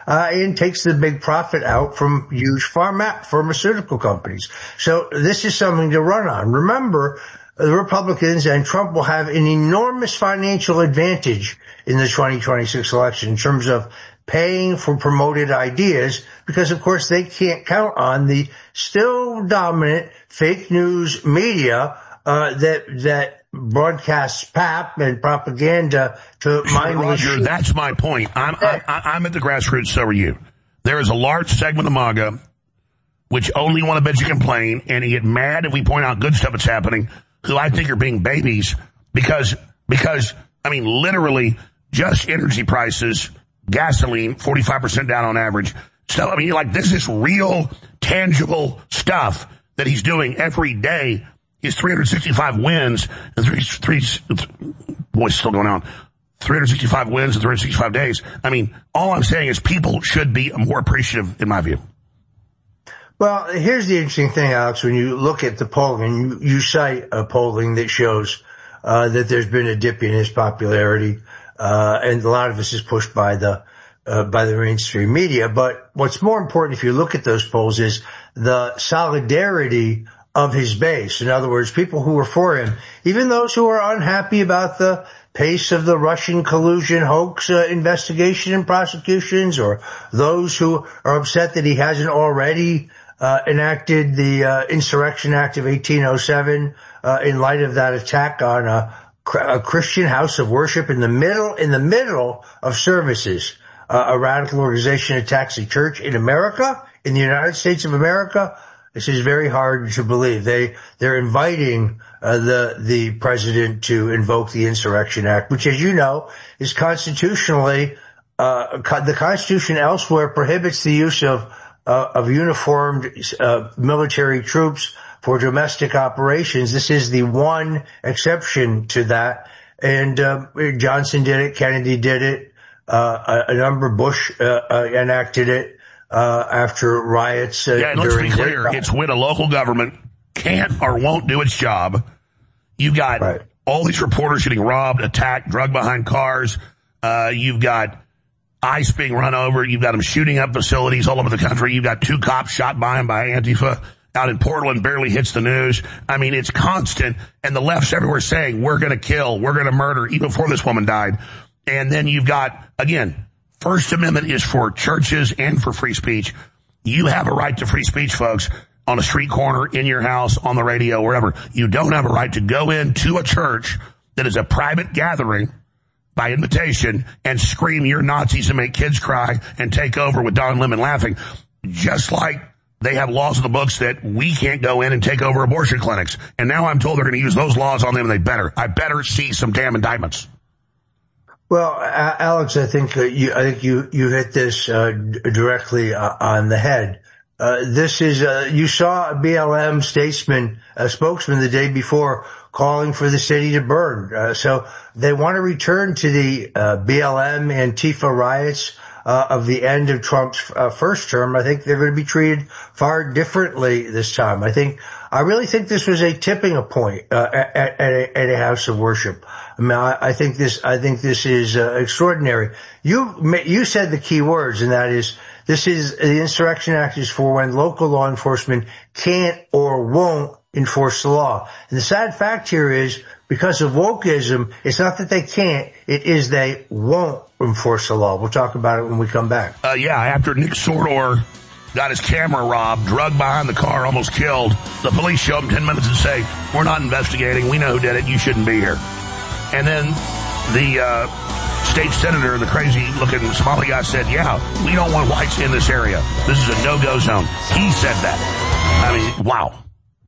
and takes the big profit out from huge pharmaceutical companies. So this is something to run on. Remember, the Republicans and Trump will have an enormous financial advantage in the 2026 election in terms of paying for promoted ideas, because of course they can't count on the still dominant fake news media that broadcasts pap and propaganda to Roger, that's my point. I'm at the grassroots, so are you. There is a large segment of MAGA which only want to bitch and complain and get mad if we point out good stuff that's happening, who I think are being babies because I mean, literally just energy prices, gasoline, 45% down on average. So, I mean, like, this is real, tangible stuff that he's doing every day. His 365 wins and still going on. 365 wins in 365 days. I mean, all I'm saying is people should be more appreciative, in my view. Well, here's the interesting thing, Alex, when you look at the polling, you cite a polling that shows that there's been a dip in his popularity, and a lot of this is pushed by the mainstream media. But what's more important, if you look at those polls, is the solidarity of his base. In other words, people who were for him, even those who are unhappy about the pace of the Russian collusion hoax investigation and prosecutions, or those who are upset that he hasn't already enacted the Insurrection Act of 1807 in light of that attack on a Christian house of worship in the middle of services. A radical organization attacks a church in America, in the United States of America. This is very hard to believe. They're inviting the president to invoke the Insurrection Act, which, as you know, is constitutionally the Constitution elsewhere prohibits the use of uniformed military troops for domestic operations. This is the one exception to that. And Johnson did it, Kennedy did it, a number, Bush enacted it after riots. Yeah, and let's be clear, it's when a local government can't or won't do its job. You got all these reporters getting robbed, attacked, drugged behind cars. You've got ICE being run over. You've got them shooting up facilities all over the country. You've got 2 cops shot by him by Antifa out in Portland, barely hits the news. I mean, it's constant. And the left's everywhere saying, we're going to kill, we're going to murder, even before this woman died. And then you've got, again, First Amendment is for churches and for free speech. You have a right to free speech, folks, on a street corner, in your house, on the radio, wherever. You don't have a right to go into a church that is a private gathering by invitation and scream you're Nazis and make kids cry and take over with Don Lemon laughing. Just like they have laws in the books that we can't go in and take over abortion clinics. And now I'm told they're going to use those laws on them, and I better see some damn indictments. Well, Alex, I think you hit this directly on the head. This is you saw a BLM spokesman the day before calling for the city to burn. So they want to return to the BLM Antifa riots of the end of Trump's first term. I think they're going to be treated far differently this time. I really think this was a tipping point at a house of worship. I mean, I think this is extraordinary. You said the key words, and that is, the Insurrection Act is for when local law enforcement can't or won't enforce the law. And the sad fact here is, because of wokeism, it's not that they can't, it is they won't enforce the law. We'll talk about it when we come back. After Nick Sordor got his camera robbed, drugged behind the car, almost killed, the police show him 10 minutes and say, we're not investigating, we know who did it, you shouldn't be here. And then the state senator, the crazy-looking Somali guy, said, we don't want whites in this area. This is a no-go zone. He said that. I mean, wow.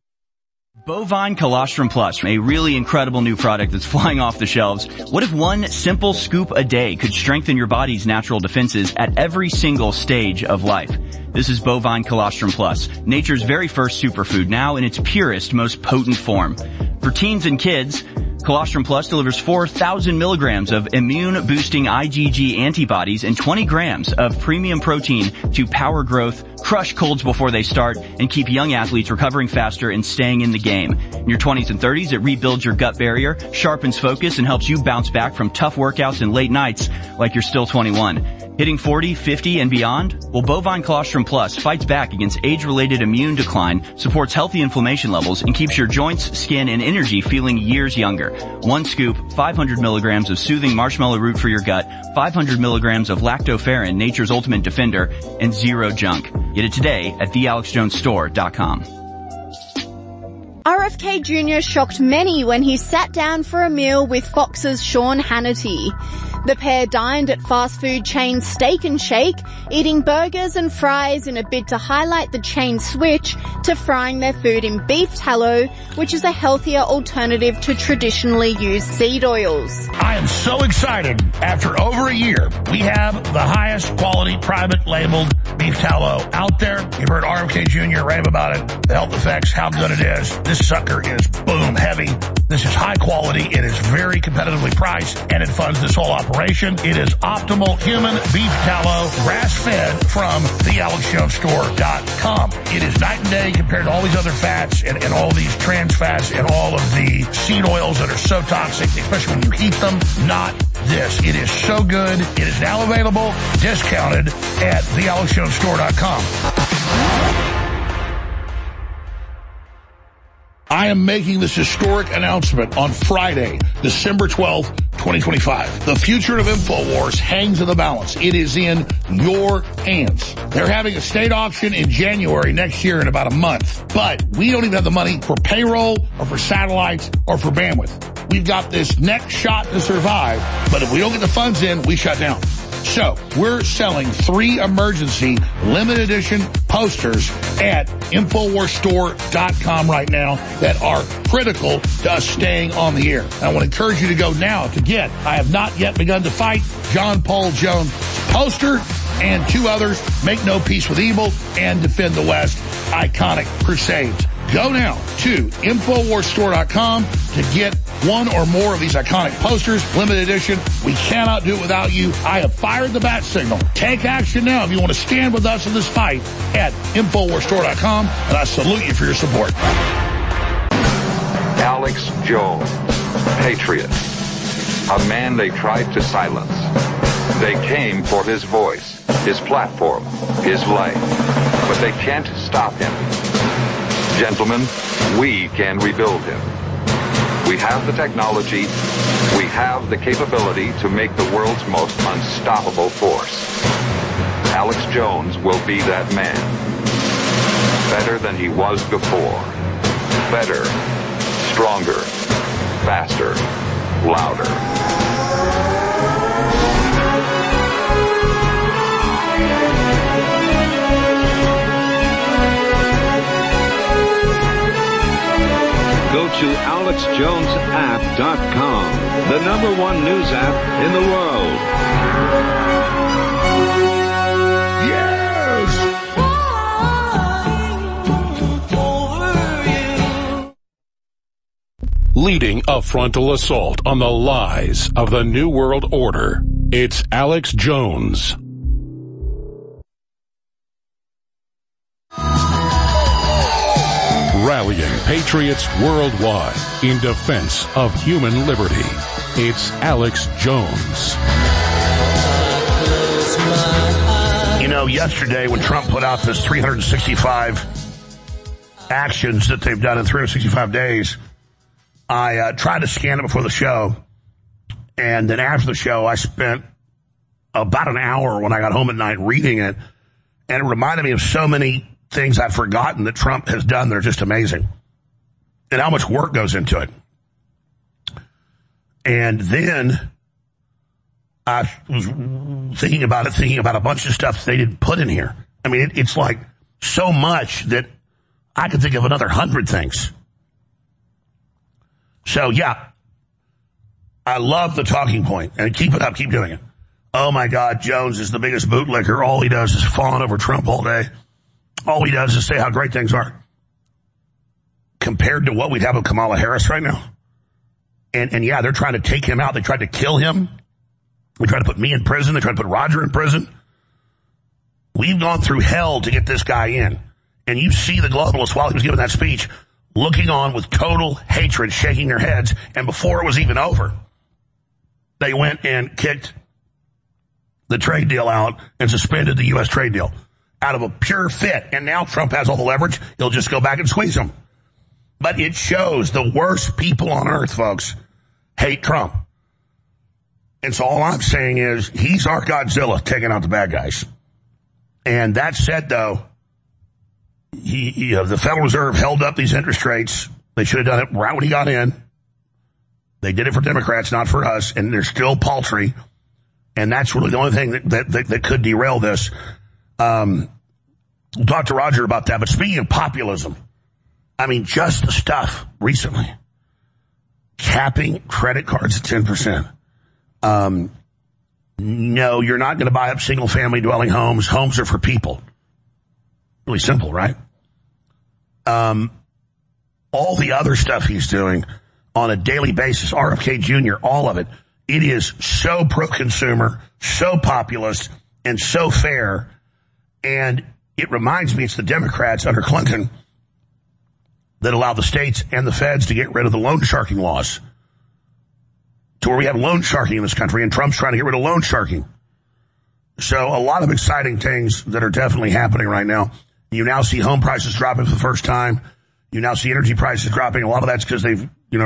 Bovine Colostrum Plus, a really incredible new product that's flying off the shelves. What if one simple scoop a day could strengthen your body's natural defenses at every single stage of life? This is Bovine Colostrum Plus, nature's very first superfood, now in its purest, most potent form. For teens and kids, Colostrum Plus delivers 4,000 milligrams of immune-boosting IgG antibodies and 20 grams of premium protein to power growth, crush colds before they start, and keep young athletes recovering faster and staying in the game. In your 20s and 30s, it rebuilds your gut barrier, sharpens focus, and helps you bounce back from tough workouts and late nights like you're still 21. Hitting 40, 50, and beyond? Well, Bovine Colostrum Plus fights back against age-related immune decline, supports healthy inflammation levels, and keeps your joints, skin, and energy feeling years younger. 1 scoop, 500 milligrams of soothing marshmallow root for your gut, 500 milligrams of lactoferrin, nature's ultimate defender, and 0 junk. Get it today at thealexjonesstore.com. RFK Jr. shocked many when he sat down for a meal with Fox's Sean Hannity. The pair dined at fast food chain Steak and Shake, eating burgers and fries in a bid to highlight the chain's switch to frying their food in beef tallow, which is a healthier alternative to traditionally used seed oils. I am so excited. After over a year, we have the highest quality private labeled beef tallow out there. You've heard RFK Jr. rave about it, the health effects, how good it is. This sucker is boom heavy. This is high quality. It is very competitively priced, and it funds this whole operation. It is optimal human beef tallow, grass-fed from thealexjonesstore.com. It is night and day compared to all these other fats and all these trans fats and all of the seed oils that are so toxic, especially when you heat them. Not this. It is so good. It is now available, discounted at thealexjonesstore.com. I am making this historic announcement on Friday, December 12th, 2025. The future of InfoWars hangs in the balance. It is in your hands. They're having a state auction in January next year in about a month. But we don't even have the money for payroll or for satellites or for bandwidth. We've got this next shot to survive, but if we don't get the funds in, we shut down. So we're selling 3 emergency limited edition posters at InfoWarsStore.com right now that are critical to us staying on the air. I want to encourage you to go now to get I Have Not Yet Begun to Fight, John Paul Jones poster, and 2 others, Make No Peace with Evil and Defend the West, Iconic Crusades. Go now to InfoWarsStore.com to get 1 or more of these iconic posters, limited edition. We cannot do it without you. I have fired the bat signal. Take action now if you want to stand with us in this fight at InfoWarsStore.com, and I salute you for your support. Alex Jones, patriot, a man they tried to silence. They came for his voice, his platform, his life, but they can't stop him. Gentlemen, we can rebuild him. We have the technology, we have the capability to make the world's most unstoppable force. Alex Jones will be that man. Better than he was before. Better, stronger, faster, louder. Go to AlexJonesApp.com, the #1 news app in the world. Yes! Leading a frontal assault on the lies of the New World Order, it's Alex Jones. Rallying patriots worldwide in defense of human liberty. It's Alex Jones. You know, yesterday when Trump put out this 365 actions that they've done in 365 days, I tried to scan it before the show. And then after the show, I spent about an hour when I got home at night reading it. And it reminded me of so many things I've forgotten that Trump has done that are just amazing. And how much work goes into it. And then I was thinking about a bunch of stuff they didn't put in here. I mean, it's like so much that I could think of another 100 things. So, yeah, I love the talking point. And keep it up, keep doing it. Oh, my God, Jones is the biggest bootlicker. All he does is fawn over Trump all day. All he does is say how great things are. Compared to what we'd have with Kamala Harris right now. And yeah, they're trying to take him out. They tried to kill him. They tried to put me in prison. They tried to put Roger in prison. We've gone through hell to get this guy in. And you see the globalists while he was giving that speech looking on with total hatred, shaking their heads. And before it was even over, they went and kicked the trade deal out and suspended the U.S. trade deal out of a pure fit. And now Trump has all the leverage. He'll just go back and squeeze them. But it shows the worst people on earth, folks, hate Trump. And so all I'm saying is he's our Godzilla taking out the bad guys. And that said, though, the Federal Reserve held up these interest rates. They should have done it right when he got in. They did it for Democrats, not for us, and they're still paltry. And that's really the only thing that could derail this. We'll talk to Roger about that. But speaking of populism, I mean, just the stuff recently. Capping credit cards at 10%. No, you're not going to buy up single-family dwelling homes. Homes are for people. Really simple, right? All the other stuff he's doing on a daily basis, RFK Jr., all of it, it is so pro-consumer, so populist, and so fair. And it reminds me it's the Democrats under Clinton that allow the states and the feds to get rid of the loan sharking laws. To where we have loan sharking in this country, and Trump's trying to get rid of loan sharking. So a lot of exciting things that are definitely happening right now. You now see home prices dropping for the first time. You now see energy prices dropping. A lot of that's because they've,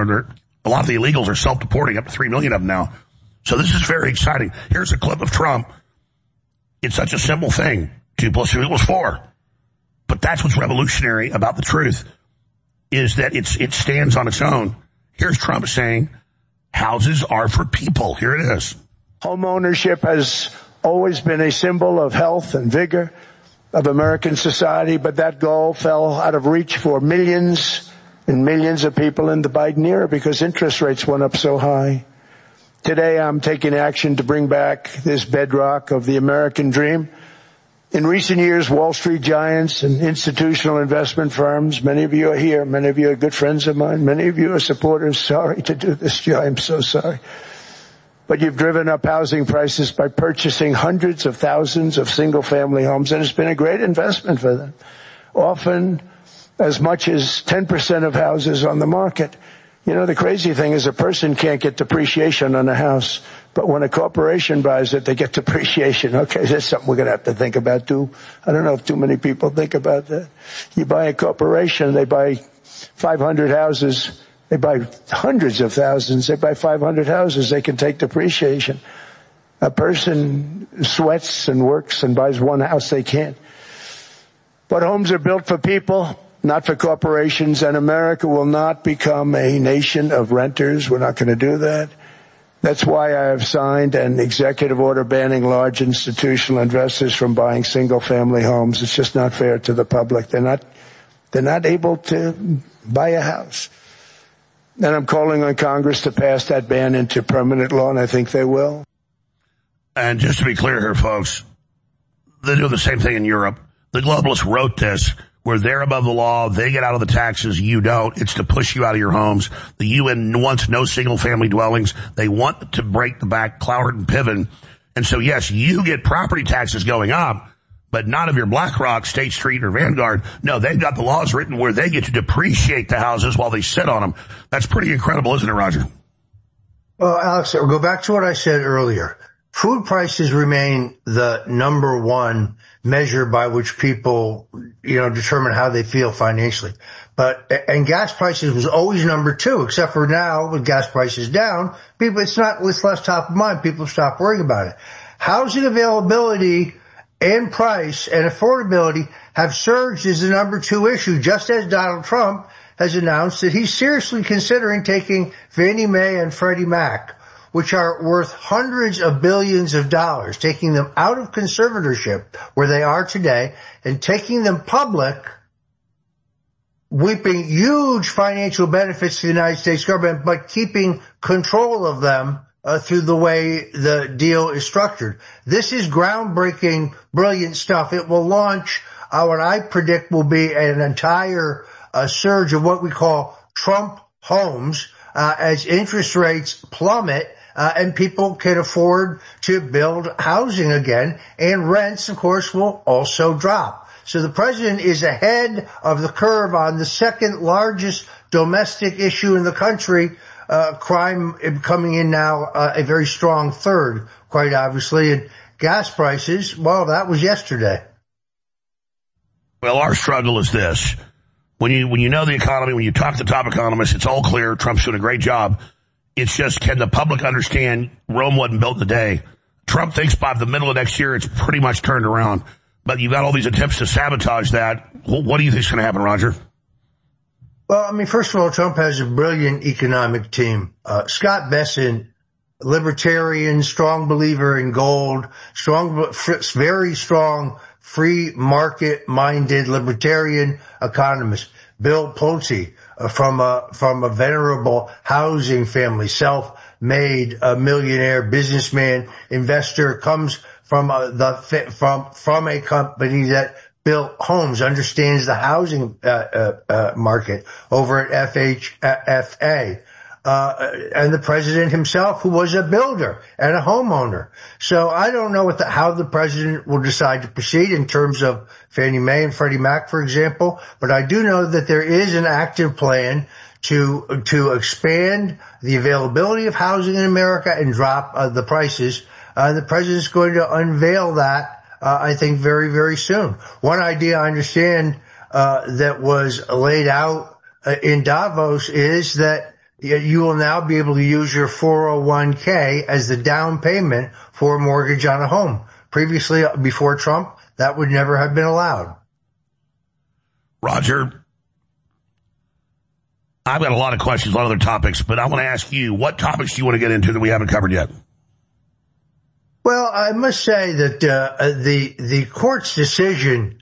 a lot of the illegals are self-deporting, up to 3 million of them now. So this is very exciting. Here's a clip of Trump. It's such a simple thing. 2 + 2 = 4. But that's what's revolutionary about the truth, is that it stands on its own. Here's Trump saying, houses are for people. Here it is. Home ownership has always been a symbol of health and vigor of American society, but that goal fell out of reach for millions and millions of people in the Biden era because interest rates went up so high. Today I'm taking action to bring back this bedrock of the American dream. In recent years, Wall Street giants and institutional investment firms, many of you are here, many of you are good friends of mine, many of you are supporters. Sorry to do this, Joe, I'm so sorry. But you've driven up housing prices by purchasing hundreds of thousands of single-family homes, and it's been a great investment for them. Often as much as 10% of houses on the market. The crazy thing is a person can't get depreciation on a house, but when a corporation buys it, they get depreciation. Okay, that's something we're going to have to think about too. I don't know if too many people think about that. You buy a corporation, they buy 500 houses. They buy hundreds of thousands. They buy 500 houses. They can take depreciation. A person sweats and works and buys one house, they can't. But homes are built for people, not for corporations, and America will not become a nation of renters. We're not going to do that. That's why I have signed an executive order banning large institutional investors from buying single-family homes. It's just not fair to the public. They're not able to buy a house. And I'm calling on Congress to pass that ban into permanent law, and I think they will. And just to be clear here, folks, they do the same thing in Europe. The globalists wrote this, where they're above the law, they get out of the taxes, you don't. It's to push you out of your homes. The UN wants no single-family dwellings. They want to break the back, Cloward and Piven. And so, yes, you get property taxes going up, but not of your BlackRock, State Street, or Vanguard. No, they've got the laws written where they get to depreciate the houses while they sit on them. That's pretty incredible, isn't it, Roger? Well, Alex, we'll go back to what I said earlier. Food prices remain the number one measure by which people, determine how they feel financially. And gas prices was always number 2, except for now with gas prices down, it's less top of mind. People stop worrying about it. Housing availability and price and affordability have surged as the number 2 issue, just as Donald Trump has announced that he's seriously considering taking Fannie Mae and Freddie Mac, which are worth hundreds of billions of dollars, taking them out of conservatorship where they are today and taking them public, reaping huge financial benefits to the United States government, but keeping control of them through the way the deal is structured. This is groundbreaking, brilliant stuff. It will launch what I predict will be an entire surge of what we call Trump homes as interest rates plummet and people can afford to build housing again, and rents, of course, will also drop. So the president is ahead of the curve on the second largest domestic issue in the country, crime coming in now a very strong third, quite obviously. gas prices, well, that was yesterday. Well, our struggle is this. When you know the economy, when you talk to top economists, it's all clear. Trump's doing a great job. It's just, can the public understand Rome wasn't built in a day? Trump thinks by the middle of next year it's pretty much turned around. But you've got all these attempts to sabotage that. What do you think is going to happen, Roger? Well, I mean, first of all, Trump has a brilliant economic team. Scott Bessent, libertarian, strong believer in gold, very strong, free market-minded libertarian economist. Bill Pulte, from a venerable housing family, self-made millionaire, businessman, investor, comes from a company that built homes, understands the housing market over at FHFA. And the president himself, who was a builder and a homeowner. So I don't know how the president will decide to proceed in terms of Fannie Mae and Freddie Mac, for example, but I do know that there is an active plan to expand the availability of housing in America and drop the prices. The president's going to unveil that, I think, very, very soon. One idea I understand that was laid out in Davos is that you will now be able to use your 401k as the down payment for a mortgage on a home. Previously, before Trump, that would never have been allowed. Roger, I've got a lot of questions, a lot of other topics, but I want to ask you, what topics do you want to get into that we haven't covered yet? Well, I must say that the court's decision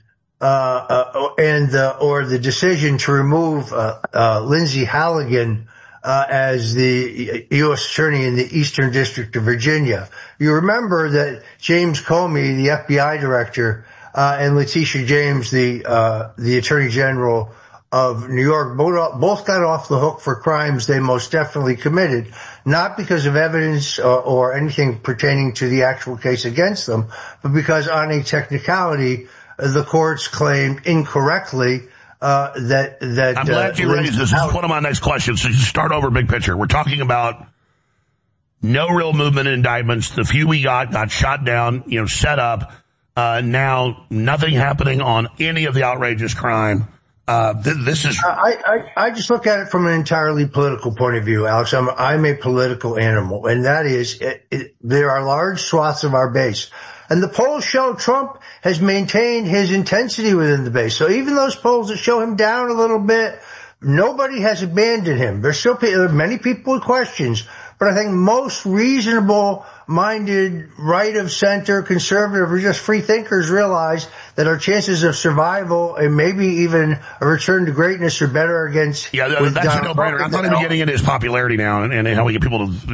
or the decision to remove Lindsay Halligan as the U.S. Attorney in the Eastern District of Virginia. You remember that James Comey, the FBI director, and Letitia James, the Attorney General of New York, both got off the hook for crimes they most definitely committed, not because of evidence or anything pertaining to the actual case against them, but because on a technicality, the courts claimed incorrectly that I'm glad you raised this. This is one of my next questions. So just start over big picture. We're talking about no real movement in indictments. The few we got shot down, set up. Now nothing happening on any of the outrageous crime. This is. I just look at it from an entirely political point of view, Alex. I'm a political animal, and that is, there are large swaths of our base. And the polls show Trump has maintained his intensity within the base. So even those polls that show him down a little bit, nobody has abandoned him. There are many people with questions, but I think most reasonable-minded, right-of-center, conservative, or just free thinkers realize that our chances of survival and maybe even a return to greatness are better against. Yeah, that's a no-brainer. I'm not even getting into his popularity now and how we get people to,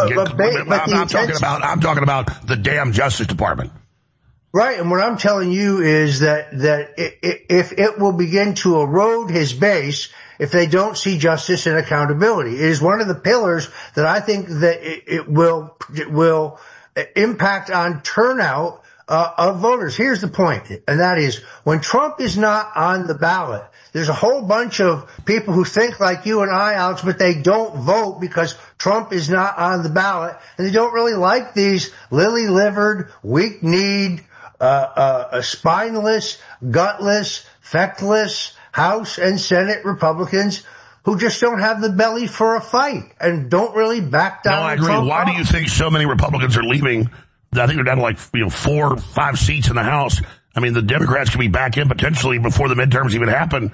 I'm talking about the damn Justice Department. Right, and what I'm telling you is that if it will begin to erode his base if they don't see justice and accountability. It is one of the pillars that I think that it will impact on turnout of voters. Here's the point, and that is when Trump is not on the ballot, there's a whole bunch of people who think like you and I, Alex, but they don't vote because Trump is not on the ballot, and they don't really like these lily-livered, weak-kneed, spineless, gutless, feckless House and Senate Republicans who just don't have the belly for a fight and don't really back down. No, I agree. Why do you think so many Republicans are leaving? I think they're down to 4 or 5 seats in the House. I mean, the Democrats could be back in potentially before the midterms even happen.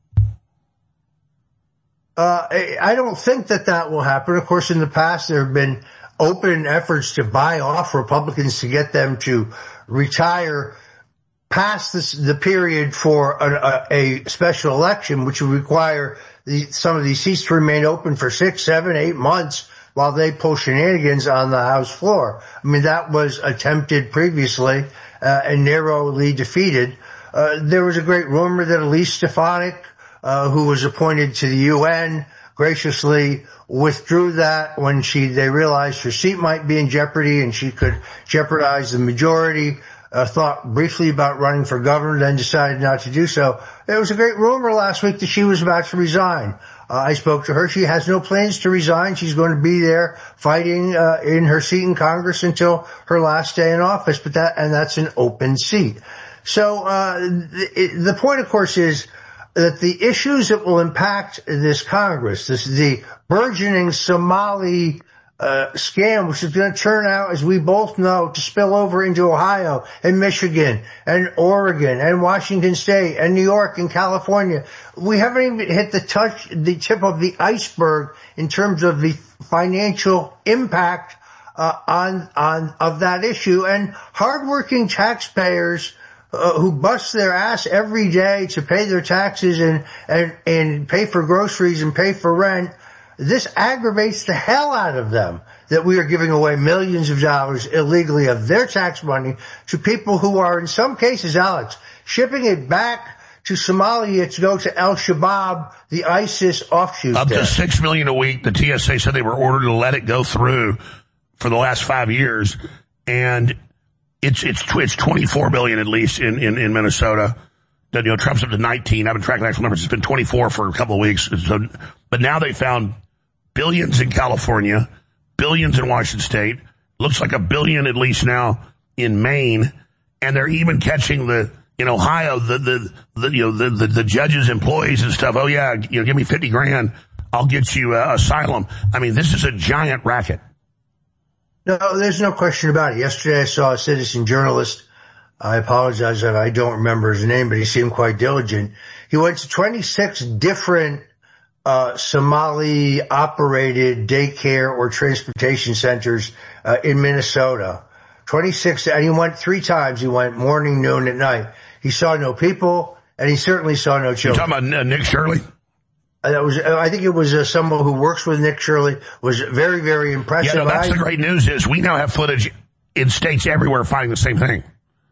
I don't think that will happen. Of course, in the past, there have been open efforts to buy off Republicans to get them to retire past the period for a special election, which would require some of these seats to remain open for 6, 7, 8 months while they pull shenanigans on the House floor. I mean, that was attempted previously and narrowly defeated. There was a great rumor that Elise Stefanik, who was appointed to the UN, graciously withdrew that when they realized her seat might be in jeopardy and she could jeopardize the majority. Thought briefly about running for governor, then decided not to do so. There was a great rumor last week that she was about to resign. I spoke to her. She has no plans to resign. She's going to be there fighting in her seat in Congress until her last day in office. That's an open seat. So the point, of course, is that the issues that will impact this Congress, the burgeoning Somali scam, which is going to turn out, as we both know, to spill over into Ohio and Michigan and Oregon and Washington State and New York and California. We haven't even hit the tip of the iceberg in terms of the financial impact of that issue. And hardworking taxpayers who bust their ass every day to pay their taxes and pay for groceries and pay for rent, this aggravates the hell out of them that we are giving away millions of dollars illegally of their tax money to people who are, in some cases, Alex, shipping it back to Somalia to go to Al-Shabaab, the ISIS offshoot. Up to $6 million a week. The TSA said they were ordered to let it go through for the last 5 years, and it's $24 billion at least in Minnesota. Trump's up to 19. I've been tracking actual numbers. It's been 24 for a couple of weeks. So, but now they found billions in California, billions in Washington State. Looks like $1 billion at least now in Maine, and they're even catching in Ohio the judges' employees and stuff. Oh yeah, give me $50,000, I'll get you asylum. I mean, this is a giant racket. No, there's no question about it. Yesterday I saw a citizen journalist. I apologize that I don't remember his name, but he seemed quite diligent. He went to 26 different Somali-operated daycare or transportation centers in Minnesota. 26, and he went 3 times. He went morning, noon, at night. He saw no people, and he certainly saw no children. You're talking about Nick Shirley? I think it was someone who works with Nick Shirley. Was very, very impressive. Yeah, no, that's the great news is we now have footage in states everywhere finding the same thing.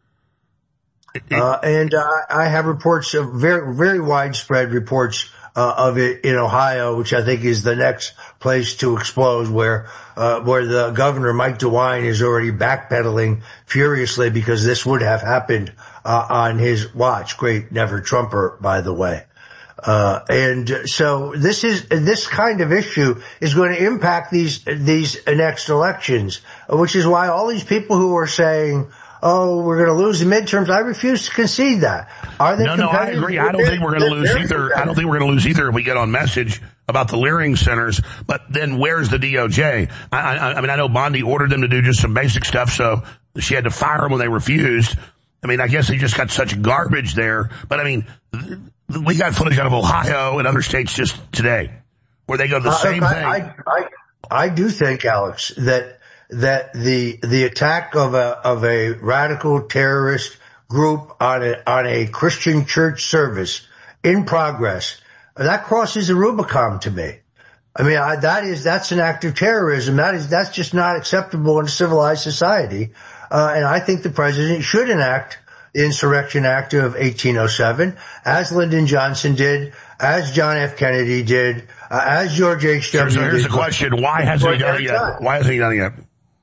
And I have reports of very, very widespread reports of it in Ohio, which I think is the next place to explode, where the governor, Mike DeWine, is already backpedaling furiously because this would have happened on his watch. Great never Trumper, by the way. And so this kind of issue is going to impact these next elections, which is why all these people who are saying, oh, we're going to lose the midterms, I refuse to concede that. Are they No, I agree. I don't think we're going to lose either. I don't think we're going to lose either if we get on message about the Leering centers. But then where's the DOJ? I mean, I know Bondi ordered them to do just some basic stuff, so she had to fire them when they refused. I mean, I guess they just got such garbage there. But I mean, we got footage out of Ohio and other states just today where they go to the same thing. I do think, Alex, that the attack of a radical terrorist group on a Christian church service in progress, that crosses the Rubicon to me. I mean, that's an act of terrorism. That's just not acceptable in a civilized society. And I think the president should enact the Insurrection Act of 1807, as Lyndon Johnson did, as John F. Kennedy did, as George H.W. So here's the question: why hasn't he done it yet? Why hasn't he done it yet?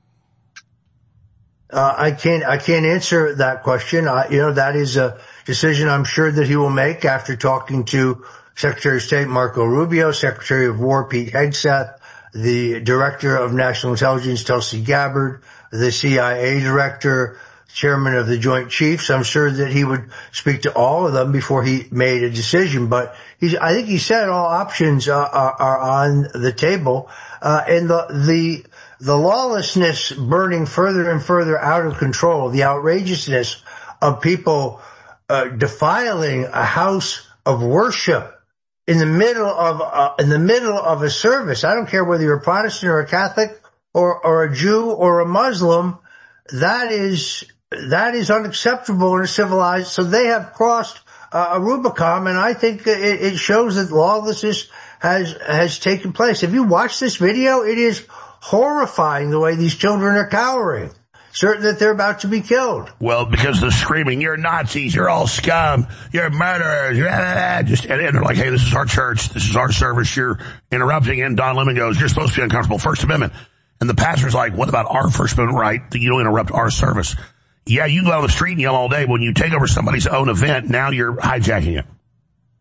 I can't answer that question. That is a decision I'm sure that he will make after talking to Secretary of State Marco Rubio, Secretary of War Pete Hegseth, the Director of National Intelligence Tulsi Gabbard, the CIA Director, Chairman of the Joint Chiefs. I'm sure that he would speak to all of them before he made a decision. But I think he said all options are on the table, and the lawlessness burning further and further out of control, the outrageousness of people defiling a house of worship in the middle of a service. I don't care whether you're a Protestant or a Catholic or a Jew or a Muslim. That is unacceptable in a civilized. So they have crossed a Rubicon, and I think it shows that lawlessness has taken place. If you watch this video, it is horrifying the way these children are cowering, certain that they're about to be killed. Well, because they're screaming, "You're Nazis! You're all scum! You're murderers!" And they're like, "Hey, this is our church. This is our service. You're interrupting." And Don Lemon goes, "You're supposed to be uncomfortable. First Amendment." And the pastor's like, "What about our First Amendment right that you don't interrupt our service?" Yeah, you can go out on the street and yell all day, but when you take over somebody's own event, now you're hijacking it.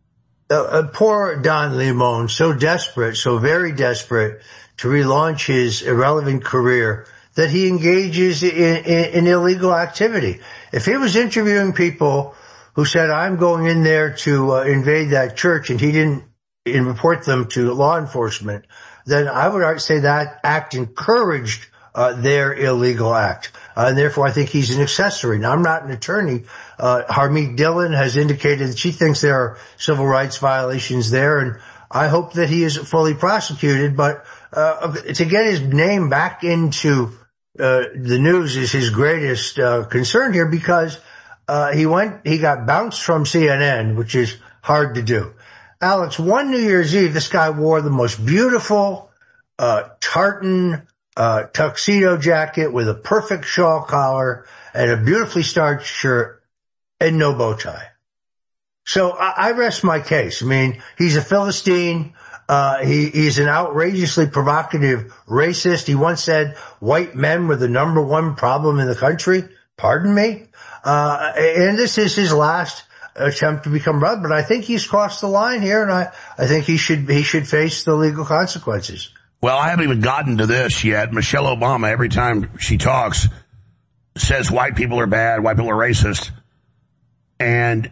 poor Don Lemon, so desperate, so very desperate to relaunch his irrelevant career that he engages in illegal activity. If he was interviewing people who said, I'm going in there to invade that church, and he didn't report them to law enforcement, then I would say that act encouraged their illegal act. And therefore, I think he's an accessory. Now, I'm not an attorney. Harmeet Dillon has indicated that she thinks there are civil rights violations there, and I hope that he is fully prosecuted. But to get his name back into the news is his greatest concern here, because he got bounced from CNN, which is hard to do. Alex, one New Year's Eve, this guy wore the most beautiful tartan tuxedo jacket with a perfect shawl collar and a beautifully starched shirt and no bow tie. So I rest my case. I mean, he's a Philistine. He's an outrageously provocative racist. He once said white men were the number one problem in the country. Pardon me? And this is his last attempt to become president, but I think he's crossed the line here, and I think he should face the legal consequences. Well, I haven't even gotten to this yet. Michelle Obama, every time she talks, says white people are bad, white people are racist. And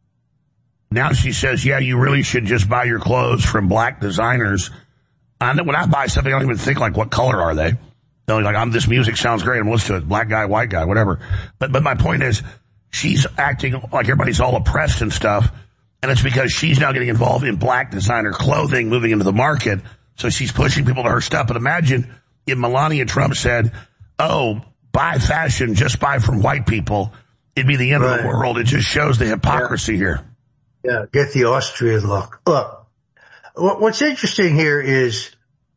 now she says, yeah, you really should just buy your clothes from black designers. When I buy something, I don't even think, like, what color are they? They're like, this music sounds great, I'm listening to it. Black guy, white guy, whatever. But my point is, she's acting like everybody's all oppressed and stuff. And it's because she's now getting involved in black designer clothing, moving into the market. So she's pushing people to her stuff. But imagine if Melania Trump said, oh, buy fashion, just buy from white people. It'd be the end of the world. It just shows the hypocrisy here. Yeah, get the Austrian look. Look, what's interesting here is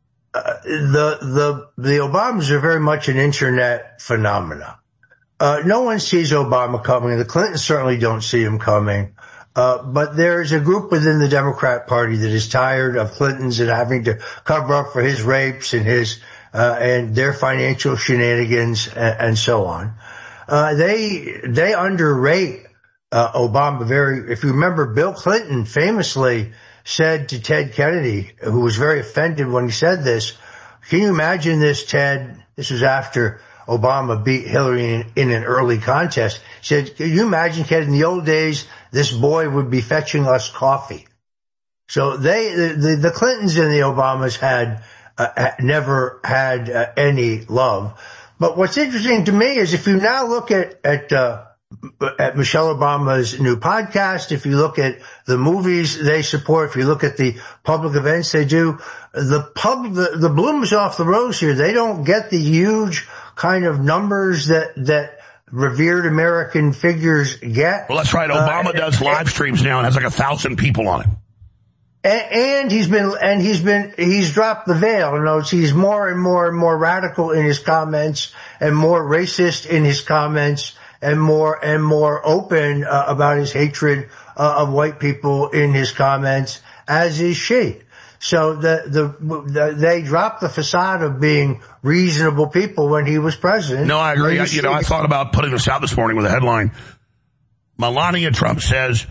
the Obamas are very much an internet phenomena. No one sees Obama coming. The Clintons certainly don't see him coming. But there's a group within the Democrat Party that is tired of Clinton's and having to cover up for his rapes and and their financial shenanigans and so on. They underrate Obama if you remember, Bill Clinton famously said to Ted Kennedy, who was very offended when he said this, can you imagine this, Ted? This was after Obama beat Hillary in an early contest. He said, can you imagine, Ted, in the old days, this boy would be fetching us coffee. So the Clintons and the Obamas never had any love. But what's interesting to me is if you now look at Michelle Obama's new podcast, if you look at the movies they support, if you look at the public events they do, the bloom is off the rose here. They don't get the huge kind of numbers that revered American figures get. Well, that's right. Obama does live streams now and has like 1,000 people on it. And he's dropped the veil. You know, he's more and more radical in his comments and more racist in his comments and more open about his hatred of white people in his comments, as is she. So they dropped the facade of being reasonable people when he was president. No, I agree. I thought about putting this out this morning with a headline. Melania Trump says,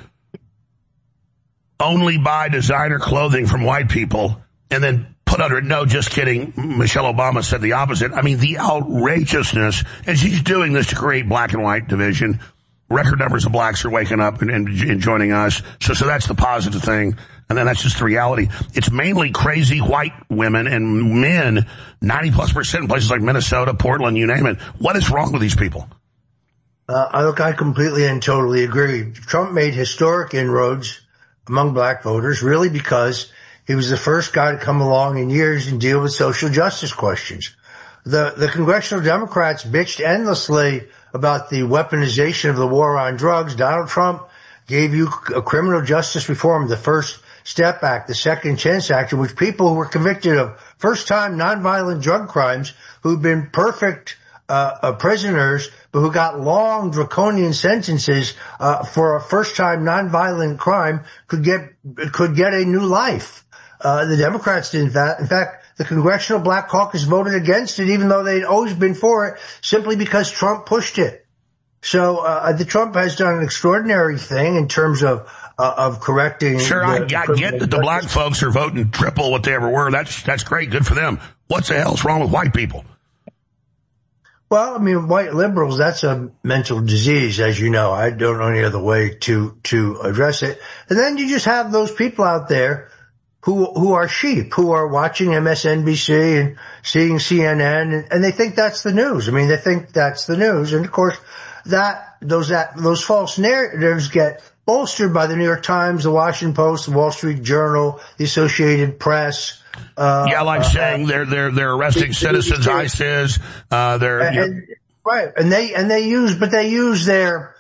only buy designer clothing from white people, and then put under it, no, just kidding. Michelle Obama said the opposite. I mean, the outrageousness, and she's doing this to create black and white division. Record numbers of blacks are waking up and joining us. So that's the positive thing. And then that's just the reality. It's mainly crazy white women and men, 90+% in places like Minnesota, Portland, you name it. What is wrong with these people? I completely and totally agree. Trump made historic inroads among black voters, really because he was the first guy to come along in years and deal with social justice questions. The congressional Democrats bitched endlessly about the weaponization of the war on drugs. Donald Trump gave you a criminal justice reform, the First Step Act, the Second Chance Act, in which people who were convicted of first-time nonviolent drug crimes, who'd been perfect prisoners, but who got long draconian sentences for a first-time nonviolent crime, could get a new life. The Democrats did that. In fact, the Congressional Black Caucus voted against it, even though they'd always been for it, simply because Trump pushed it. So the Trump has done an extraordinary thing in terms of correcting. Sure, I get that the black folks are voting triple what they ever were. That's great. Good for them. What the hell's wrong with white people? Well, I mean, white liberals, that's a mental disease, as you know. I don't know any other way to address it. And then you just have those people out there who are sheep, who are watching MSNBC and seeing CNN, and they think that's the news. I mean, they think that's the news. And of course, those false narratives get bolstered by the New York Times, the Washington Post, the Wall Street Journal, the Associated Press. Saying they're arresting citizens, ISIS, right. And they use their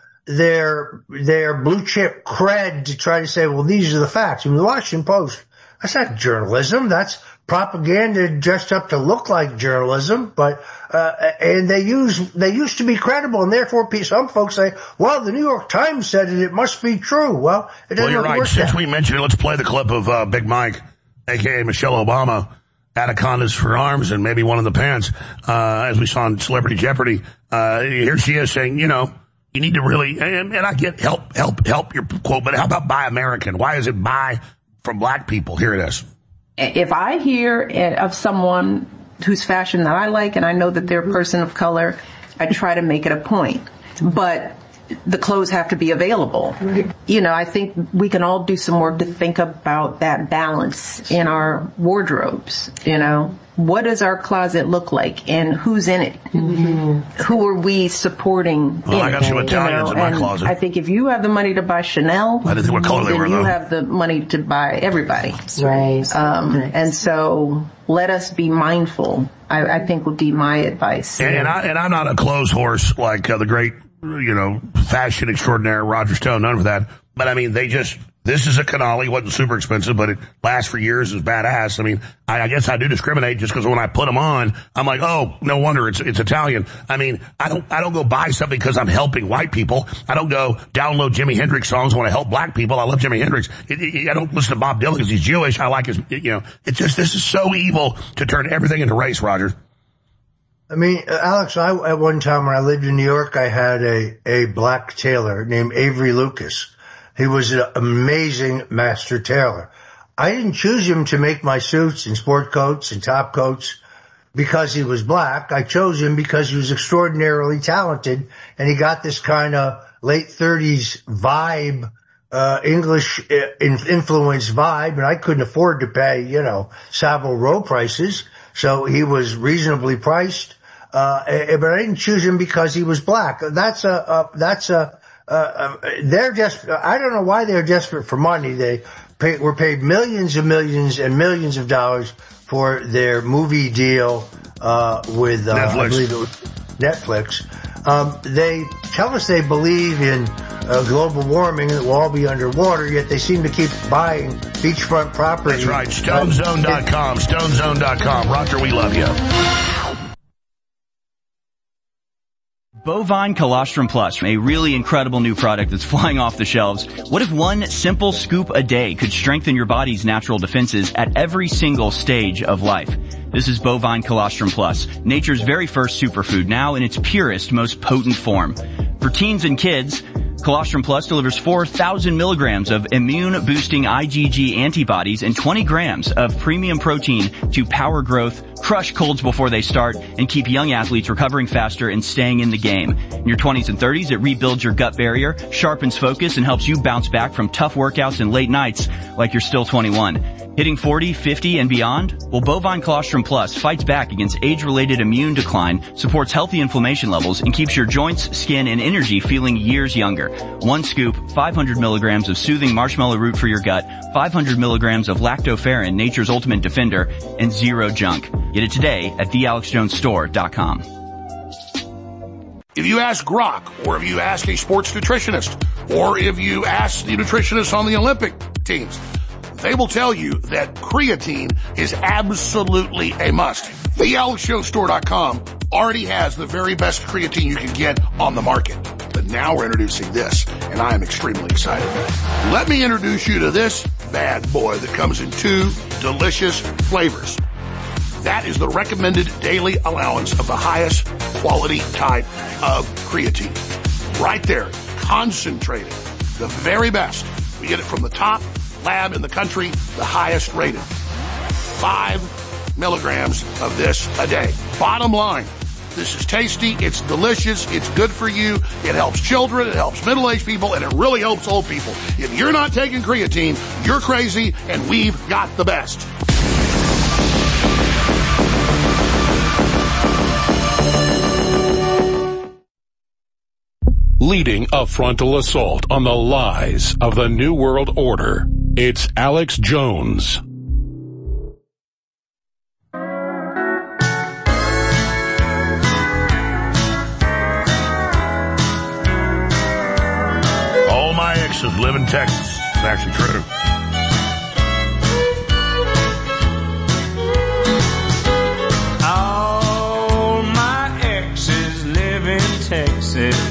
blue chip cred to try to say, well, these are the facts. I mean, the Washington Post, that's not journalism. That's propaganda dressed up to look like journalism. But, and they used to be credible. And therefore some folks say, well, the New York Times said it must be true. Well, it doesn't you're right. work Since that. we mentioned it, let's play the clip of, Big Mike, aka Michelle Obama, Anacondas for Arms and maybe one in the pants, as we saw on Celebrity Jeopardy. Here she is saying, you need to really, and I get help your quote, but how about buy American? Why is it buy from black people? Here it is. If I hear of someone whose fashion that I like and I know that they're a person of color, I try to make it a point. But the clothes have to be available. I think we can all do some work to think about that balance in our wardrobes. What does our closet look like and who's in it? Mm-hmm. Who are we supporting? Well, I got some Italians in my closet. I think if you have the money to buy Chanel, I didn't think what color they were, then you have the money to buy everybody. Right. And so let us be mindful, I think would be my advice. And I'm not a clothes horse like the great, fashion extraordinaire Roger Stone, none of that. But I mean, this is a Canali, wasn't super expensive, but it lasts for years, is badass. I mean, I guess I do discriminate just because when I put them on, I'm like, oh, no wonder it's Italian. I mean, I don't go buy something because I'm helping white people. I don't go download Jimi Hendrix songs when I help black people. I love Jimi Hendrix. I don't listen to Bob Dylan because he's Jewish. I like his, it's just, this is so evil to turn everything into race, Roger. I mean, Alex, at one time when I lived in New York, I had a black tailor named Avery Lucas. He was an amazing master tailor. I didn't choose him to make my suits and sport coats and top coats because he was black. I chose him because he was extraordinarily talented, and he got this kind of late 30s vibe, English influenced vibe, and I couldn't afford to pay, Savile Row prices. So he was reasonably priced, but I didn't choose him because he was black. They're just, I don't know why they're desperate for money. They were paid millions and millions and millions of dollars for their movie deal, with, I believe it was Netflix. They tell us they believe in global warming and that we'll all be underwater, yet they seem to keep buying beachfront property. That's right. StoneZone.com. StoneZone.com. Roger, we love you. Bovine Colostrum Plus, a really incredible new product that's flying off the shelves. What if one simple scoop a day could strengthen your body's natural defenses at every single stage of life? This is Bovine Colostrum Plus, nature's very first superfood, now in its purest, most potent form. For teens and kids, Colostrum Plus delivers 4,000 milligrams of immune-boosting IgG antibodies and 20 grams of premium protein to power growth, crush colds before they start, and keep young athletes recovering faster and staying in the game. In your 20s and 30s, it rebuilds your gut barrier, sharpens focus, and helps you bounce back from tough workouts and late nights like you're still 21. Hitting 40, 50, and beyond? Well, Bovine Colostrum Plus fights back against age-related immune decline, supports healthy inflammation levels, and keeps your joints, skin, and energy feeling years younger. One scoop, 500 milligrams of soothing marshmallow root for your gut, 500 milligrams of lactoferrin, nature's ultimate defender, and zero junk. Get it today at thealexjonesstore.com. If you ask Grok, or if you ask a sports nutritionist, or if you ask the nutritionist on the Olympic teams, they will tell you that creatine is absolutely a must. TheAlexJonesStore.com already has the very best creatine you can get on the market. But now we're introducing this, and I am extremely excited. Let me introduce you to this bad boy that comes in 2 delicious flavors. That is the recommended daily allowance of the highest quality type of creatine. right there, concentrated, the very best. We get it from the top lab in the country, the highest rated. 5 milligrams of this a day. Bottom line, this is tasty, it's delicious, it's good for you, it helps children, it helps middle-aged people, and it really helps old people. If you're not taking creatine, you're crazy, and we've got the best. Leading a frontal assault on the lies of the New World Order, it's Alex Jones. All my exes live in Texas. It's actually true. All my exes live in Texas.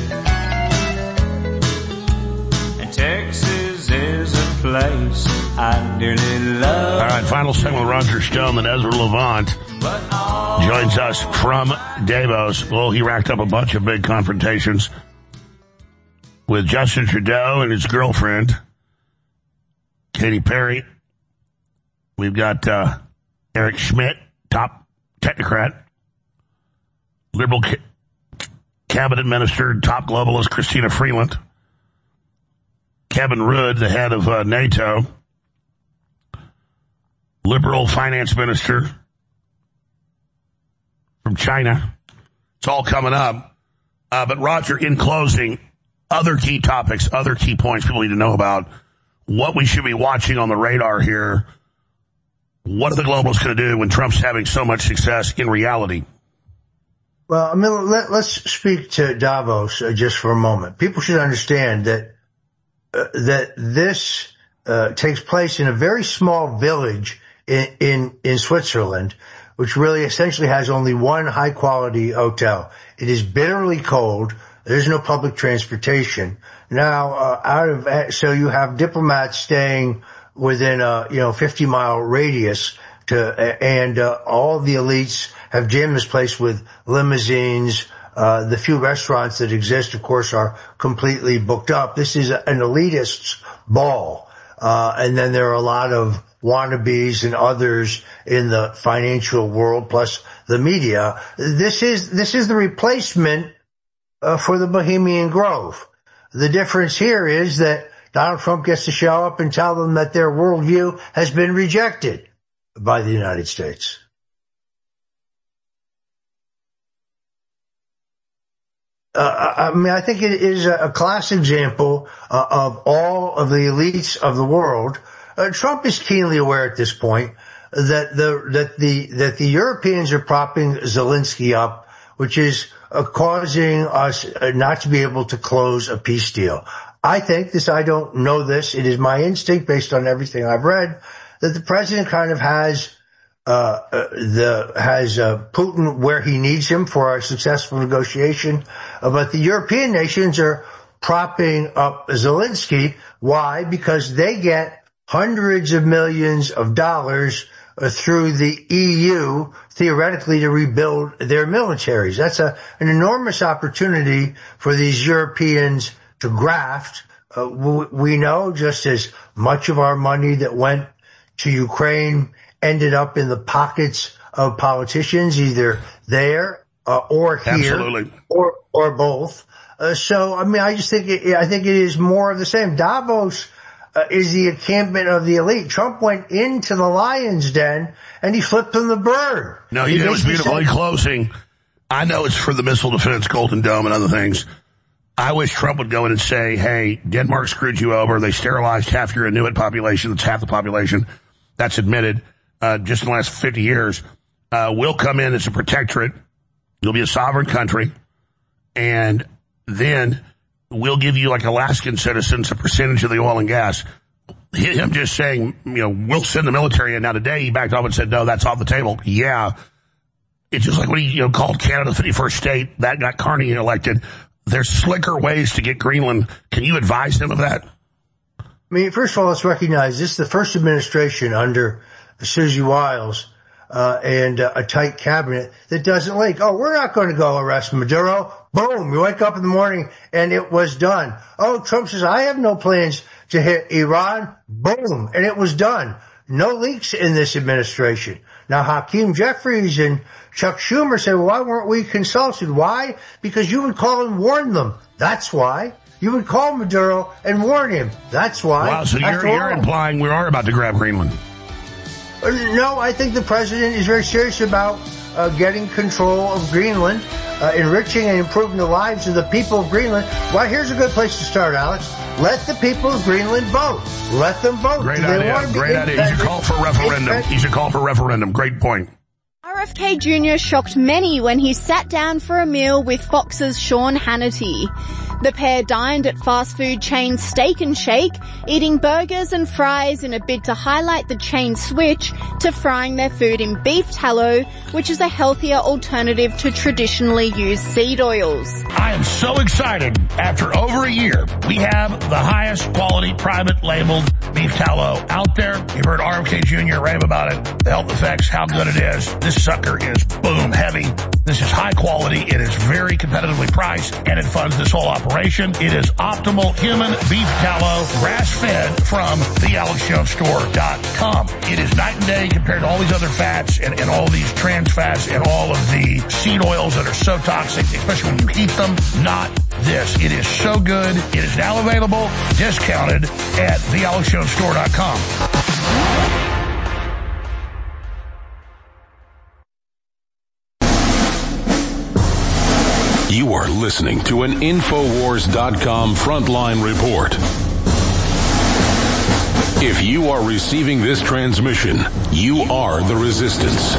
Texas is a place I dearly love. All right, final segment with Roger Stone and Ezra Levant joins us from Davos. Well, he racked up a bunch of big confrontations with Justin Trudeau and his girlfriend, Katy Perry. We've got Eric Schmidt, top technocrat, liberal cabinet minister, top globalist Christina Freeland, Kevin Rudd, the head of NATO, liberal finance minister from China. It's all coming up. But Roger, in closing, other key topics, other key points people need to know about, what we should be watching on the radar here. What are the globalists going to do when Trump's having so much success in reality? Well, I mean, let's speak to Davos just for a moment. People should understand that this takes place in a very small village in Switzerland, which really essentially has only one high quality hotel. It is bitterly cold. There's no public transportation. Now, so you have diplomats staying within a 50-mile radius and all the elites have jammed this place with limousines. The few restaurants that exist, of course, are completely booked up. This is an elitist's ball. And then there are a lot of wannabes and others in the financial world, plus the media. This is the replacement for the Bohemian Grove. The difference here is that Donald Trump gets to show up and tell them that their worldview has been rejected by the United States. I think it is a class example of all of the elites of the world. Trump is keenly aware at this point that the Europeans are propping Zelensky up, which is causing us not to be able to close a peace deal. I don't know this. It is my instinct based on everything I've read that the president kind of has Putin where he needs him for a successful negotiation. But the European nations are propping up Zelensky. Why? Because they get hundreds of millions of dollars through the EU, theoretically, to rebuild their militaries. That's an enormous opportunity for these Europeans to graft. We know just as much of our money that went to Ukraine ended up in the pockets of politicians, either there or here, absolutely, or both. I think it is more of the same. Davos is the encampment of the elite. Trump went into the lion's den and he flipped them the bird. No, he was beautiful. In closing, I know it's for the missile defense, Golden Dome, and other things. I wish Trump would go in and say, hey, Denmark screwed you over. They sterilized half your Inuit population. That's half the population. That's admitted. Just in the last 50 years, we'll come in as a protectorate. You'll be a sovereign country. And then we'll give you, like Alaskan citizens, a percentage of the oil and gas. Him just saying, we'll send the military in. Now today he backed off and said, no, that's off the table. Yeah. It's just like when he, called Canada the 51st state. That got Carney elected. There's slicker ways to get Greenland. Can you advise him of that? First of all, let's recognize this is the first administration under Susie Wiles and a tight cabinet that doesn't leak. Oh, we're not going to go arrest Maduro. Boom. You wake up in the morning and it was done. Oh, Trump says, I have no plans to hit Iran. Boom. And it was done. No leaks in this administration. Now, Hakeem Jeffries and Chuck Schumer say, well, why weren't we consulted? Why? Because you would call and warn them. That's why. You would call Maduro and warn him. That's why. Wow, so you're implying we are about to grab Greenland. No, I think the president is very serious about getting control of Greenland, enriching and improving the lives of the people of Greenland. Well, here's a good place to start, Alex. Let the people of Greenland vote. Let them vote. Great idea. Great idea. You should call for referendum. You should call for referendum. Great point. RFK Jr. shocked many when he sat down for a meal with Fox's Sean Hannity. The pair dined at fast food chain Steak and Shake, eating burgers and fries in a bid to highlight the chain's switch to frying their food in beef tallow, which is a healthier alternative to traditionally used seed oils. I am so excited. After over a year, we have the highest quality private labeled beef tallow out there. You've heard RFK Jr. rave about it, the health effects, how good it is. This sucker is boom heavy. This is high quality. It is very competitively priced, and it funds this whole operation. It is optimal human beef tallow, grass-fed from thealexjonestore.com. It is night and day compared to all these other fats and all these trans fats and all of the seed oils that are so toxic, especially when you heat them. Not this. It is so good. It is now available, discounted at thealexjonestore.com. You are listening to an Infowars.com frontline report. If you are receiving this transmission, you are the resistance.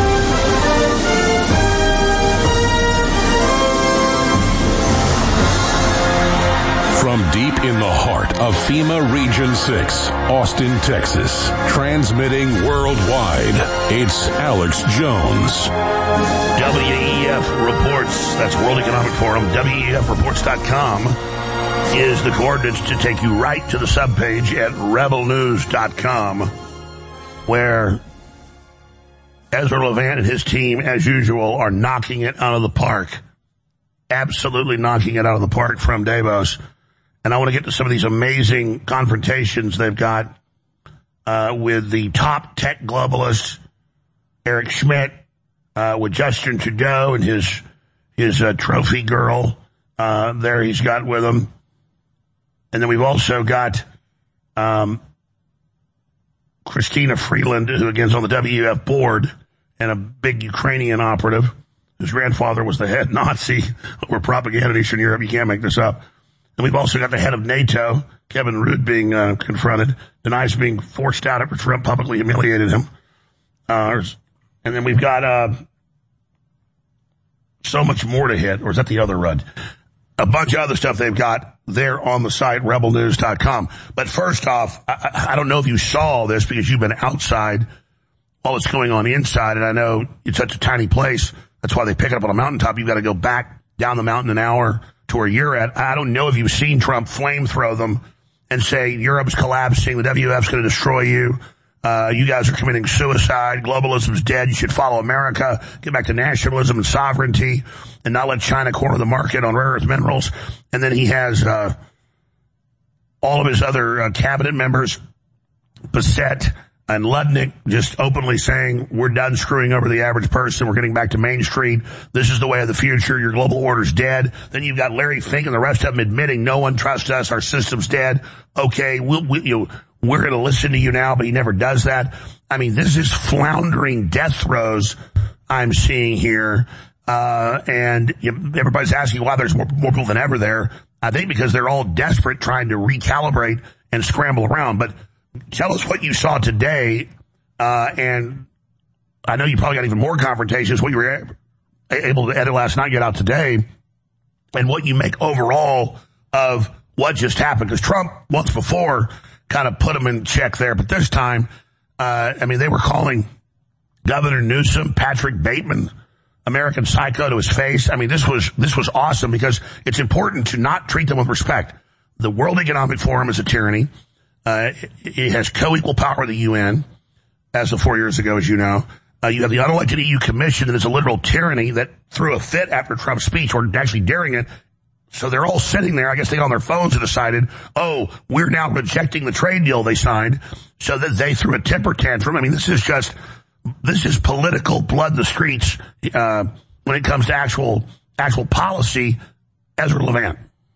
From deep in the heart of FEMA Region 6, Austin, Texas, transmitting worldwide, it's Alex Jones. WEF Reports, that's World Economic Forum, WEFreports.com is the coordinates to take you right to the subpage at rebelnews.com, where Ezra Levant and his team, as usual, are knocking it out of the park. Absolutely knocking it out of the park from Davos. And I want to get to some of these amazing confrontations they've got with the top tech globalist, Eric Schmidt, with Justin Trudeau and his trophy girl there he's got with him. And then we've also got Christina Freeland, who again is on the WEF board, and a big Ukrainian operative whose grandfather was the head Nazi over propaganda in Eastern Europe. You can't make this up. And we've also got the head of NATO, Kevin Rudd, being confronted, denies being forced out after Trump publicly humiliated him. And then we've got so much more to hit, or is that the other Rudd? A bunch of other stuff they've got there on the site, rebelnews.com. But first off, I don't know if you saw this because you've been outside while it's going on inside, and I know it's such a tiny place. That's why they pick it up on a mountaintop. You've got to go back down the mountain an hour to where you're at. I don't know if you've seen Trump flamethrow them and say Europe's collapsing, the WF's going to destroy you. You guys are committing suicide. Globalism's dead. You should follow America. Get back to nationalism and sovereignty and not let China corner the market on rare earth minerals. And then he has all of his other cabinet members, Bissett and Ludnick, just openly saying, we're done screwing over the average person. We're getting back to Main Street. This is the way of the future. Your global order's dead. Then you've got Larry Fink and the rest of them admitting no one trusts us. Our system's dead. Okay, we're going to listen to you now, but he never does that. I mean, this is floundering death throes I'm seeing here. And everybody's asking why there's more people than ever there. I think because they're all desperate trying to recalibrate and scramble around. But tell us what you saw today. And I know you probably got even more confrontations, what you were able to edit last night, get out today, and what you make overall of what just happened. Because Trump, once before, kind of put him in check there. But this time, they were calling Governor Newsom, Patrick Bateman, American Psycho to his face. I mean, this was awesome because it's important to not treat them with respect. The World Economic Forum is a tyranny. It has co-equal power with the UN as of 4 years ago, as you know. You have the unelected EU Commission that is a literal tyranny that threw a fit after Trump's speech, or actually daring it. So they're all sitting there. I guess they got on their phones and decided, oh, we're now rejecting the trade deal they signed. So that they threw a temper tantrum. I mean, this is political blood in the streets, when it comes to actual policy. Ezra Levant.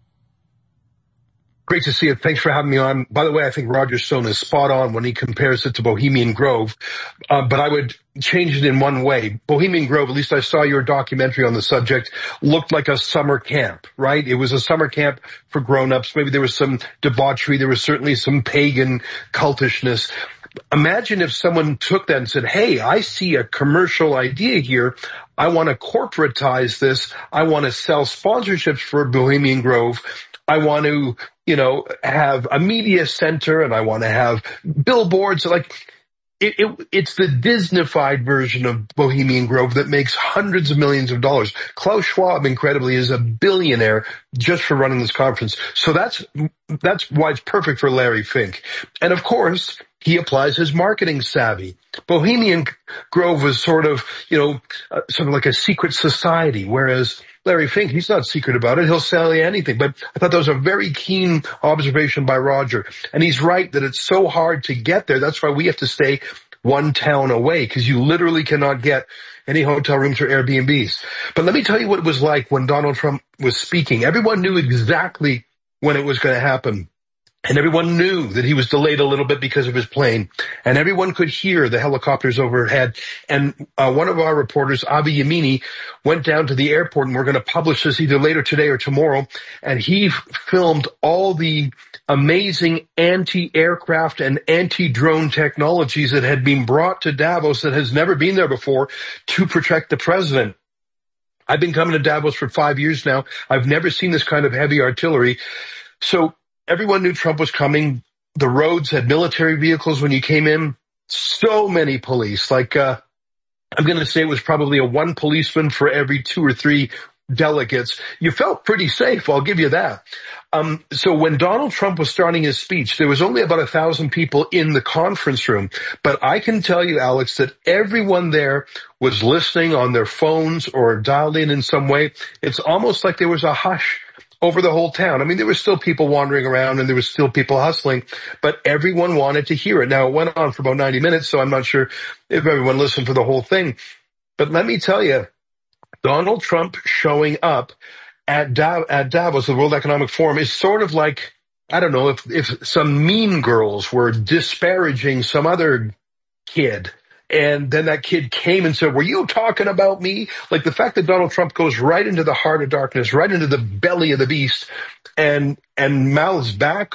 Great to see it. Thanks for having me on. By the way, I think Roger Stone is spot on when he compares it to Bohemian Grove. But I would change it in one way. Bohemian Grove, at least I saw your documentary on the subject, looked like a summer camp, right? It was a summer camp for grown-ups. Maybe there was some debauchery. There was certainly some pagan cultishness. Imagine if someone took that and said, hey, I see a commercial idea here. I want to corporatize this. I want to sell sponsorships for Bohemian Grove. I want to, have a media center, and I want to have billboards. Like, it's the Disneyfied version of Bohemian Grove that makes hundreds of millions of dollars. Klaus Schwab, incredibly, is a billionaire just for running this conference. So that's why it's perfect for Larry Fink. And of course, he applies his marketing savvy. Bohemian Grove was sort of like a secret society, whereas Larry Fink, he's not secret about it. He'll sell you anything. But I thought that was a very keen observation by Roger. And he's right that it's so hard to get there. That's why we have to stay one town away, because you literally cannot get any hotel rooms or Airbnbs. But let me tell you what it was like when Donald Trump was speaking. Everyone knew exactly when it was going to happen. And everyone knew that he was delayed a little bit because of his plane. And everyone could hear the helicopters overhead. And one of our reporters, Avi Yamini, went down to the airport, and we're going to publish this either later today or tomorrow. And he filmed all the amazing anti-aircraft and anti-drone technologies that had been brought to Davos that has never been there before to protect the president. I've been coming to Davos for 5 years now. I've never seen this kind of heavy artillery. So everyone knew Trump was coming. The roads had military vehicles when you came in. So many police. I'm going to say it was probably one policeman for every 2 or 3 delegates. You felt pretty safe, I'll give you that. So when Donald Trump was starting his speech, there was only about 1,000 people in the conference room. But I can tell you, Alex, that everyone there was listening on their phones or dialed in some way. It's almost like there was a hush over the whole town. I mean, there were still people wandering around and there was still people hustling, but everyone wanted to hear it. Now, it went on for about 90 minutes, so I'm not sure if everyone listened for the whole thing. But let me tell you, Donald Trump showing up at Davos, the World Economic Forum, is sort of like, I don't know, if some mean girls were disparaging some other kid, and then that kid came and said, were you talking about me? Like, the fact that Donald Trump goes right into the heart of darkness, right into the belly of the beast, and mouths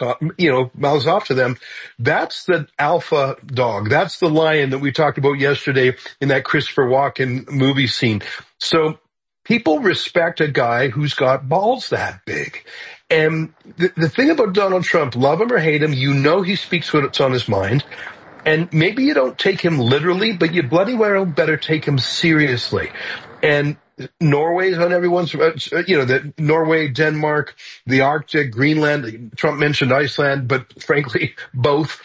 mouths off to them, that's the alpha dog. That's the lion that we talked about yesterday in that Christopher Walken movie scene. So people respect a guy who's got balls that big. And the thing about Donald Trump, love him or hate him, he speaks what's on his mind. And maybe you don't take him literally, but you bloody well better take him seriously. And Norway's on everyone's, Norway, Denmark, the Arctic, Greenland. Trump mentioned Iceland, but frankly, both.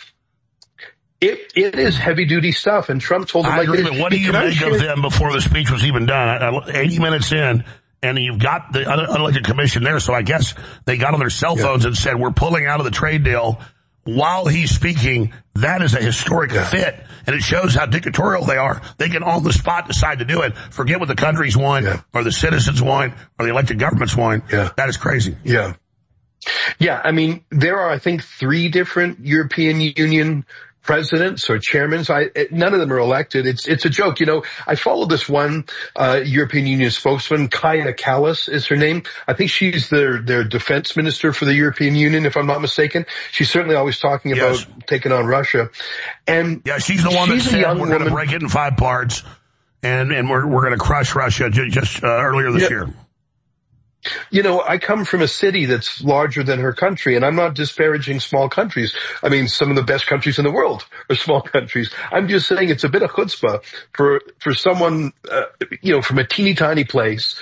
It is heavy duty stuff. And Trump told them, what do you make of them before the speech was even done? 80 minutes in, and you've got the unelected commission there. So I guess they got on their cell phones and said, we're pulling out of the trade deal. While he's speaking, that is a historic fit, and it shows how dictatorial they are. They can on the spot decide to do it. Forget what the countries want, or the citizens want, or the elected governments want. Yeah. That is crazy. Yeah. Yeah, I mean, there are, I think, 3 different European Union presidents or chairmen. None of them are elected. It's a joke. I follow this one European Union spokesman, Kaja Kallas is her name. I think she's their defense minister for the European Union, if I'm not mistaken. She's certainly always talking about taking on Russia. And yeah, she's the one that said we're going to break it in 5 parts and we're going to crush Russia just earlier this year. I come from a city that's larger than her country, and I'm not disparaging small countries. I mean, some of the best countries in the world are small countries. I'm just saying it's a bit of chutzpah for someone, from a teeny tiny place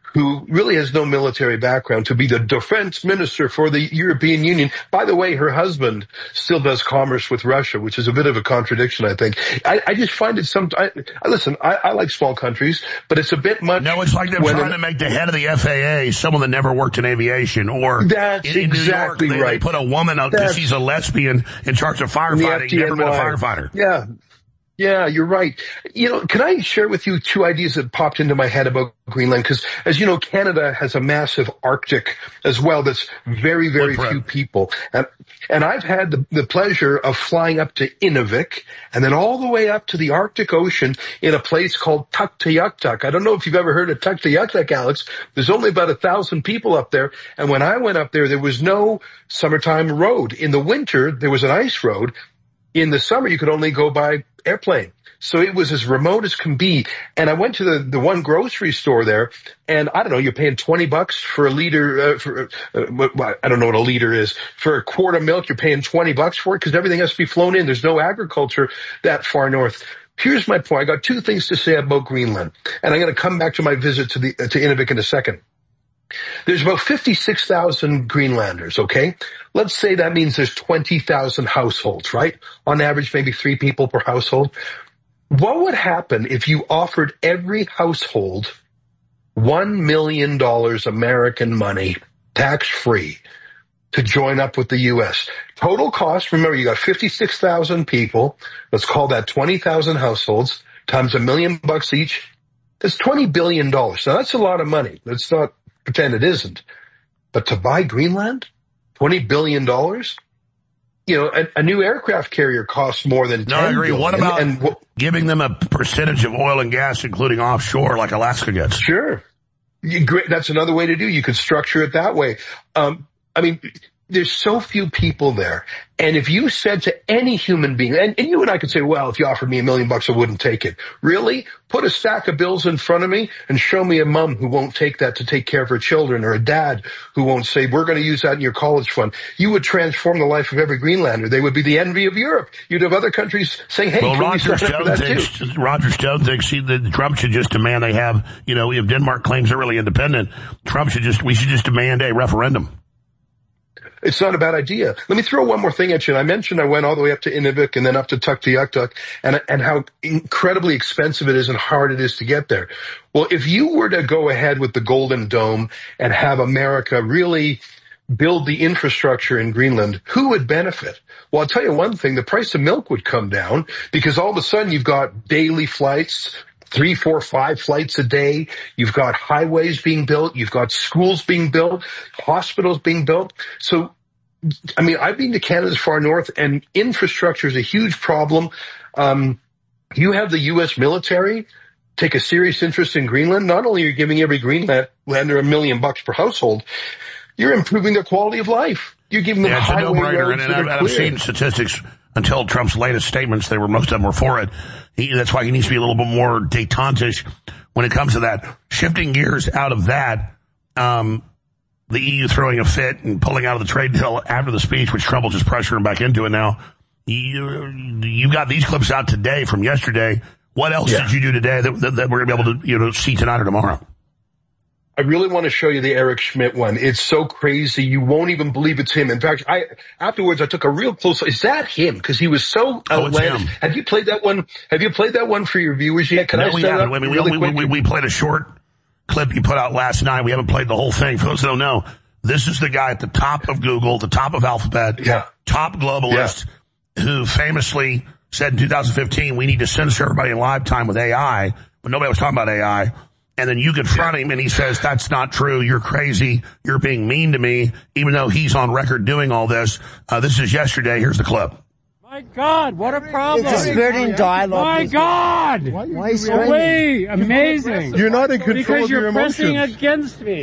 who really has no military background, to be the defense minister for the European Union. By the way, her husband still does commerce with Russia, which is a bit of a contradiction, I think. I just find it listen, I like small countries, but it's a bit much. No, it's like they're trying to make the head of the FAA someone that never worked in aviation, or that's in exactly New York, right. They put a woman out because she's a lesbian in charge of firefighting, never been a firefighter. Yeah. Yeah, you're right. Can I share with you two ideas that popped into my head about Greenland? Because, as you know, Canada has a massive Arctic as well that's very, very few people. And I've had the pleasure of flying up to Inuvik and then all the way up to the Arctic Ocean in a place called Tuktoyaktuk. I don't know if you've ever heard of Tuktoyaktuk, Alex. There's only about 1,000 people up there. And when I went up there was no summertime road. In the winter, there was an ice road. In the summer, you could only go by airplane. So it was as remote as can be. And I went to the one grocery store there, and I don't know, you're paying $20 for a liter, I don't know what a liter is. For a quart of milk, you're paying $20 for it because everything has to be flown in. There's no agriculture that far north. Here's my point. I got two things to say about Greenland, and I'm going to come back to my visit to Inuvik in a second. There's about 56,000 Greenlanders, okay? Let's say that means there's 20,000 households, right? On average, maybe 3 people per household. What would happen if you offered every household $1 million American money, tax-free, to join up with the U.S.? Total cost, remember, you got 56,000 people. Let's call that 20,000 households times $1 million each. That's $20 billion. Now, that's a lot of money. Let's not pretend it isn't. But to buy Greenland, $20 billion? A new aircraft carrier costs more than $10 billion. I agree. What about giving them a percentage of oil and gas, including offshore, like Alaska gets? Sure. That's another way to do. You could structure it that way. There's so few people there. And if you said to any human being, and you and I could say, well, if you offered me $1 million, I wouldn't take it. Really? Put a stack of bills in front of me and show me a mom who won't take that to take care of her children, or a dad who won't say, we're going to use that in your college fund. You would transform the life of every Greenlander. They would be the envy of Europe. You'd have other countries saying, hey, Roger Stone thinks that Trump should just demand they have, if Denmark claims they're really independent, we should just demand a referendum. It's not a bad idea. Let me throw one more thing at you. I mentioned I went all the way up to Inuvik and then up to Tuktoyaktuk, and how incredibly expensive it is and hard it is to get there. Well, if you were to go ahead with the Golden Dome and have America really build the infrastructure in Greenland, who would benefit? Well, I'll tell you one thing, the price of milk would come down, because all of a sudden you've got daily flights, 3, 4, 5 flights a day. You've got highways being built. You've got schools being built, hospitals being built. So, I've been to Canada's far north, and infrastructure is a huge problem. You have the U.S. military take a serious interest in Greenland. Not only are you giving every Greenlander $1 million per household, you're improving their quality of life. You're giving them highway roads that are clear. I've seen statistics until Trump's latest statements. Most of them were for it. That's why he needs to be a little bit more détente-ish when it comes to that. Shifting gears out of that, the EU throwing a fit and pulling out of the trade deal after the speech, which Trump will just pressure him back into it now. You got these clips out today from yesterday. What else did you do today that we're going to be able to see tonight or tomorrow? I really want to show you the Eric Schmidt one. It's so crazy. You won't even believe it's him. In fact, afterwards I took a real close look. Is that him? Because he was so outlandish. Have you played that one? Have you played that one for your viewers yet? We played a short clip you put out last night. We haven't played the whole thing. For those that don't know, this is the guy at the top of Google, the top of Alphabet, top globalist, who famously said in 2015, we need to censor everybody in live time with AI, but nobody was talking about AI. And then you confront him and he says, that's not true. You're crazy. You're being mean to me, even though he's on record doing all this. This is yesterday. Here's the clip. My God, what a problem. It's a spirit in dialogue. My God. Why are you away. Amazing. You're not in control of your emotions. Because you're pressing against me.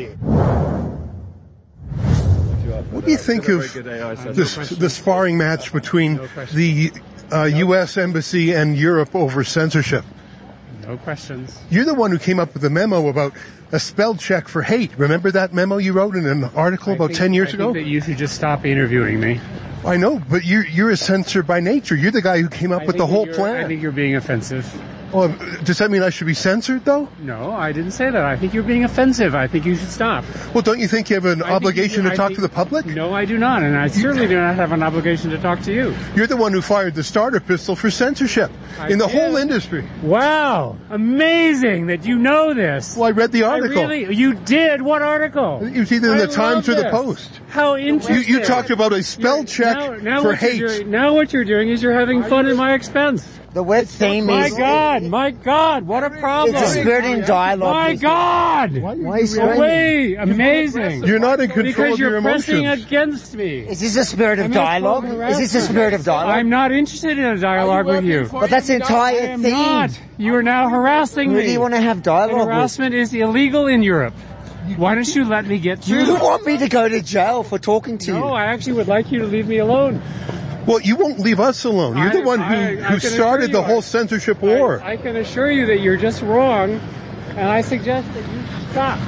What do you think of the sparring match between the U.S. Embassy and Europe over censorship? No questions. You're the one who came up with the memo about a spell check for hate. Remember that memo you wrote in an article about 10 years ago? I think that you should just stop interviewing me. I know, but you're a censor by nature. You're the guy who came up with the whole plan. I think you're being offensive. Well, does that mean I should be censored, though? No, I didn't say that. I think you're being offensive. I think you should stop. Well, don't you think you have an obligation to talk to the public? No, I do not, and I certainly do not have an obligation to talk to you. You're the one who fired the starter pistol for censorship in the whole industry. Wow, amazing that you know this. Well, I read the article. You did? What article? It was either in the Times or the Post. How interesting. You talked about a spell check for hate. Now what you're doing is you're having fun at my expense. The web theme is... My God, what a problem. It's a spirit in dialogue. My God! Why is amazing. You're not in control of your emotions. Because you're pressing against me. Is this a spirit of dialogue? Is this a spirit of dialogue? I'm not interested in a dialogue with you. But that's the entire theme. Not. You are now harassing me. Who do you want to have dialogue with? Harassment is illegal in Europe. Why don't you let me get through? You want me to go to jail for talking to you? No, I actually would like you to leave me alone. Well, you won't leave us alone. You're the one who started the whole censorship war. I can assure you that you're just wrong, and I suggest that you stop.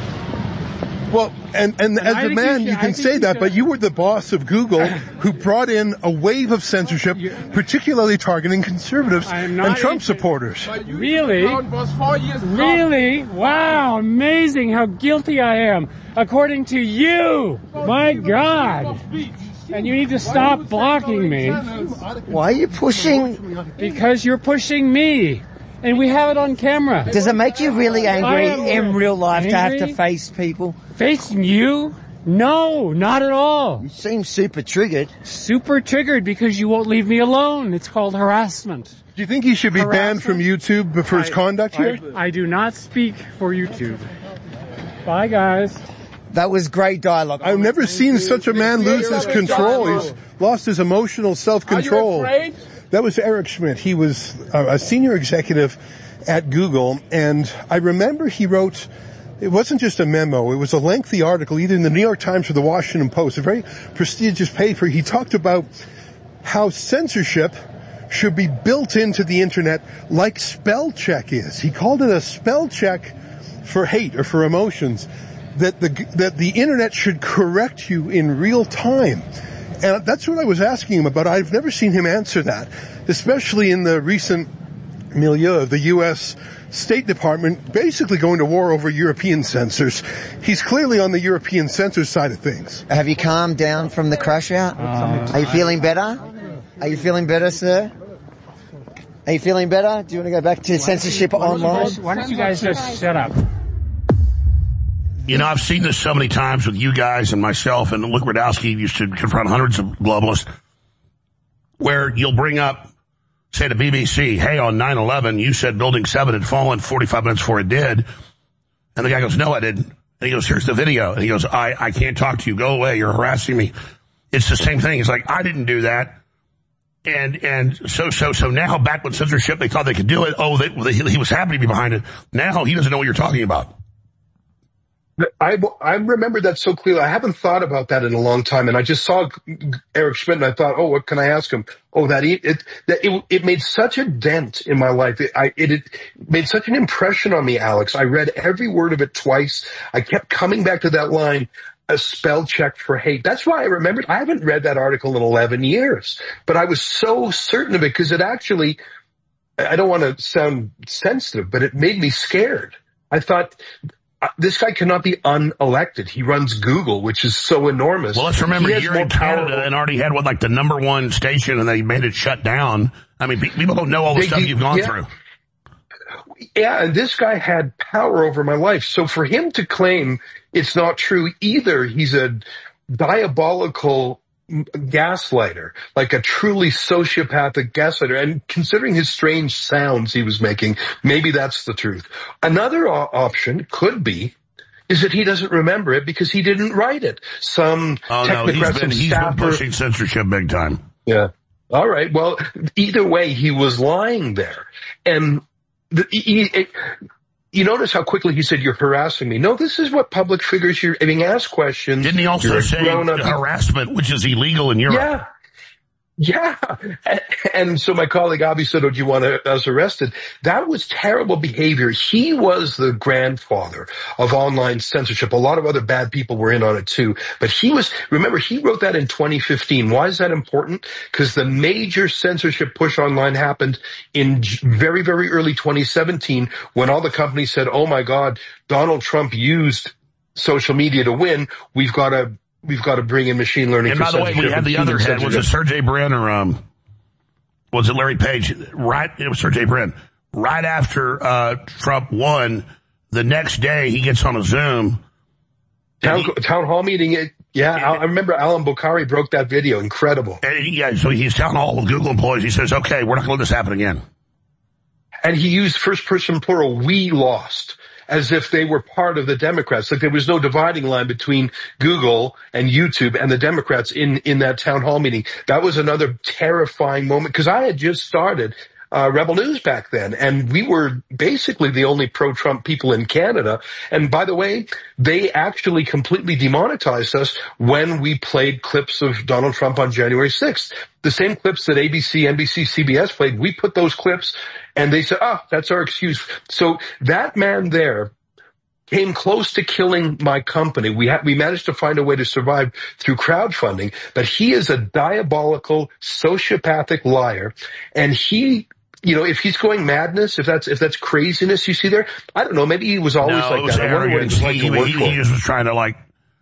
Well, and as a man, you can say that, but you were the boss of Google who brought in a wave of censorship, particularly targeting conservatives and Trump supporters. Really? Really? Wow, amazing how guilty I am, according to you. My God. And you need to stop blocking me. Why are you pushing? Because you're pushing me. And we have it on camera. Does it make you really angry in real life to have to face people? Facing you? No, not at all. You seem super triggered. Super triggered because you won't leave me alone. It's called harassment. Do you think he should be banned from YouTube for his conduct here? I do not speak for YouTube. Bye, guys. That was great dialogue. I've never seen such a man lose his control. He's lost his emotional self-control. That was Eric Schmidt. He was a senior executive at Google, and I remember he wrote, it wasn't just a memo, it was a lengthy article, either in the New York Times or the Washington Post, a very prestigious paper. He talked about how censorship should be built into the internet like spell check is. He called it a spell check for hate or for emotions. That the internet should correct you in real time. And that's what I was asking him about. I've never seen him answer that, especially in the recent milieu of the U.S. State Department basically going to war over European censors. He's clearly on the European censor side of things. Have you calmed down from the crash out? Are you feeling better? Are you feeling better, sir? Are you feeling better? Do you want to go back to censorship online? Why don't you guys just shut up? You know, I've seen this so many times with you guys and myself, and Luke Rudowski used to confront hundreds of globalists, where you'll bring up, say to BBC, hey, on 9/11, you said Building 7 had fallen 45 minutes before it did. And the guy goes, no, I didn't. And he goes, here's the video. And he goes, I can't talk to you. Go away. You're harassing me. It's the same thing. It's like, I didn't do that. And so now back with censorship, they thought they could do it. Oh, he was happy to be behind it. Now he doesn't know what you're talking about. I remember that so clearly. I haven't thought about that in a long time, and I just saw Eric Schmidt, and I thought, oh, what can I ask him? Oh, it made such a dent in my life. It made such an impression on me, Alex. I read every word of it twice. I kept coming back to that line, a spell check for hate. That's why I remembered. I haven't read that article in 11 years, but I was so certain of it because it actually, I don't want to sound sensitive, but it made me scared. I thought, this guy cannot be unelected. He runs Google, which is so enormous. Well, let's remember you're in Canada and already had the number one station, and they made it shut down. I mean, people don't know all the stuff you've gone through. Yeah, and this guy had power over my life. So for him to claim it's not true, either he's a diabolical gaslighter, like a truly sociopathic gaslighter, and considering his strange sounds he was making, maybe that's the truth. Another option could be is that he doesn't remember it because he didn't write it. Some technocrat, he's been pushing censorship big time. Yeah. All right. Well, either way, he was lying there. And you notice how quickly he said, you're harassing me. No, this is what public figures, you're being asked questions. Didn't he also say harassment, which is illegal in Europe? Yeah. And so my colleague Avi said, "Oh, do you want us arrested?" That was terrible behavior. He was the grandfather of online censorship. A lot of other bad people were in on it too. But remember, he wrote that in 2015. Why is that important? Because the major censorship push online happened in very, very early 2017 when all the companies said, "Oh my God, Donald Trump used social media to win. We've got to bring in machine learning." And by the way, we had the other head. Was it Sergey Brin or was it Larry Page? Right, it was Sergey Brin. Right after Trump won, the next day he gets on a Zoom. Town hall meeting. I remember Alan Bokhari broke that video. Incredible. And so he's town hall with Google employees. He says, "Okay, we're not going to let this happen again." And he used first person plural, "we lost," as if they were part of the Democrats. Like there was no dividing line between Google and YouTube and the Democrats in that town hall meeting. That was another terrifying moment because I had just started Rebel News back then, and we were basically the only pro-Trump people in Canada. And by the way, they actually completely demonetized us when we played clips of Donald Trump on January 6th. The same clips that ABC, NBC, CBS played, we put those clips, and they said, that's our excuse. So that man there came close to killing my company. We managed to find a way to survive through crowdfunding, but he is a diabolical, sociopathic liar, and he, if he's going madness, if that's craziness you see there, I don't know, maybe he was always like that. I wonder what it was like to work for him. He just was trying to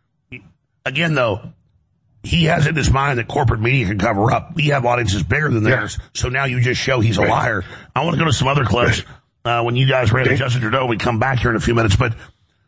again though, he has in his mind that corporate media can cover up. We have audiences bigger than theirs, so now you just show he's a liar. I want to go to some other clips. When you guys ran to Justin Trudeau, we come back here in a few minutes, but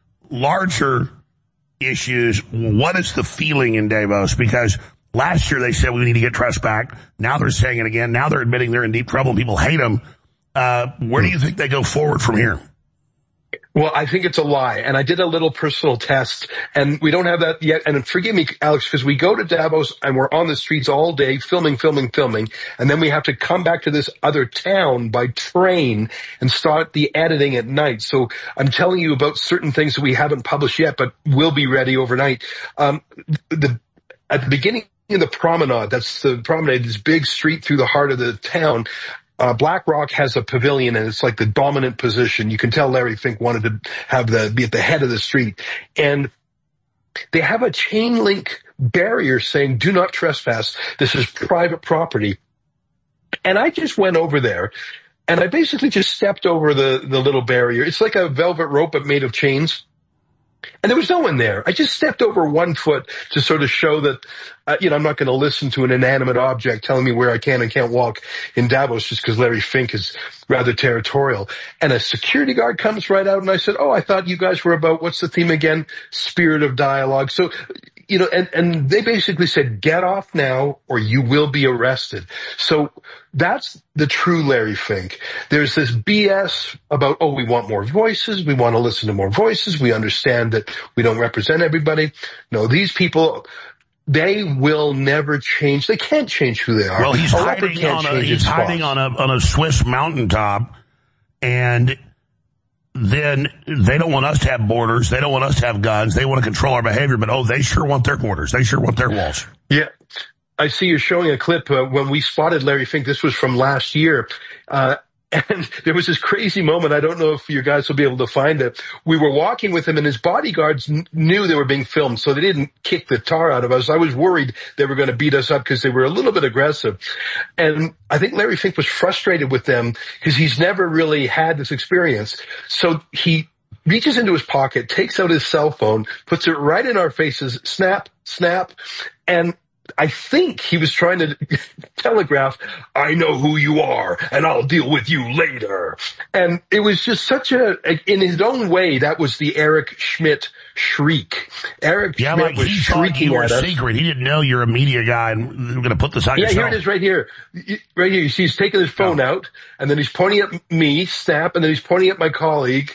larger issues, what is the feeling in Davos? Because last year they said we need to get trust back. Now they're saying it again. Now they're admitting they're in deep trouble and people hate them. Where do you think they go forward from here? Well, I think it's a lie. And I did a little personal test, and we don't have that yet. And forgive me, Alex, because we go to Davos and we're on the streets all day filming. And then we have to come back to this other town by train and start the editing at night. So I'm telling you about certain things that we haven't published yet, but will be ready overnight. At the beginning of the promenade, that's the promenade, this big street through the heart of the town, BlackRock has a pavilion, and it's like the dominant position. You can tell Larry Fink wanted to be at the head of the street. And they have a chain link barrier saying, "Do not trespass. This is private property." And I just went over there, and I basically just stepped over the little barrier. It's like a velvet rope, but made of chains. And there was no one there. I just stepped over 1 foot to sort of show that, I'm not going to listen to an inanimate object telling me where I can and can't walk in Davos just because Larry Fink is rather territorial. And a security guard comes right out, and I said, I thought you guys were about, what's the theme again? Spirit of dialogue. So, and they basically said, get off now or you will be arrested. So that's the true Larry Fink. There's this BS about, we want more voices. We want to listen to more voices. We understand that we don't represent everybody. No, these people, they will never change. They can't change who they are. Well, he's hiding on a Swiss mountaintop, and then they don't want us to have borders. They don't want us to have guns. They want to control our behavior, but they sure want their borders. They sure want their walls. Yeah. I see you're showing a clip when we spotted Larry Fink. This was from last year. And there was this crazy moment. I don't know if you guys will be able to find it. We were walking with him, and his bodyguards knew they were being filmed, so they didn't kick the tar out of us. I was worried they were going to beat us up because they were a little bit aggressive. And I think Larry Fink was frustrated with them because he's never really had this experience. So he reaches into his pocket, takes out his cell phone, puts it right in our faces, snap, snap, and I think he was trying to telegraph, I know who you are, and I'll deal with you later. And it was just in his own way, that was the Eric Schmidt shriek. Eric Schmidt was shrieking at us. Secret. He didn't know you're a media guy, and we're going to put this on yourself. Yeah, here it is right here. Right here. You see he's taking his phone out, and then he's pointing at me, snap, and then he's pointing at my colleague.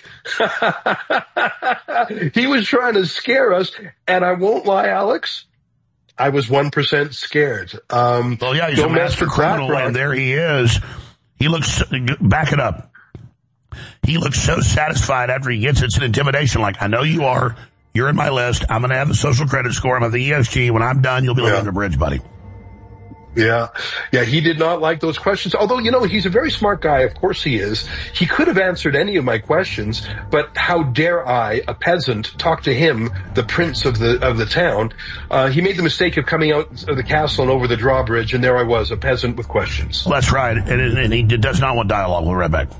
He was trying to scare us, and I won't lie, Alex, I was 1% scared. He's a master criminal, and there he is. He looks, back it up. He looks so satisfied after he gets it. It's an intimidation, like, I know you are. You're in my list. I'm going to have the social credit score. I'm at the ESG. When I'm done, you'll be living on the bridge, buddy. Yeah, he did not like those questions. Although, he's a very smart guy. Of course he is. He could have answered any of my questions, but how dare I, a peasant, talk to him, the prince of the town? He made the mistake of coming out of the castle and over the drawbridge, and there I was, a peasant with questions. That's right, and he does not want dialogue. We'll be right back.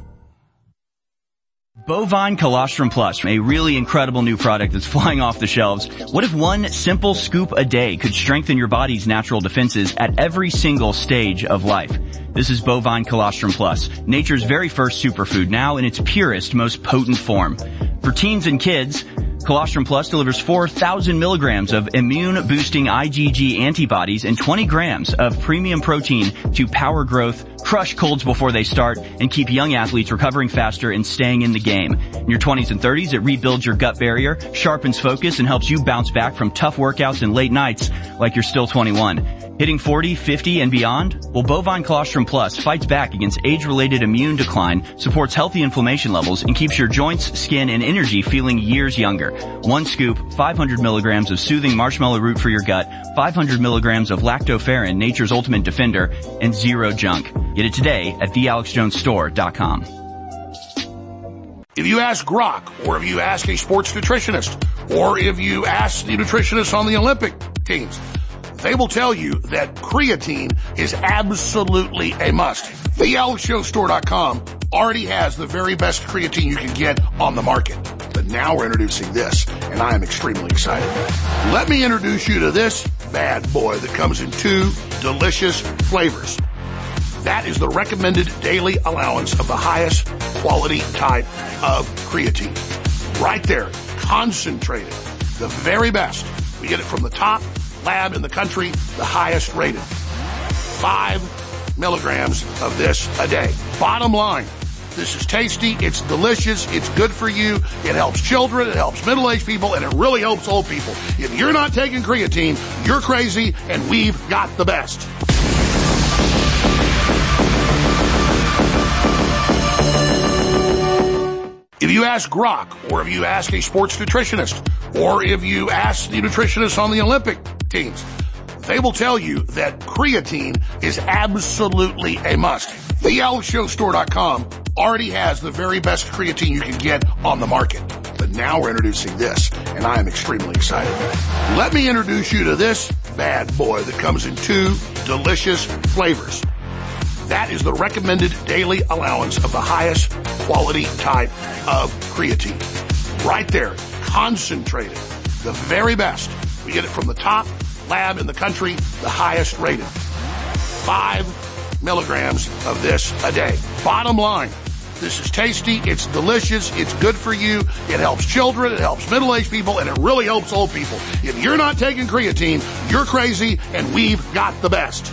Bovine Colostrum Plus, a really incredible new product that's flying off the shelves. What if one simple scoop a day could strengthen your body's natural defenses at every single stage of life? This is Bovine Colostrum Plus, nature's very first superfood, now in its purest, most potent form. For teens and kids, Colostrum Plus delivers 4,000 milligrams of immune-boosting IgG antibodies and 20 grams of premium protein to power growth, crush colds before they start, and keep young athletes recovering faster and staying in the game. In your 20s and 30s, it rebuilds your gut barrier, sharpens focus, and helps you bounce back from tough workouts and late nights like you're still 21. Hitting 40, 50, and beyond? Well, Bovine Colostrum Plus fights back against age-related immune decline, supports healthy inflammation levels, and keeps your joints, skin, and energy feeling years younger. One scoop, 500 milligrams of soothing marshmallow root for your gut, 500 milligrams of lactoferrin, nature's ultimate defender, and zero junk. Get it today at thealexjonesstore.com. If you ask Grok, or if you ask a sports nutritionist, or if you ask the nutritionist on the Olympic teams, they will tell you that creatine is absolutely a must. TheAlexJonesStore.com already has the very best creatine you can get on the market. But now we're introducing this, and I am extremely excited. Let me introduce you to this bad boy that comes in 2 delicious flavors. That is the recommended daily allowance of the highest quality type of creatine. Right there, concentrated, the very best. We get it from the top lab in the country, the highest rated. 5 milligrams of this a day. Bottom line, this is tasty, it's delicious, it's good for you, it helps children, it helps middle-aged people, and it really helps old people. If you're not taking creatine, you're crazy, and we've got the best. If you ask Grok, or if you ask a sports nutritionist, or if you ask the nutritionist on the Olympic teams, they will tell you that creatine is absolutely a must. TheAlexJonesStore.com already has the very best creatine you can get on the market. But now we're introducing this, and I am extremely excited. Let me introduce you to this bad boy that comes in 2 delicious flavors. That is the recommended daily allowance of the highest quality type of creatine. Right there, concentrated, the very best. We get it from the top lab in the country, the highest rated. 5 milligrams of this a day. Bottom line, this is tasty, it's delicious, it's good for you, it helps children, it helps middle-aged people, and it really helps old people. If you're not taking creatine, you're crazy, and we've got the best.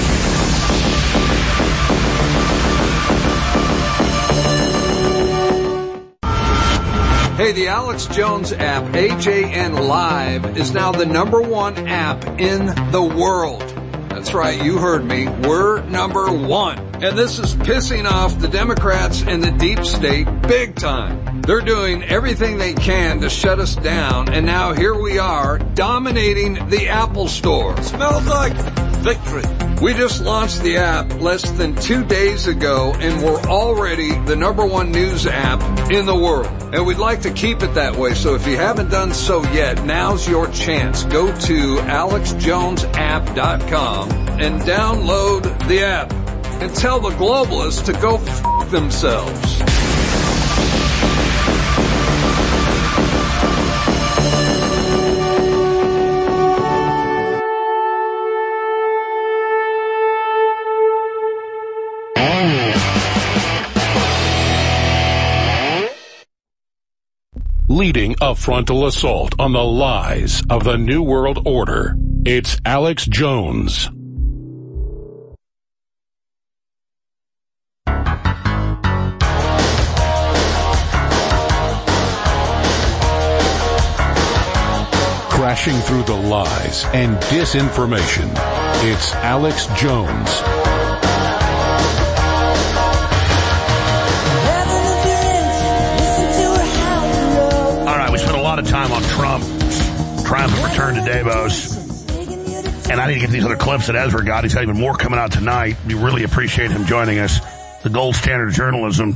Hey, the Alex Jones app, AJN Live, is now the #1 app in the world. That's right, you heard me. We're #1. And this is pissing off the Democrats and the deep state big time. They're doing everything they can to shut us down, and now here we are, dominating the Apple Store. Smells like victory. We just launched the app less than 2 days ago, and we're already the #1 news app in the world. And we'd like to keep it that way, so if you haven't done so yet, now's your chance. Go to AlexJonesApp.com and download the app. And tell the globalists to go f*** themselves. Leading a frontal assault on the lies of the New World Order, it's Alex Jones. Crashing through the lies and disinformation, it's Alex Jones. All right, we spent a lot of time on Trump trying to return to Davos. And I need to get these other clips that Ezra got. He's got even more coming out tonight. We really appreciate him joining us. The gold standard of journalism.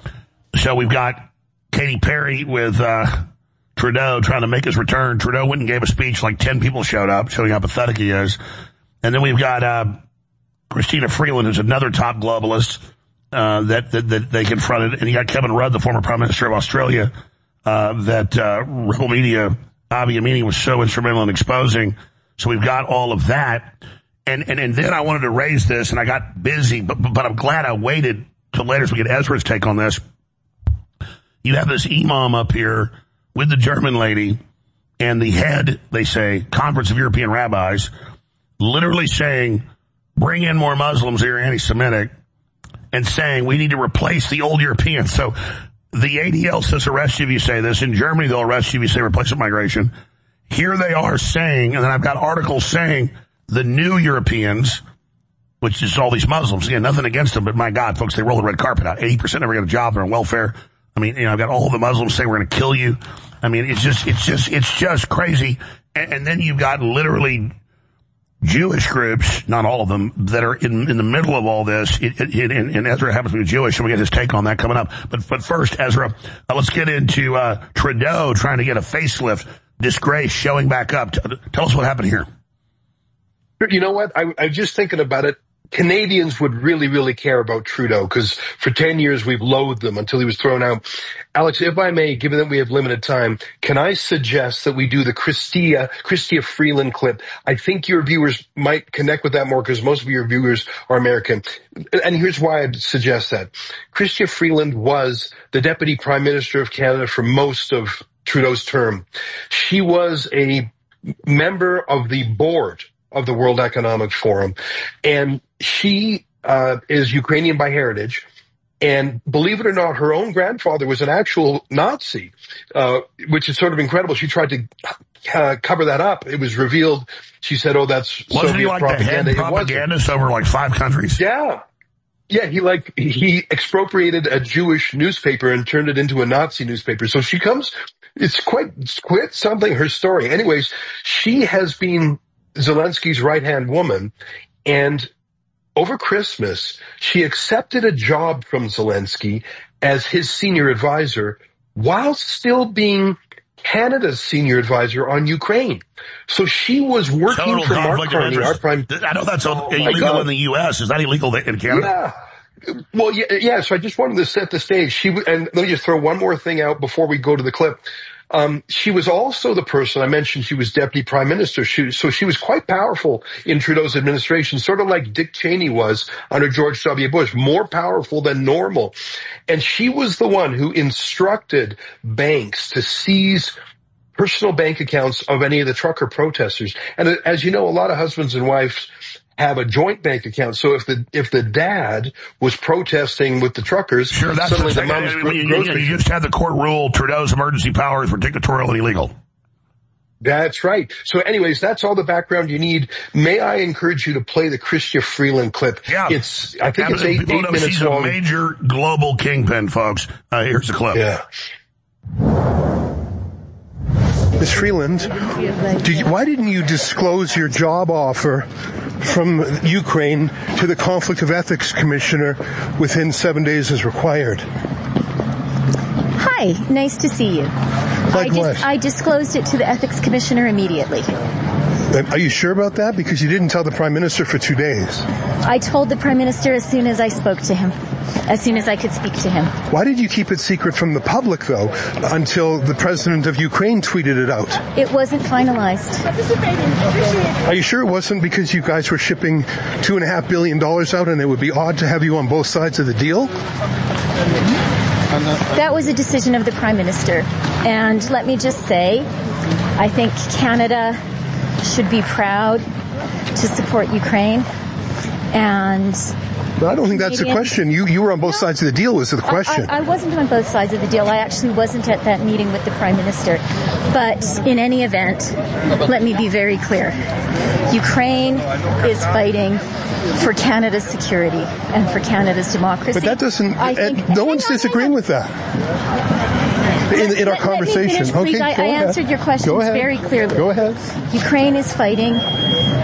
So we've got Katy Perry with Trudeau trying to make his return. Trudeau went and gave a speech. Like 10 people showed up, showing how pathetic he is. And then we've got Christina Freeland, who's another top globalist that they confronted. And you got Kevin Rudd, the former Prime Minister of Australia, that Rebel Media, Avi Yemini, was so instrumental in exposing. So we've got all of that. And then I wanted to raise this, and I got busy, but I'm glad I waited till later so we get Ezra's take on this. You have this imam up here with the German lady and the head, they say, Conference of European Rabbis, literally saying, bring in more Muslims who are anti-Semitic, and saying we need to replace the old Europeans. So the ADL says arrest you if you say this. In Germany, they'll arrest you if you say replacement migration. Here they are saying, and then I've got articles saying the new Europeans, which is all these Muslims. Again, nothing against them, but my God, folks, they roll the red carpet out. 80% never get a job. They're on welfare. I mean, I've got all the Muslims say we're going to kill you. I mean, it's just crazy. And then you've got literally Jewish groups, not all of them, that are in the middle of all this. And Ezra happens to be Jewish, so we get his take on that coming up. But first, Ezra, let's get into Trudeau trying to get a facelift, disgrace, showing back up. Tell us what happened here. You know what? I'm just thinking about it. Canadians would really, really care about Trudeau because for 10 years we've loathed him until he was thrown out. Alex, if I may, given that we have limited time, can I suggest that we do the Chrystia Freeland clip? I think your viewers might connect with that more because most of your viewers are American. And here's why I'd suggest that. Chrystia Freeland was the Deputy Prime Minister of Canada for most of Trudeau's term. She was a member of the board of the World Economic Forum, and she is Ukrainian by heritage, and believe it or not, her own grandfather was an actual Nazi, which is sort of incredible. She tried to cover that up. It was revealed. She said, "Oh, that's wasn't Soviet he like propaganda." The head propagandist over like 5 countries? Yeah. Yeah, he expropriated a Jewish newspaper and turned it into a Nazi newspaper. So she comes, it's quite something, her story. Anyways, she has been Zelensky's right-hand woman, and over Christmas, she accepted a job from Zelensky as his senior advisor while still being Canada's senior advisor on Ukraine. So she was working for Mark Carney, our prime... I know that's illegal in the U.S. Is that illegal in Canada? Yeah. Well, yeah. So I just wanted to set the stage. And let me just throw one more thing out before we go to the clip. She was also the person I mentioned. She was deputy prime minister. So she was quite powerful in Trudeau's administration, sort of like Dick Cheney was under George W. Bush, more powerful than normal. And she was the one who instructed banks to seize personal bank accounts of any of the trucker protesters. And as you know, a lot of husbands and wives have a joint bank account. So if the dad was protesting with the truckers, sure, that's suddenly the mom's you just had the court rule Trudeau's emergency powers were dictatorial and illegal. That's right. So anyways, that's all the background you need. May I encourage you to play the Chrystia Freeland clip? Yeah. I think it's 8 minutes she's long. She's a major global kingpin, folks. Here's the clip. Yeah. Ms. Freeland, why didn't you disclose your job offer from Ukraine to the Conflict of Ethics Commissioner within 7 days as required? Hi, nice to see you. I disclosed it to the Ethics Commissioner immediately. Are you sure about that? Because you didn't tell the Prime Minister for 2 days. I told the Prime Minister as soon as I spoke to him, as soon as I could speak to him. Why did you keep it secret from the public, though, until the President of Ukraine tweeted it out? It wasn't finalized. Are you sure it wasn't because you guys were shipping $2.5 billion out and it would be odd to have you on both sides of the deal? That was a decision of the Prime Minister. And let me just say, I think Canada should be proud to support Ukraine. And but I don't think that's the question. You were on both sides of the deal was the question. I wasn't on both sides of the deal. I actually wasn't at that meeting with the Prime Minister. But in any event, let me be very clear. Ukraine is fighting for Canada's security and for Canada's democracy. But that doesn't, no one's disagreeing with that. In our conversation. Okay, I answered your questions very clearly. Go ahead. Ukraine is fighting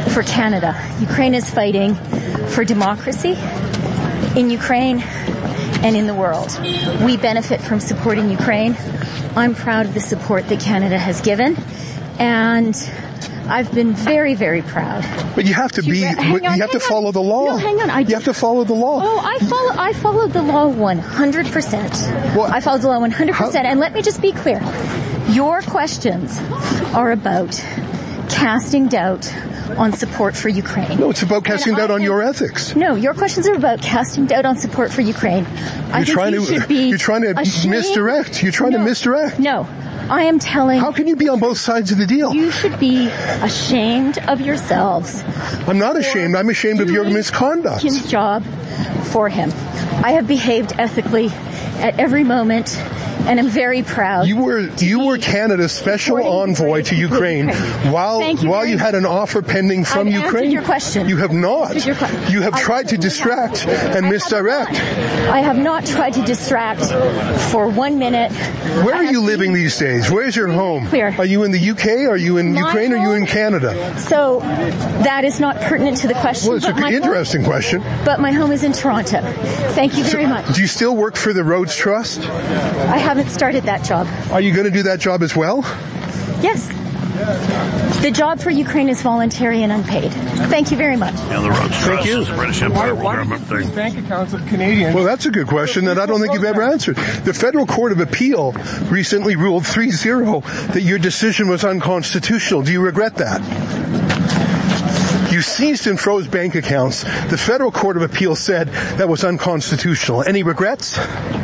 for Canada. Ukraine is fighting for democracy in Ukraine and in the world. We benefit from supporting Ukraine. I'm proud of the support that Canada has given, and I've been very, very proud. But you have to follow the law. No, hang on. You have to follow the law. Oh, I followed the law 100%. I followed the law 100%. And let me just be clear. Your questions are about casting doubt on support for Ukraine. No, it's about casting doubt on your ethics. No, your questions are about casting doubt on support for Ukraine. You're trying to misdirect. You're trying to misdirect. No. I am telling... How can you be on both sides of the deal? You should be ashamed of yourselves. I'm not ashamed. I'm ashamed of your misconduct. His job for him. I have behaved ethically at every moment, and I'm very proud. You were Canada's special envoy to Ukraine while you had an offer pending from Ukraine. I've answered your question. You have not. You have tried to distract and misdirect. I have not tried to distract for 1 minute. Where are you living these days? Where's your home? Clear. Are you in the UK? Are you in Ukraine? Or are you in Canada? So that is not pertinent to the question. Well, it's an interesting question. But my home is in Toronto. Thank you very much. Do you still work for the Roads Trust? I haven't started that job. Are you going to do that job as well? Yes. The job for Ukraine is voluntary and unpaid. Thank you very much. Yeah, the Roads Trust is a British Empire government thing. Bank accounts of Canadians. Well, that's a good question that I don't think you've ever answered. The Federal Court of Appeal recently ruled 3-0 that your decision was unconstitutional. Do you regret that? You seized and froze bank accounts. The Federal Court of Appeal said that was unconstitutional. Any regrets?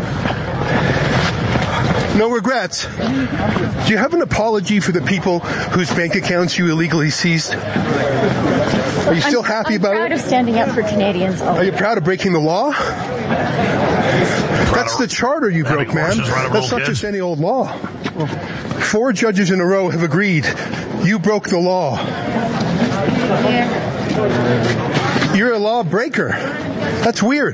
No regrets. Do you have an apology for the people whose bank accounts you illegally seized? Are you still happy about it? I'm proud of standing up for Canadians. Are you proud of breaking the law? That's the charter you broke, man. That's not just any old law. 4 judges in a row have agreed you broke the law. You're a law breaker. That's weird.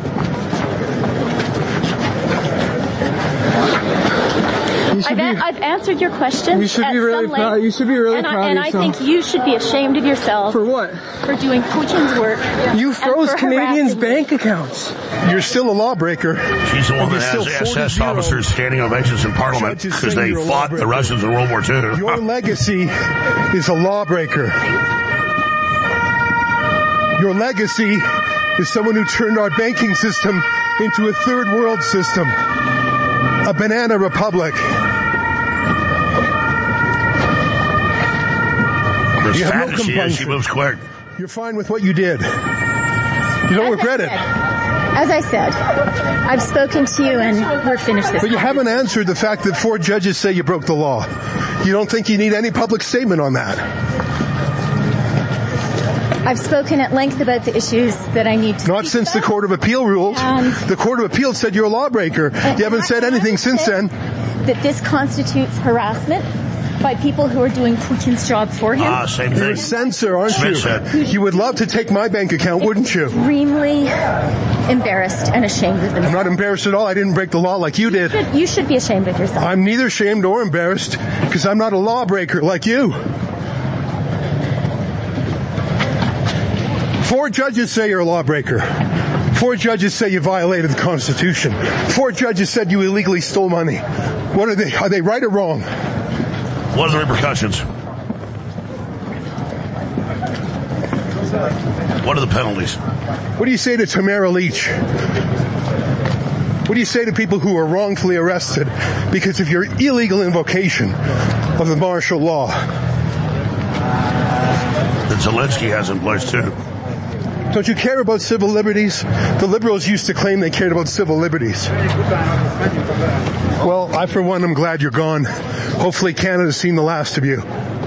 I've answered your question. You should be really proud. You should be really proud and of yourself. I think you should be ashamed of yourself. For what? For doing Putin's work. You froze Canadians' bank accounts. You're still a lawbreaker. She's the one that has SS officers standing ovations in Parliament because they fought the Russians in World War II. Your legacy is a lawbreaker. Your legacy is someone who turned our banking system into a third world system. A banana republic. As fat as she is, she moves quick. You're fine with what you did. You don't regret it. As I said, I've spoken to you and we're finished this. But you haven't answered the fact that 4 judges say you broke the law. You don't think you need any public statement on that? I've spoken at length about the issues that I need to Not since the Court of Appeal ruled. The Court of Appeal said you're a lawbreaker. You haven't said anything since then. That this constitutes harassment by people who are doing Putin's job for him. Same thing. You're a censor, aren't you? You would love to take my bank account, wouldn't you? Extremely embarrassed and ashamed of themselves. I'm not embarrassed at all. I didn't break the law like you did. You should be ashamed of yourself. I'm neither ashamed nor embarrassed because I'm not a lawbreaker like you. 4 judges say you're a lawbreaker. 4 judges say you violated the Constitution. 4 judges said you illegally stole money. What are they? Are they right or wrong? What are the repercussions? What are the penalties? What do you say to Tamara Leach? What do you say to people who are wrongfully arrested because of your illegal invocation of the martial law? That Zelensky has in place too. Don't you care about civil liberties? The liberals used to claim they cared about civil liberties. Well, I for one am glad you're gone. Hopefully Canada's seen the last of you.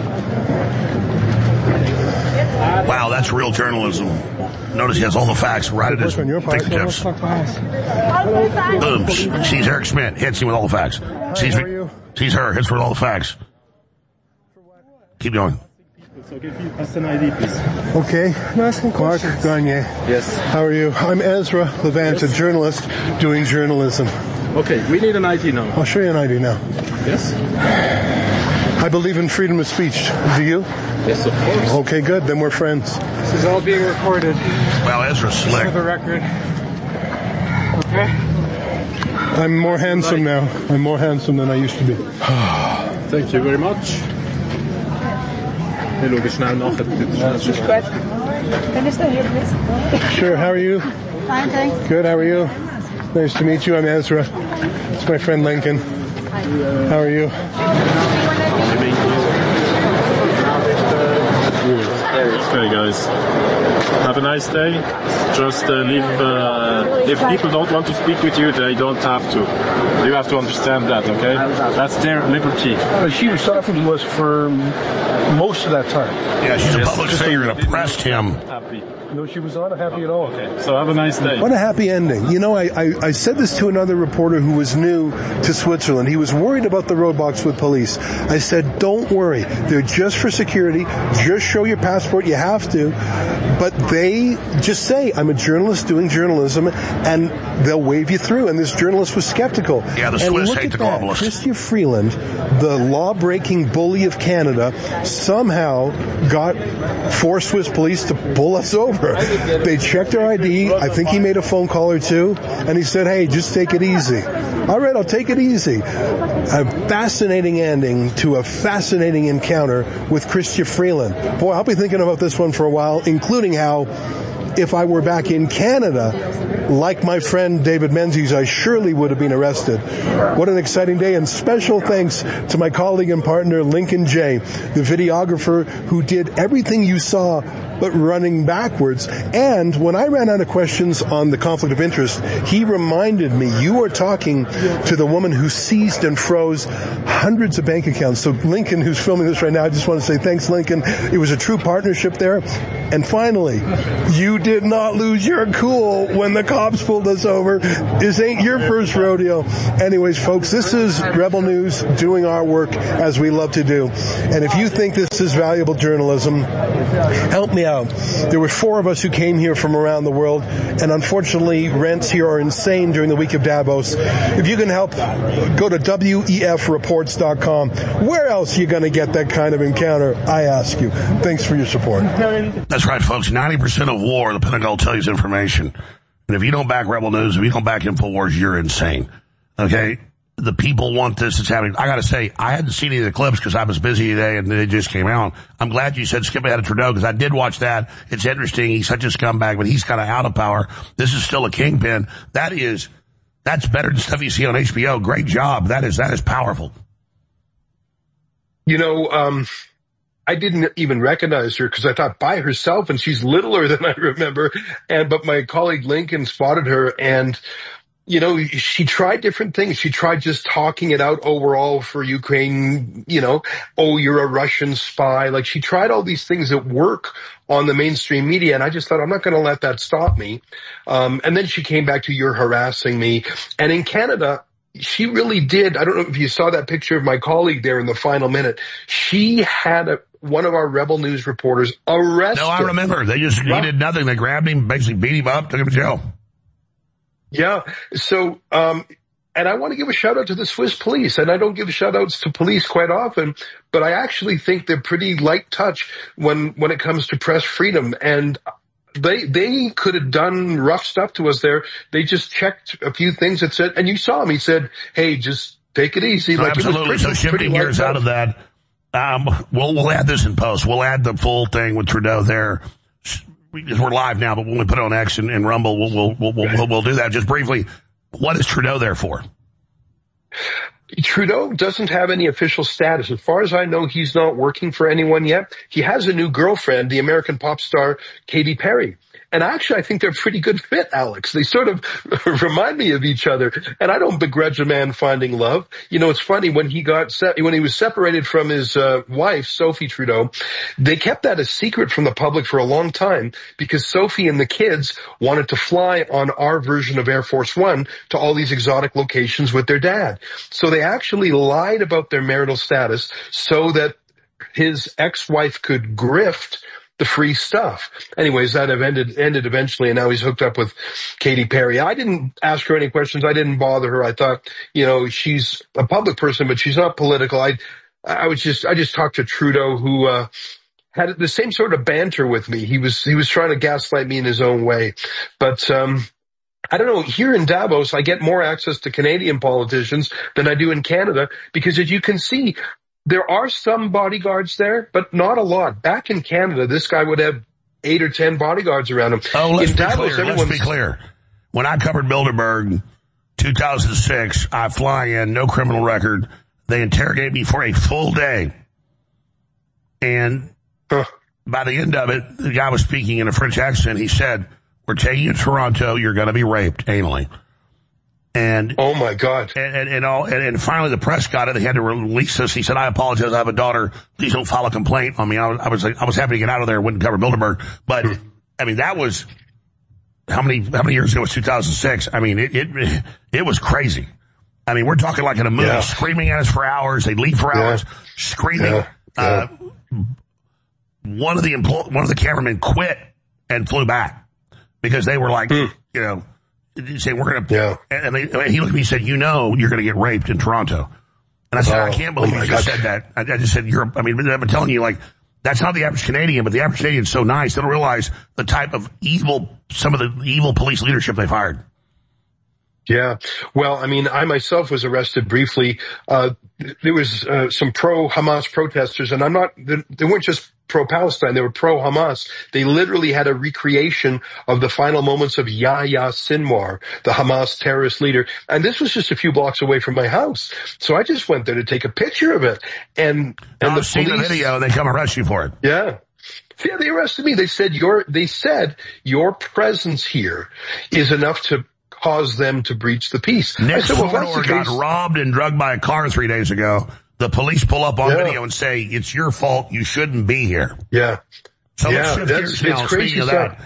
Wow, that's real journalism. Notice he has all the facts right at his fingertips. Boom. Sees Eric Schmidt, hits him with all the facts. Sees her, hits her with all the facts. Keep going. That's an ID, please. Okay. Mark Gagne. Yes. How are you? I'm Ezra Levant, a journalist doing journalism. Okay, we need an ID now. I'll show you an ID now. Yes. How I believe in freedom of speech. Do you? Yes, of course. Okay, good. Then we're friends. This is all being recorded. Well, Ezra's slick. For the record. Okay? I'm more handsome now. I'm more handsome than I used to be. Thank you very much. Sure, how are you? Fine, thanks. Good, how are you? Nice to meet you. I'm Ezra. It's my friend Lincoln. How are you? Okay, guys. Have a nice day. Just leave. If people don't want to speak with you, they don't have to. You have to understand that, okay? That's their liberty. But she was talking to us for most of that time. Yeah, she's a public figure and oppressed him. Happy. No, she was not happy at all. Okay, so have a nice day. What a happy ending. You know, I said this to another reporter who was new to Switzerland. He was worried about the roadblocks with police. I said, don't worry. They're just for security. Just show your passport. You have to. But they just say, I'm a journalist doing journalism, and they'll wave you through. And this journalist was skeptical. Yeah, the Swiss hate the globalists. Chrystia Freeland, the law-breaking bully of Canada, somehow got 4 Swiss police to pull us over. They checked our ID. I think he made a phone call or two, and he said, hey, just take it easy. All right, I'll take it easy. A fascinating ending to a fascinating encounter with Chrystia Freeland. Boy, I'll be thinking about this one for a while, including how if I were back in Canada, like my friend David Menzies, I surely would have been arrested. What an exciting day, and special thanks to my colleague and partner Lincoln Jay, the videographer who did everything you saw but running backwards. And when I ran out of questions on the conflict of interest, he reminded me, you are talking to the woman who seized and froze hundreds of bank accounts. So Lincoln, who's filming this right now, I just want to say thanks, Lincoln. It was a true partnership there. And finally, you did not lose your cool when the cops pulled us over. This ain't your first rodeo. Anyways, folks, this is Rebel News doing our work as we love to do. And if you think this is valuable journalism, help me out. There were 4 of us who came here from around the world, and unfortunately rents here are insane during the week of Davos. If you can help, go to WEFreports.com. Where else are you going to get that kind of encounter, I ask you? Thanks for your support. That's right, folks. 90% of war, the Pentagon will tell you, is information. And if you don't back Rebel News, if you don't back InfoWars, you're insane. Okay? The people want this. It's happening. I got to say, I hadn't seen any of the clips because I was busy today and they just came out. I'm glad you said skip ahead of Trudeau because I did watch that. It's interesting. He's such a scumbag, but he's kind of out of power. This is still a kingpin. That's better than stuff you see on HBO. Great job. That is powerful. You know, I didn't even recognize her because I thought by herself, and she's littler than I remember. But my colleague Lincoln spotted her, and you know, she tried different things. She tried just talking it out overall for Ukraine, you know, oh, you're a Russian spy. Like, she tried all these things that work on the mainstream media, and I just thought, I'm not going to let that stop me. And then she came back to, you're harassing me. And in Canada, she really did. I don't know if you saw that picture of my colleague there in the final minute. She had one of our Rebel News reporters arrested. No, I remember. He did nothing. They grabbed him, basically beat him up, took him to jail. Yeah. So, and I want to give a shout out to the Swiss police, and I don't give shout outs to police quite often, but I actually think they're pretty light touch when it comes to press freedom. And they could have done rough stuff to us there. They just checked a few things that said, and you saw him, he said, hey, just take it easy. Like, absolutely. So shifting gears out of that, we'll add this in post. We'll add the full thing with Trudeau there. We're live now, but when we put it on X and Rumble, we'll do that. Just briefly, what is Trudeau there for? Trudeau doesn't have any official status. As far as I know, he's not working for anyone yet. He has a new girlfriend, the American pop star Katy Perry. And actually, I think they're a pretty good fit, Alex. They sort of remind me of each other. And I don't begrudge a man finding love. You know, it's funny, when he was separated from his wife, Sophie Trudeau, they kept that a secret from the public for a long time because Sophie and the kids wanted to fly on our version of Air Force One to all these exotic locations with their dad. So they actually lied about their marital status so that his ex-wife could grift the free stuff. Anyways, that ended eventually, and now he's hooked up with Katy Perry. I didn't ask her any questions. I didn't bother her. I thought, you know, she's a public person, but she's not political. I just talked to Trudeau, who had the same sort of banter with me. He was trying to gaslight me in his own way. But I don't know, here in Davos, I get more access to Canadian politicians than I do in Canada, because as you can see, there are some bodyguards there, but not a lot. Back in Canada, this guy would have 8 or 10 bodyguards around him. Oh, let's be clear. When I covered Bilderberg, 2006, I fly in, no criminal record. They interrogate me for a full day. And by the end of it, the guy was speaking in a French accent. He said, "We're taking you to Toronto. You're going to be raped anally." And oh my God! And finally, the press got it. They had to release us. He said, "I apologize. I have a daughter. Please don't file a complaint on me." I was happy to get out of there. Wouldn't cover Bilderberg, but I mean, that was how many years ago? It was 2006. I mean, it was crazy. I mean, we're talking like in a movie, screaming at us for hours. They'd leave for hours, screaming. One of the cameramen quit and flew back because they were like, you know, saying we're going to, and he looked at me and said, "You know, you're going to get raped in Toronto." And I said, "I can't believe you just said that." I just said, I've been telling you, like, that's not the average Canadian, but the average Canadian's so nice, they don't realize the type of some of the evil police leadership they've hired. Yeah. Well, I mean, I myself was arrested briefly. There was some pro-Hamas protesters, and they weren't just pro-Palestine, they were pro-Hamas. They literally had a recreation of the final moments of Yahya Sinwar, the Hamas terrorist leader. And this was just a few blocks away from my house. So I just went there to take a picture of it. And I've seen the video, and they come arrest you for it. Yeah. Yeah, they arrested me. They said your presence here is enough to cause them to breach the peace. Nick Fodor got robbed and drugged by a car 3 days ago. The police pull up on video and say, "It's your fault. You shouldn't be here." Yeah. So let's shift gears now. Speaking of that,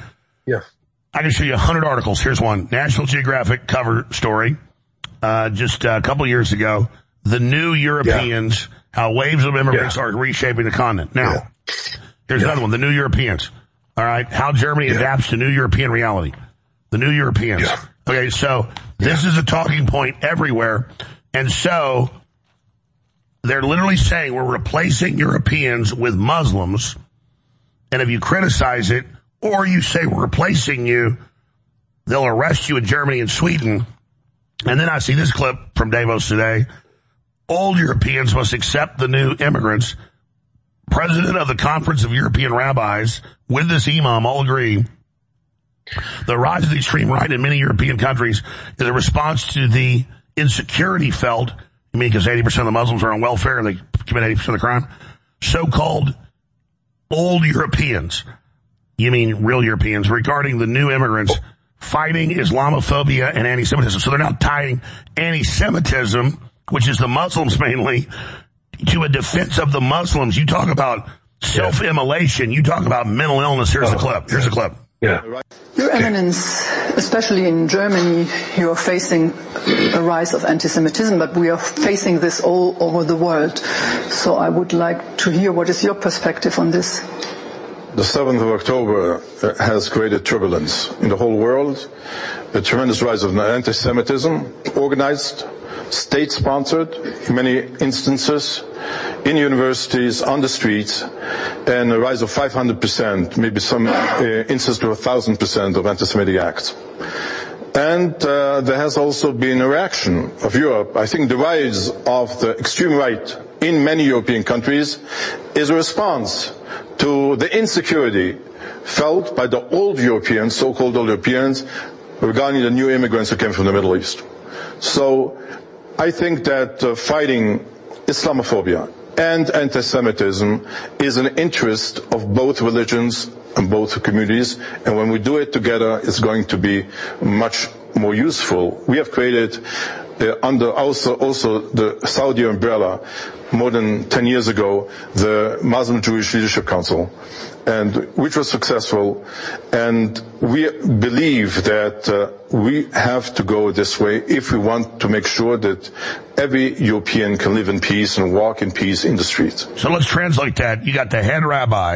I can show you 100 articles. Here's one. National Geographic cover story. Just a couple years ago. The new Europeans, how waves of immigrants are reshaping the continent. Now, here's another one. The new Europeans. All right. How Germany adapts to new European reality. The new Europeans. Okay, so this is a talking point everywhere. And so they're literally saying we're replacing Europeans with Muslims. And if you criticize it or you say we're replacing you, they'll arrest you in Germany and Sweden. And then I see this clip from Davos today. Old Europeans must accept the new immigrants. President of the Conference of European Rabbis with this imam all agree the rise of the extreme right in many European countries is a response to the insecurity felt, I mean, because 80% of the Muslims are on welfare and they commit 80% of the crime. So-called old Europeans, you mean real Europeans, regarding the new immigrants fighting Islamophobia and anti-Semitism. So they're now tying anti-Semitism, which is the Muslims mainly, to a defense of the Muslims. You talk about self-immolation. You talk about mental illness. Here's the clip. Here's a clip. Your Eminence, especially in Germany, you are facing a rise of anti-Semitism, but we are facing this all over the world. So I would like to hear what is your perspective on this. The 7th of October has created turbulence in the whole world, a tremendous rise of anti-Semitism, organized, state-sponsored, in many instances, in universities, on the streets, and a rise of 500%, maybe some instances to 1,000% of anti-Semitic acts. And there has also been a reaction of Europe. I think the rise of the extreme right in many European countries is a response to the insecurity felt by the old Europeans, so-called old Europeans, regarding the new immigrants who came from the Middle East. So I think that fighting Islamophobia and anti-Semitism is an interest of both religions and both communities, and when we do it together, it's going to be much more useful. We have created, under also the Saudi umbrella, more than 10 years ago, the Muslim Jewish Leadership Council, and which was successful. And we believe that we have to go this way if we want to make sure that every European can live in peace and walk in peace in the streets. So let's translate that. You got the head rabbi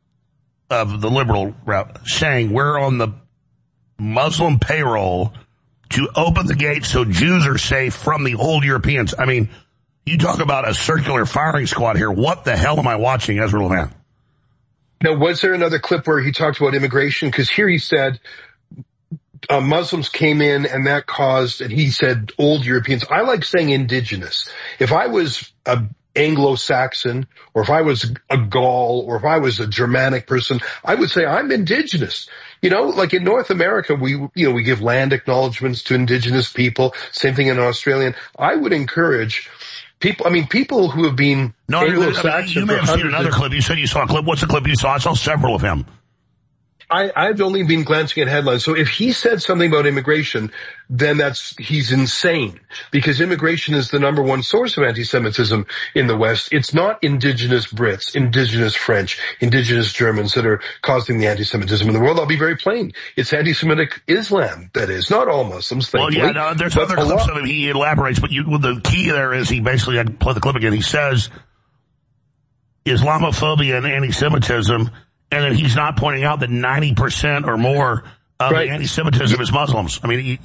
of the liberal route saying we're on the Muslim payroll to open the gates so Jews are safe from the old Europeans. I mean, You talk about a circular firing squad here. What the hell am I watching, Ezra Levant? Now, was there another clip where he talked about immigration? Because here he said Muslims came in and that caused, and he said old Europeans. I like saying indigenous. If I was a Anglo-Saxon, or if I was a Gaul, or if I was a Germanic person, I would say I'm indigenous. You know, like in North America, we give land acknowledgements to indigenous people. Same thing in Australia. I would encourage people who have been Anglo-Saxon. You may have seen another clip. You said you saw a clip. What's the clip you saw? I saw several of him. I've only been glancing at headlines. So if he said something about immigration, then he's insane, because immigration is the number one source of anti-Semitism in the West. It's not indigenous Brits, indigenous French, indigenous Germans that are causing the anti-Semitism in the world. I'll be very plain. It's anti-Semitic Islam, that is. Not all Muslims, thankfully. Well, yeah, there's other clips of him. He elaborates, but the key there is he basically, I can play the clip again, he says Islamophobia and anti-Semitism, and then he's not pointing out that 90% or more of the anti-Semitism is Muslims. I mean,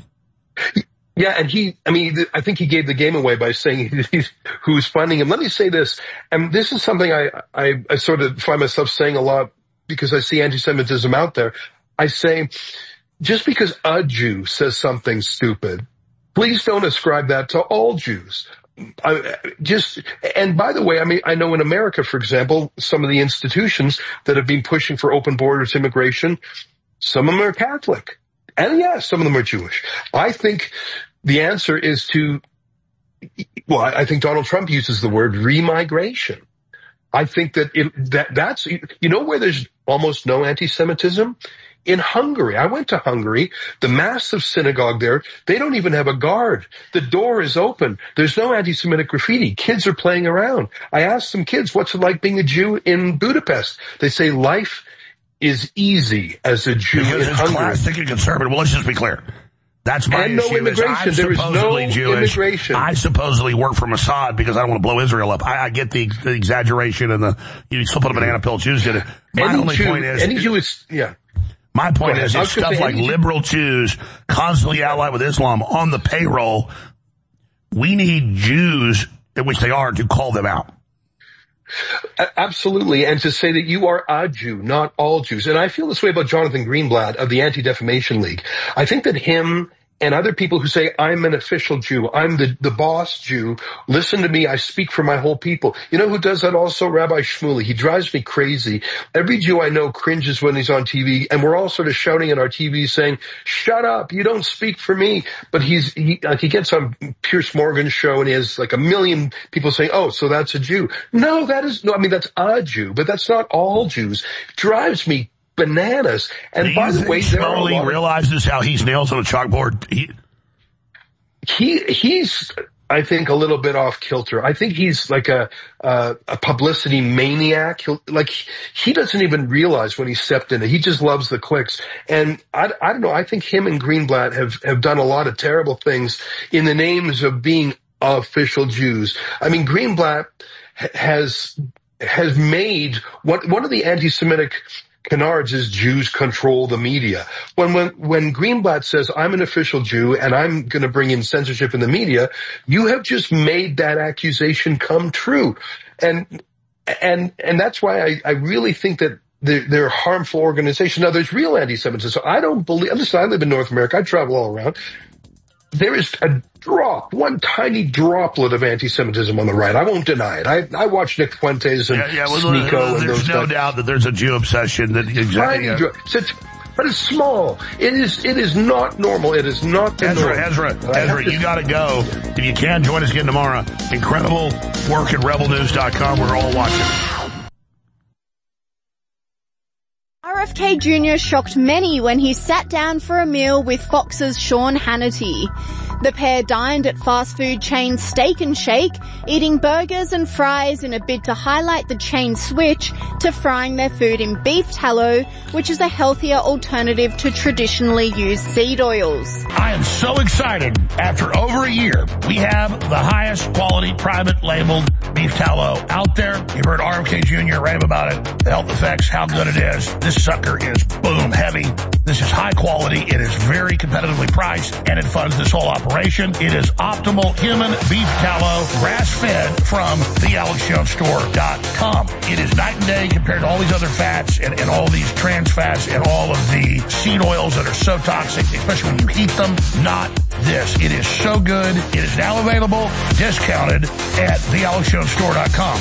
I think he gave the game away by saying who's funding him. Let me say this, and this is something I sort of find myself saying a lot because I see anti-Semitism out there. I say, just because a Jew says something stupid, please don't ascribe that to all Jews. And by the way, I know in America, for example, some of the institutions that have been pushing for open borders immigration, some of them are Catholic. And yes, some of them are Jewish. I think the answer is I think Donald Trump uses the word remigration. I think that's, you know where there's almost no anti-Semitism? In Hungary. I went to Hungary, the massive synagogue there, they don't even have a guard. The door is open. There's no anti-Semitic graffiti. Kids are playing around. I asked some kids, what's it like being a Jew in Budapest? They say life is easy as a Jew because in Hungary. Classic and conservative. Well, let's just be clear. That's my and issue. No immigration. There is no Jewish. Immigration. I supposedly work for Mossad because I don't want to blow Israel up. I get the exaggeration and you still put a banana pill. Jews did it. My point is, my point is stuff like liberal Jews constantly allied with Islam on the payroll. We need Jews, which they are, to call them out. Absolutely, and to say that you are a Jew, not all Jews. And I feel this way about Jonathan Greenblatt of the Anti-Defamation League. I think that him and other people who say, I'm an official Jew, I'm the boss Jew, listen to me, I speak for my whole people. You know who does that also? Rabbi Shmuley. He drives me crazy. Every Jew I know cringes when he's on TV, and we're all sort of shouting at our TV saying, shut up, you don't speak for me. But he gets on Piers Morgan's show and he has like 1 million people saying, oh, so that's a Jew. No, that's a Jew, but that's not all Jews. It drives me bananas. And by the way, Shmuley realizes how he's nails on a chalkboard. He's, I think, a little bit off kilter. I think he's like a publicity maniac. He doesn't even realize when he stepped in it. He just loves the clicks. And I don't know. I think him and Greenblatt have done a lot of terrible things in the names of being official Jews. I mean, Greenblatt has made one of the anti-Semitic canards is Jews control the media. When Greenblatt says, I'm an official Jew and I'm going to bring in censorship in the media, you have just made that accusation come true. And that's why I really think that they're harmful organizations. Now, there's real anti-Semitism. I don't believe, listen, I live in North America. I travel all around. There is one tiny droplet of anti-Semitism on the right. I won't deny it. I watch Nick Fuentes and Sneeko and those guys. There's no doubt that there's a Jew obsession that but it's small. It is not normal. It is not normal. Ezra, you gotta go. If you can, join us again tomorrow. Incredible work at rebelnews.com. We're all watching. RFK Jr. shocked many when he sat down for a meal with Fox's Sean Hannity. The pair dined at fast food chain Steak and Shake, eating burgers and fries in a bid to highlight the chain's switch to frying their food in beef tallow, which is a healthier alternative to traditionally used seed oils. I am so excited. After over a year, we have the highest quality private labeled beef tallow out there. You've heard RFK Jr. rave about it, the health effects, how good it is. This sucker is boom heavy. This is high quality. It is very competitively priced, and it funds this whole operation. It is optimal human beef tallow, grass-fed from thealexjonesstore.com. It is night and day compared to all these other fats and all these trans fats and all of the seed oils that are so toxic, especially when you heat them. Not this. It is so good. It is now available, discounted at thealexjonesstore.com.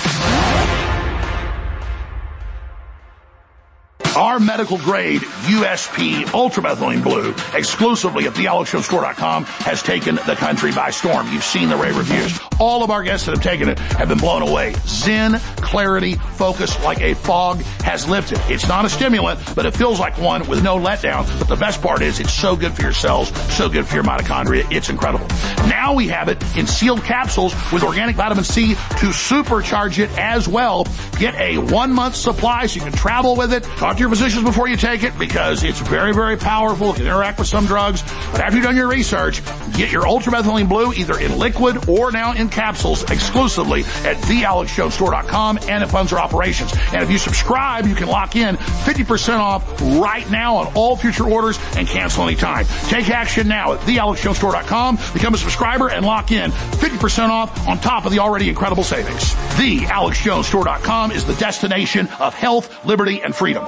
Our medical grade USP Ultramethylene Blue, exclusively at thealexjonesstore.com, has taken the country by storm. You've seen the rave reviews. All of our guests that have taken it have been blown away. Zen, clarity, focus like a fog has lifted. It's not a stimulant, but it feels like one with no letdown. But the best part is it's so good for your cells, so good for your mitochondria. It's incredible. Now we have it in sealed capsules with organic vitamin C to supercharge it as well. Get a 1-month supply so you can travel with it. Talk to your physicians before you take it because it's very, very powerful. It can interact with some drugs. But after you've done your research, get your Ultramethylene Blue either in liquid or now in capsules exclusively at thealexjonesstore.com, and it funds our operations. And if you subscribe, you can lock in 50% off right now on all future orders and cancel anytime. Take action now at thealexjonesstore.com. Become a subscriber and lock in 50% off on top of the already incredible savings. Thealexjonesstore.com is the destination of health, liberty, and freedom.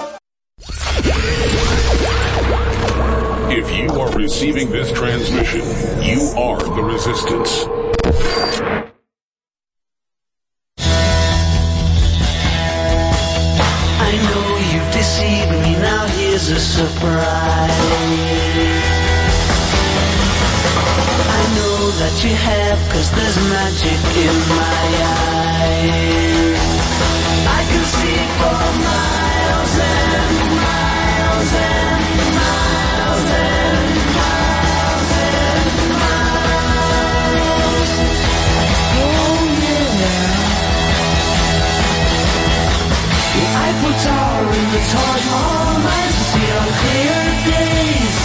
If you are receiving this transmission, you are the resistance. I know you've deceived me, now here's a surprise. I know that you have, 'cause there's magic in my eyes. I can see for miles and miles and miles and miles and miles. Oh yeah. The Eiffel Tower and the Taj Mahal might see on clear days.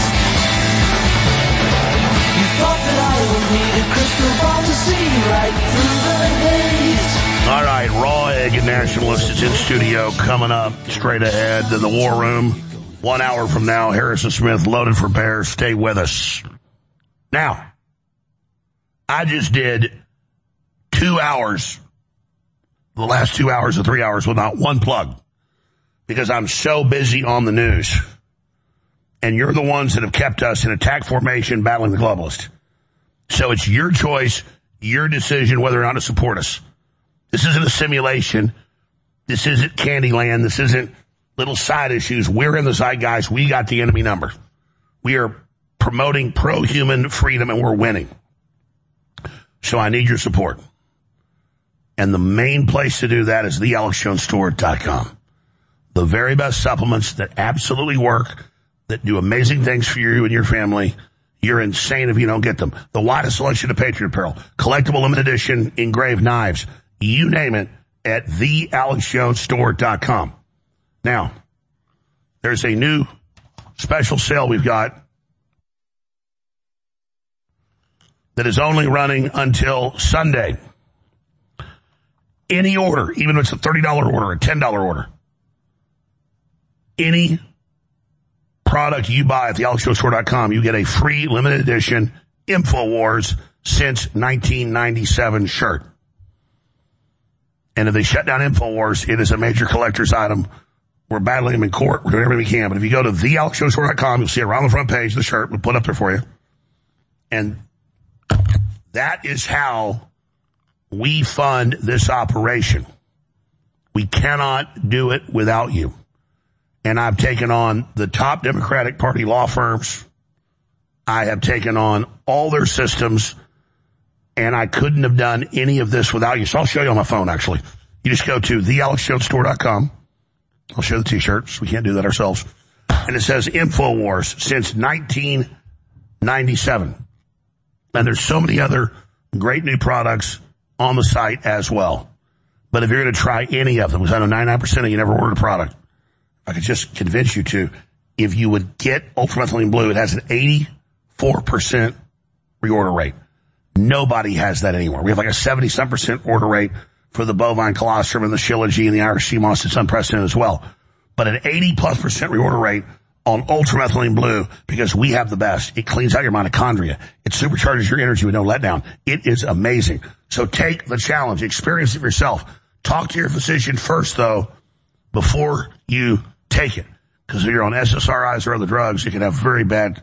You thought that I would need a crystal ball to see right through the haze. All right, Raw Egg Nationalist is in studio coming up straight ahead to the War Room. 1 hour from now, Harrison Smith loaded for bear. Stay with us. Now, I just did 2 hours, the last 2 hours or 3 hours without one plug because I'm so busy on the news. And you're the ones that have kept us in attack formation battling the globalist. So it's your choice, your decision whether or not to support us. This isn't a simulation. This isn't Candyland. This isn't little side issues. We're in the zeitgeist. We got the enemy number. We are promoting pro-human freedom, and we're winning. So I need your support. And the main place to do that is thealexjonesstore.com. The very best supplements that absolutely work, that do amazing things for you and your family. You're insane if you don't get them. The widest selection of Patriot apparel, collectible limited edition engraved knives, you name it, at thealexjonesstore.com. Now, there's a new special sale we've got that is only running until Sunday. Any order, even if it's a $30 order, a $10 order, any product you buy at thealexjonesstore.com, you get a free limited edition InfoWars since 1997 shirt. And if they shut down InfoWars, it is a major collector's item. We're battling them in court. We're doing everything we can. But if you go to thealexjonesstore.com, you'll see it right on the front page, the shirt. We'll put it up there for you. And that is how we fund this operation. We cannot do it without you. And I've taken on the top Democratic Party law firms. I have taken on all their systems. And I couldn't have done any of this without you. So I'll show you on my phone, actually. You just go to thealexjonesstore.com. I'll show the T-shirts. We can't do that ourselves. And it says InfoWars since 1997. And there's so many other great new products on the site as well. But if you're going to try any of them, because I know 99% of you never ordered a product, I could just convince you to. If you would get Ultramethylene Blue, it has an 84% reorder rate. Nobody has that anywhere. We have like a 70-some% order rate for the bovine colostrum and the Shilajit and the Irish sea moss. It's unprecedented as well. But an 80+% reorder rate on ultramethylene blue because we have the best. It cleans out your mitochondria. It supercharges your energy with no letdown. It is amazing. So take the challenge. Experience it yourself. Talk to your physician first, though, before you take it. Because if you're on SSRIs or other drugs, it can have very bad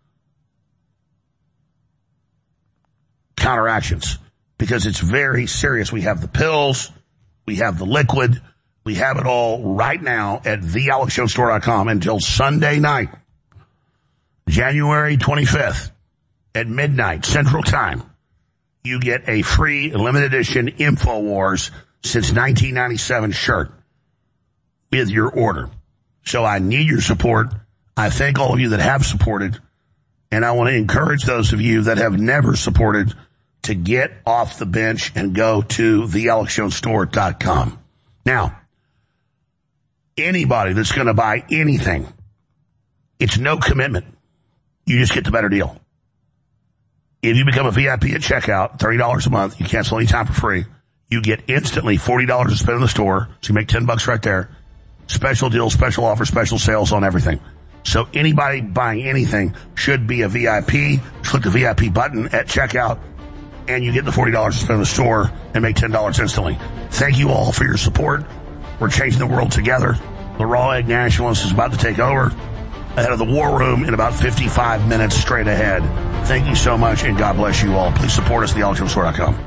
counteractions because it's very serious. We have the pills. We have the liquid. We have it all right now at thealexjonesstore.com until Sunday night, January 25th at midnight Central Time. You get a free limited edition InfoWars since 1997 shirt with your order. So I need your support. I thank all of you that have supported, and I want to encourage those of you that have never supported to get off the bench and go to thealexjonesstore.com. Now, anybody that's going to buy anything, it's no commitment. You just get the better deal. If you become a VIP at checkout, $30 a month, you cancel anytime for free, you get instantly $40 to spend in the store, so you make $10 right there. Special deals, special offers, special sales on everything. So anybody buying anything should be a VIP. Click the VIP button at checkout, and you get the $40 to spend in the store and make $10 instantly. Thank you all for your support. We're changing the world together. The Raw Egg Nationalist is about to take over ahead of the War Room in about 55 minutes straight ahead. Thank you so much, and God bless you all. Please support us at thealexjonesstore.com.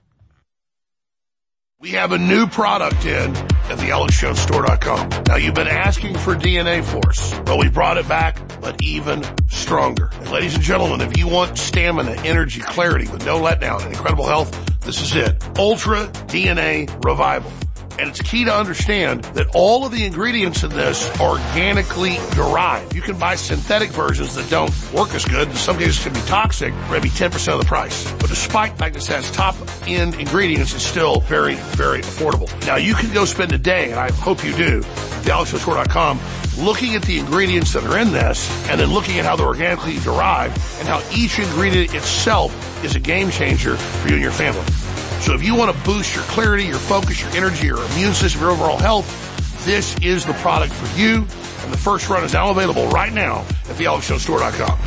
We have a new product in at thealexjonesstore.com. Now, you've been asking for DNA Force. Well, we brought it back, but even stronger. And ladies and gentlemen, if you want stamina, energy, clarity with no letdown and incredible health, this is it. Ultra DNA Revival. And it's key to understand that all of the ingredients in this are organically derived. You can buy synthetic versions that don't work as good. In some cases can be toxic, maybe 10% of the price. But despite the fact this has top-end ingredients, it's still very, very affordable. Now, you can go spend a day, and I hope you do, at thealexjonesstore.com, looking at the ingredients that are in this, and then looking at how they're organically derived, and how each ingredient itself is a game changer for you and your family. So if you want to boost your clarity, your focus, your energy, your immune system, your overall health, this is the product for you. And the first run is now available right now at thealexjonesstore.com.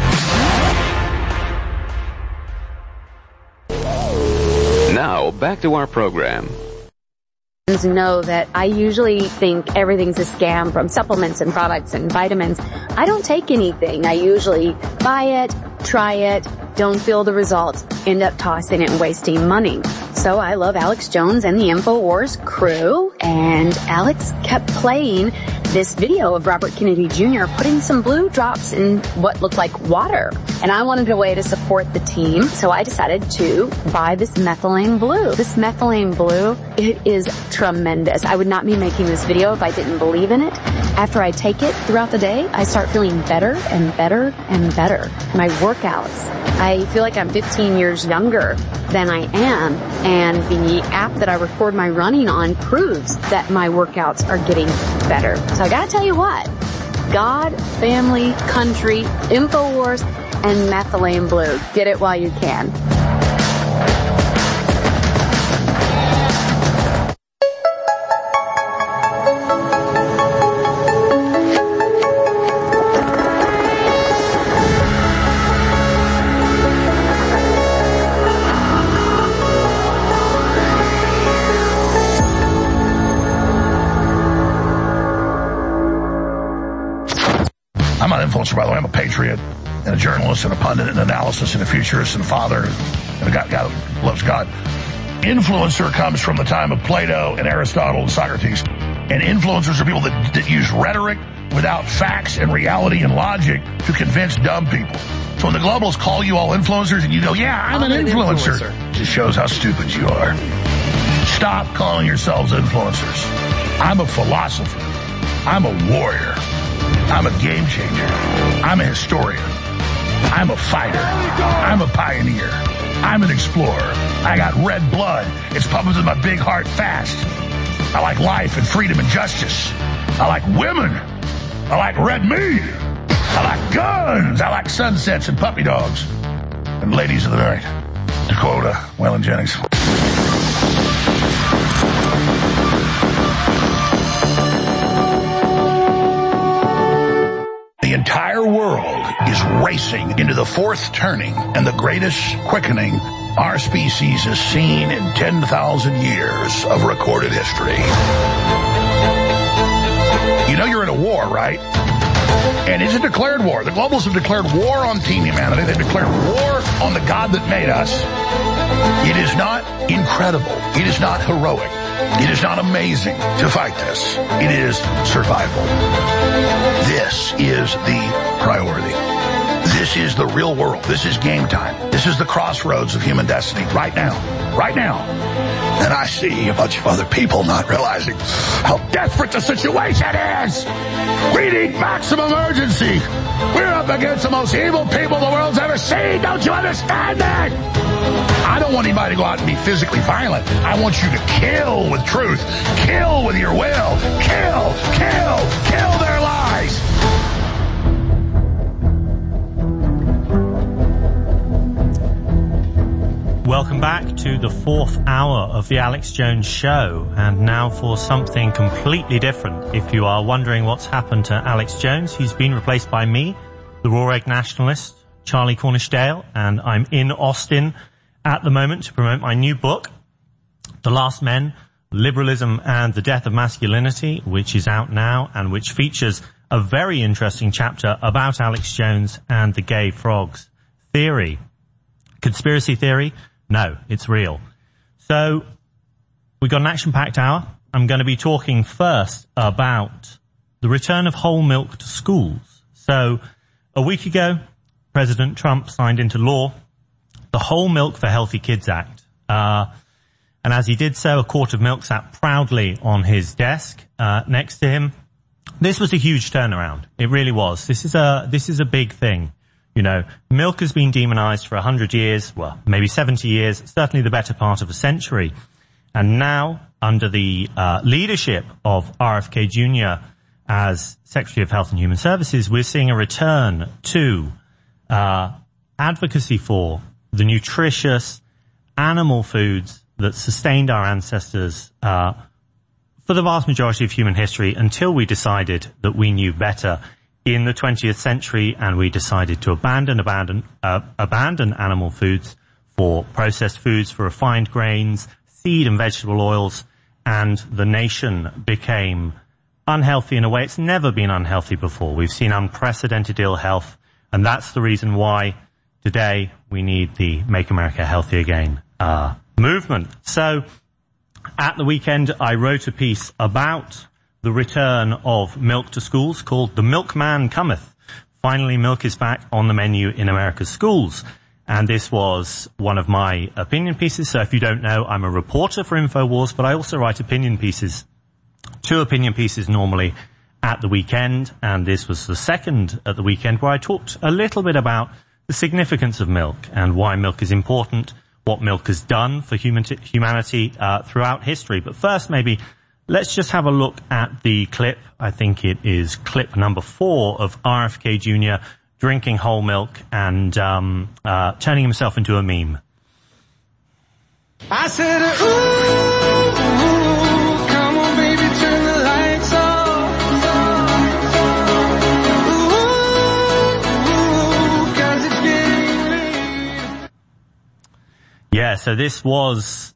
Now, back to our program. Know that I usually think everything's a scam, from supplements and products and vitamins. I don't take anything. I usually buy it, try it, don't feel the results, end up tossing it and wasting money. So I love Alex Jones and the InfoWars crew, and Alex kept playing this video of Robert Kennedy Jr. putting some blue drops in what looked like water. And I wanted a way to support the team, so I decided to buy this methylene blue. This methylene blue, it is tremendous. I would not be making this video if I didn't believe in it. After I take it throughout the day, I start feeling better and better and better. My workouts, I feel like I'm 15 years younger than I am, and the app that I record my running on proves that my workouts are getting better. So I gotta tell you what, God, family, country, InfoWars, and methylene blue. Get it while you can. Influencer, by the way. I'm a patriot and a journalist and a pundit and an analysis and a futurist and a father and a guy that loves God. Influencer comes from the time of Plato and Aristotle and Socrates. And influencers are people that use rhetoric without facts and reality and logic to convince dumb people. So when the globalists call you all influencers and you go, yeah, I'm an influencer, it just shows how stupid you are. Stop calling yourselves influencers. I'm a philosopher. I'm a warrior. I'm a game changer. I'm a historian. I'm a fighter. I'm a pioneer. I'm an explorer. I got red blood. It's pumping through my big heart fast. I like life and freedom and justice. I like women. I like red meat. I like guns. I like sunsets and puppy dogs and ladies of the night. To quote Waylon Jennings. The entire world is racing into the fourth turning and the greatest quickening our species has seen in 10,000 years of recorded history. You know you're in a war, right? And it's a declared war. The globalists have declared war on Team Humanity. They've declared war on the God that made us. It is not incredible. It is not heroic. It is not amazing to fight this. It is survival. This is the priority. This is the real world. This is game time. This is the crossroads of human destiny right now. Right now. And I see a bunch of other people not realizing how desperate the situation is. We need maximum urgency. We're up against the most evil people the world's ever seen. Don't you understand that? I don't want anybody to go out and be physically violent. I want you to kill with truth. Kill with your will. Kill their lies. Welcome back to the fourth hour of the Alex Jones Show, and now for something completely different. If you are wondering what's happened to Alex Jones, he's been replaced by me, the Raw Egg Nationalist, Charlie Cornishdale, and I'm in Austin at the moment to promote my new book, The Last Men, Liberalism and the Death of Masculinity, which is out now and which features a very interesting chapter about Alex Jones and the gay frogs theory. Conspiracy theory? No, it's real. So, we got an action-packed hour. I'm going to be talking first about the return of whole milk to schools. So, a week ago, President Trump signed into law the Whole Milk for Healthy Kids Act. And as he did so, a quart of milk sat proudly on his desk next to him. This was a huge turnaround. It really was. This is a big thing. You know, milk has been demonized for 100 years, well, maybe 70 years, certainly the better part of a century. And now, under the leadership of RFK Jr. as Secretary of Health and Human Services, we're seeing a return to advocacy for the nutritious animal foods that sustained our ancestors for the vast majority of human history until we decided that we knew better in the 20th century, and we decided to abandon animal foods for processed foods, for refined grains, seed and vegetable oils, and the nation became unhealthy in a way it's never been unhealthy before. We've seen unprecedented ill health, and that's the reason why today we need the Make America Healthy Again movement. So at the weekend, I wrote a piece about the return of milk to schools called The Milkman Cometh. Finally, milk is back on the menu in America's schools. And this was one of my opinion pieces. So if you don't know, I'm a reporter for InfoWars, but I also write opinion pieces, 2 opinion pieces normally at the weekend. And this was the second at the weekend where I talked a little bit about the significance of milk and why milk is important, what milk has done for humanity throughout history. But first, maybe let's just have a look at the clip. I think it is clip number 4 of RFK Jr. drinking whole milk and turning himself into a meme. I said, ooh, come on baby, turn the lights off. Ooh, 'cause it's getting late. Yeah, so this was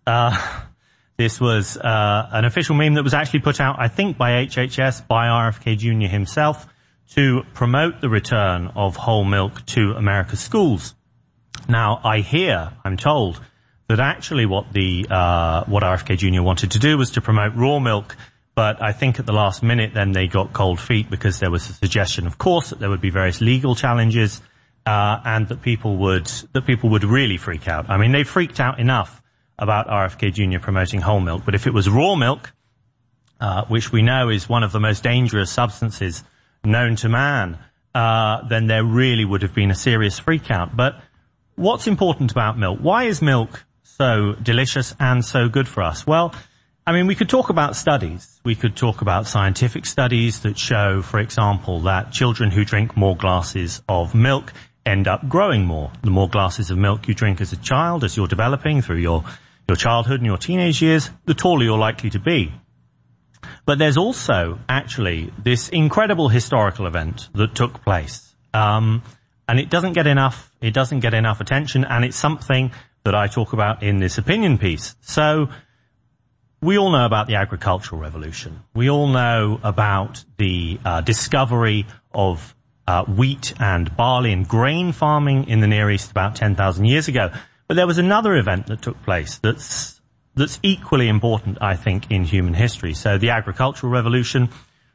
an official meme that was actually put out, I think, by HHS, by RFK Jr. himself, to promote the return of whole milk to America's schools. Now, I'm told, that actually what RFK Jr. wanted to do was to promote raw milk, but I think at the last minute then they got cold feet because there was a suggestion, of course, that there would be various legal challenges, and that people would really freak out. I mean, they freaked out enough about RFK Jr. promoting whole milk, but if it was raw milk, which we know is one of the most dangerous substances known to man, then there really would have been a serious freak out. But what's important about milk? Why is milk so delicious and so good for us? Well, I mean, we could talk about studies. We could talk about scientific studies that show, for example, that children who drink more glasses of milk end up growing more. The more glasses of milk you drink as a child, as you're developing through your childhood and your teenage years, the taller you're likely to be. But there's also actually this incredible historical event that took place. And it doesn't get enough attention, and it's something that I talk about in this opinion piece. So we all know about the agricultural revolution. We all know about the discovery of wheat and barley and grain farming in the Near East about 10,000 years ago. But there was another event that took place that's equally important, I think, in human history. So the agricultural revolution,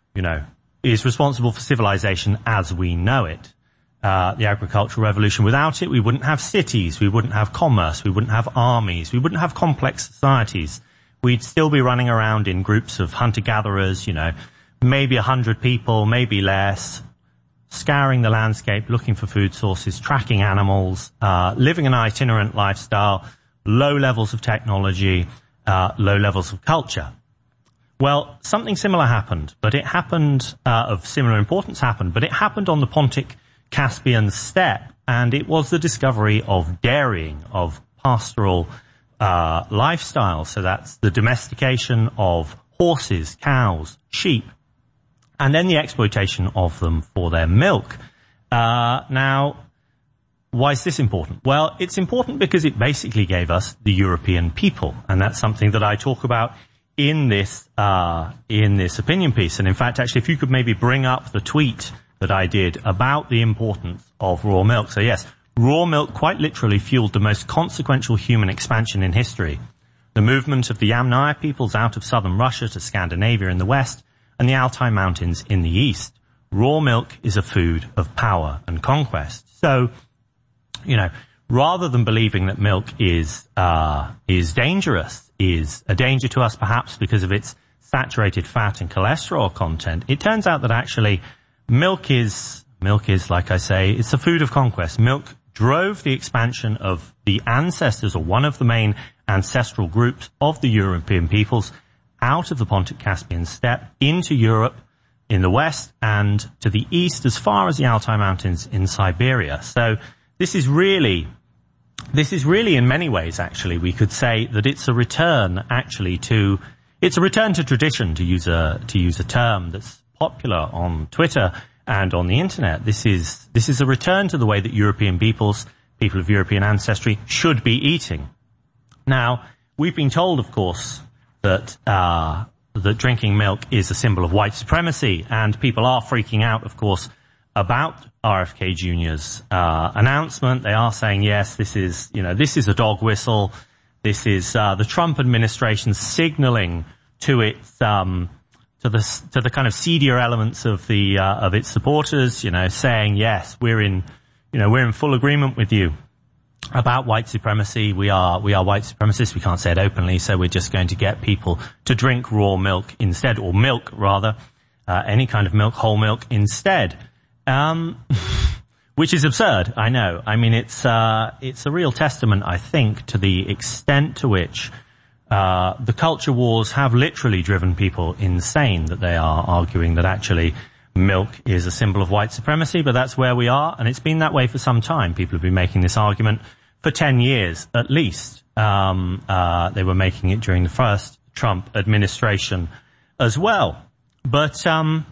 is responsible for civilization as we know it. The agricultural revolution, without it, we wouldn't have cities, we wouldn't have commerce, we wouldn't have armies, we wouldn't have complex societies. We'd still be running around in groups of hunter-gatherers, maybe 100 people, maybe less, scouring the landscape, looking for food sources, tracking animals, living an itinerant lifestyle, low levels of technology, low levels of culture. Well, something similar happened, but it happened, of similar importance happened, but it happened on the Pontic-Caspian steppe, and it was the discovery of dairying, of pastoral lifestyle. So that's the domestication of horses, cows, sheep, and then the exploitation of them for their milk. Now, why is this important? Well, it's important because it basically gave us the European people, and that's something that I talk about in this opinion piece. And in fact, actually, if you could maybe bring up the tweet that I did about the importance of raw milk. So yes, raw milk quite literally fueled the most consequential human expansion in history. The movement of the Yamnaya peoples out of southern Russia to Scandinavia in the west and the Altai Mountains in the east. Raw milk is a food of power and conquest. So, rather than believing that milk is dangerous, is a danger to us perhaps because of its saturated fat and cholesterol content, it turns out that actually milk is, like I say, it's a food of conquest. Milk drove the expansion of the ancestors, or one of the main ancestral groups of the European peoples, out of the Pontic-Caspian steppe into Europe in the west and to the east as far as the Altai Mountains in Siberia. So this is really in many ways, actually, we could say that it's a return to tradition, to use a term that's popular on Twitter and on the internet. This is a return to the way that European people of European ancestry should be eating. Now, we've been told, of course, that drinking milk is a symbol of white supremacy, and people are freaking out, of course, about RFK Jr.'s announcement. They are saying, yes, this is a dog whistle. This is the Trump administration signaling to its to the kind of seedier elements of its supporters, saying, yes, we're in full agreement with you about white supremacy. We are white supremacists. We can't say it openly, so we're just going to get people to drink raw milk instead, or milk rather, any kind of milk, whole milk instead. Which is absurd, I know. I mean, it's a real testament, I think, to the extent to which the culture wars have literally driven people insane, that they are arguing that actually milk is a symbol of white supremacy, but that's where we are, and it's been that way for some time. People have been making this argument for 10 years, at least. They were making it during the first Trump administration as well. But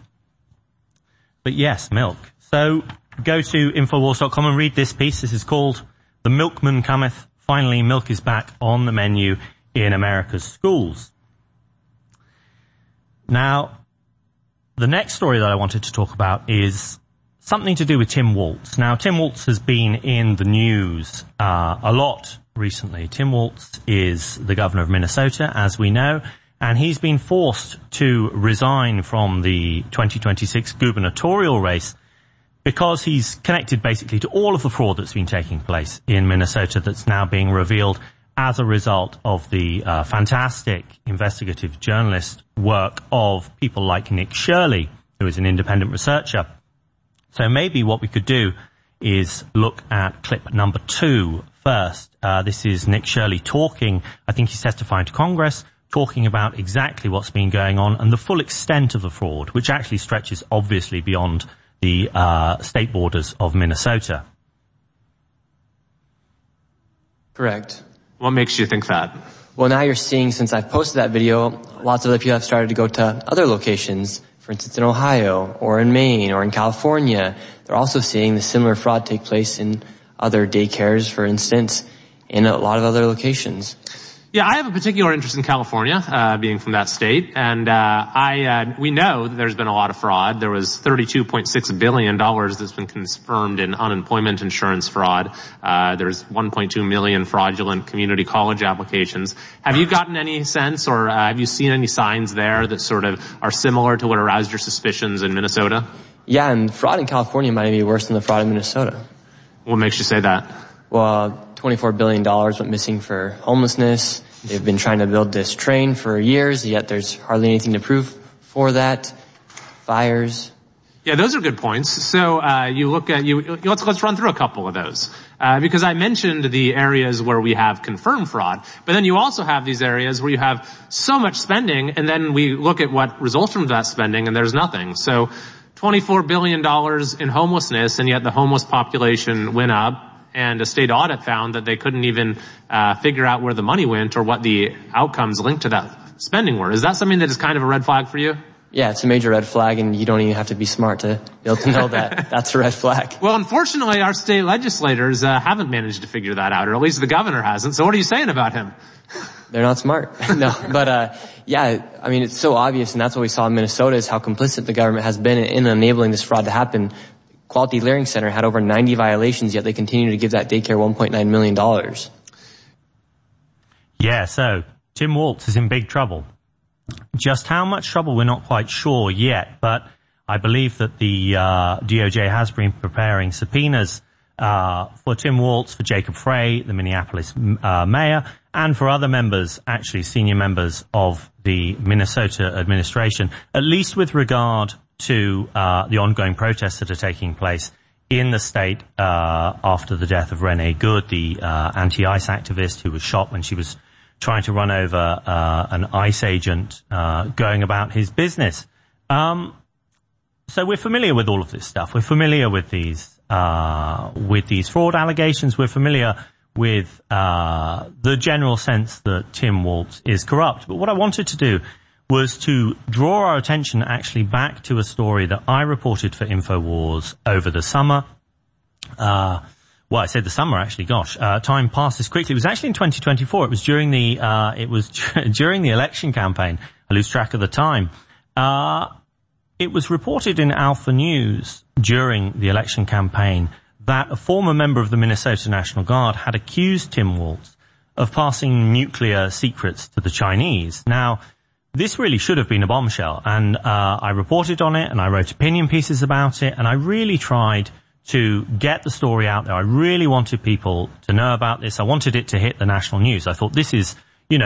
yes, milk. So go to Infowars.com and read this piece. This is called The Milkman Cometh. Finally, milk is back on the menu in America's schools. Now, the next story that I wanted to talk about is something to do with Tim Walz. Now, Tim Walz has been in the news a lot recently. Tim Walz is the governor of Minnesota, as we know, and he's been forced to resign from the 2026 gubernatorial race because he's connected basically to all of the fraud that's been taking place in Minnesota that's now being revealed as a result of the fantastic investigative journalist work of people like Nick Shirley, who is an independent researcher. So maybe what we could do is look at clip number 2 first. This is Nick Shirley talking, I think he's testifying to Congress, talking about exactly what's been going on and the full extent of the fraud, which actually stretches obviously beyond the state borders of Minnesota. Correct. What makes you think that? Well, now you're seeing, since I've posted that video, lots of other people have started to go to other locations, for instance in Ohio or in Maine or in California. They're also seeing the similar fraud take place in other daycares, for instance, in a lot of other locations. Yeah, I have a particular interest in California, being from that state, and we know that there's been a lot of fraud. There was $32.6 billion that's been confirmed in unemployment insurance fraud. There's 1.2 million fraudulent community college applications. Have you gotten any sense, or have you seen any signs there that sort of are similar to what aroused your suspicions in Minnesota? Yeah, and fraud in California might be worse than the fraud in Minnesota. What makes you say that? Well, $24 billion went missing for homelessness. They've been trying to build this train for years, yet there's hardly anything to prove for that. Fires. Yeah, those are good points. So you look at let's run through a couple of those, because I mentioned the areas where we have confirmed fraud, but then you also have these areas where you have so much spending, and then we look at what results from that spending, and there's nothing. So $24 billion in homelessness, and yet the homeless population went up. And a state audit found that they couldn't even figure out where the money went or what the outcomes linked to that spending were. Is that something that is kind of a red flag for you? Yeah, it's a major red flag, and you don't even have to be smart to be able to know that that's a red flag. Well, unfortunately, our state legislators haven't managed to figure that out, or at least the governor hasn't. So what are you saying about him? They're not smart. No, but yeah, I mean, it's so obvious, and that's what we saw in Minnesota, is how complicit the government has been in enabling this fraud to happen. Quality Learning Center had over 90 violations, yet they continue to give that daycare $1.9 million. Yeah, so Tim Walz is in big trouble. Just how much trouble, we're not quite sure yet, but I believe that the DOJ has been preparing subpoenas for Tim Walz, for Jacob Frey, the Minneapolis mayor, and for other members, actually senior members of the Minnesota administration, at least with regard to the ongoing protests that are taking place in the state after the death of Renee Good, the anti-ICE activist who was shot when she was trying to run over an ICE agent going about his business. So we're familiar with all of this stuff. We're familiar with these fraud allegations. We're familiar with the general sense that Tim Walz is corrupt. But what I wanted to do was to draw our attention actually back to a story that I reported for InfoWars over the summer. Well, I said the summer, actually. Gosh, time passes quickly. It was actually in 2024. It was during the during the election campaign. I lose track of the time. It was reported in Alpha News during the election campaign that a former member of the Minnesota National Guard had accused Tim Walz of passing nuclear secrets to the Chinese. Now, this really should have been a bombshell, and I reported on it, and I wrote opinion pieces about it, and I really tried to get the story out there. I really wanted people to know about this. I wanted it to hit the national news. I thought this is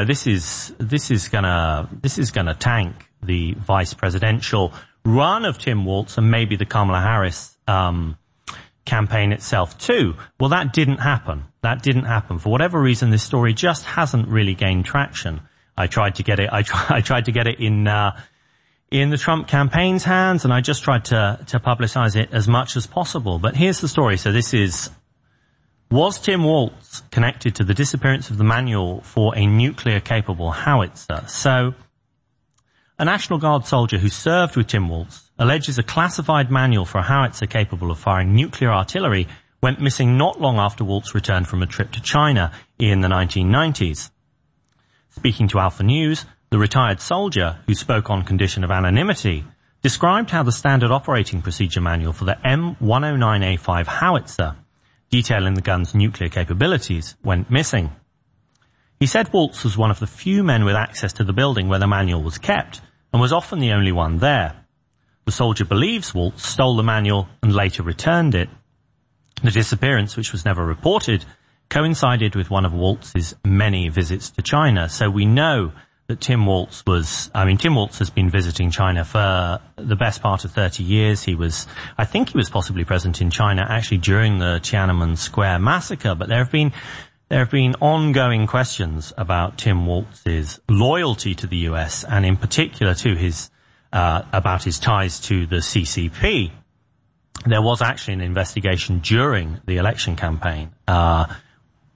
gonna tank the vice presidential run of Tim Walz and maybe the Kamala Harris campaign itself too. Well, that didn't happen. For whatever reason, this story just hasn't really gained traction. I tried to get it. I tried to get it in the Trump campaign's hands, and I just tried to publicize it as much as possible. But here's the story. So was Tim Walz connected to the disappearance of the manual for a nuclear-capable howitzer? So, a National Guard soldier who served with Tim Walz alleges a classified manual for a howitzer capable of firing nuclear artillery went missing not long after Walz returned from a trip to China in the 1990s. Speaking to Alpha News, the retired soldier, who spoke on condition of anonymity, described how the standard operating procedure manual for the M109A5 howitzer, detailing the gun's nuclear capabilities, went missing. He said Walz was one of the few men with access to the building where the manual was kept, and was often the only one there. The soldier believes Walz stole the manual and later returned it. The disappearance, which was never reported, coincided with one of Walz's many visits to China. So we know that Tim Walz has been visiting China for the best part of 30 years. I think he was possibly present in China actually during the Tiananmen Square massacre, but there have been ongoing questions about Tim Walz's loyalty to the US, and in particular to about his ties to the CCP. There was actually an investigation during the election campaign,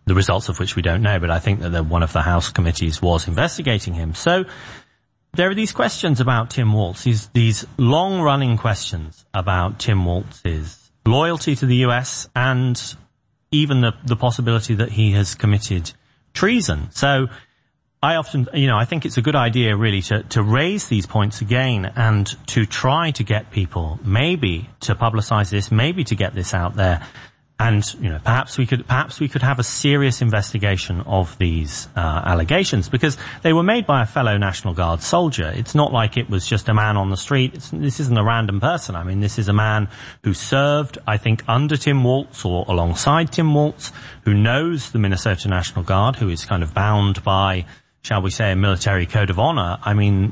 the results of which we don't know, but I think that one of the House committees was investigating him. So there are these questions about Tim Walz, these long-running questions about Tim Walz's loyalty to the US and even the possibility that he has committed treason. So I often, I think it's a good idea really to raise these points again and to try to get people maybe to publicize this, maybe to get this out there. And, perhaps we could have a serious investigation of these, allegations, because they were made by a fellow National Guard soldier. It's not like it was just a man on the street. This isn't a random person. I mean, this is a man who served, I think, under Tim Walz or alongside Tim Walz, who knows the Minnesota National Guard, who is kind of bound by, shall we say, a military code of honor. I mean,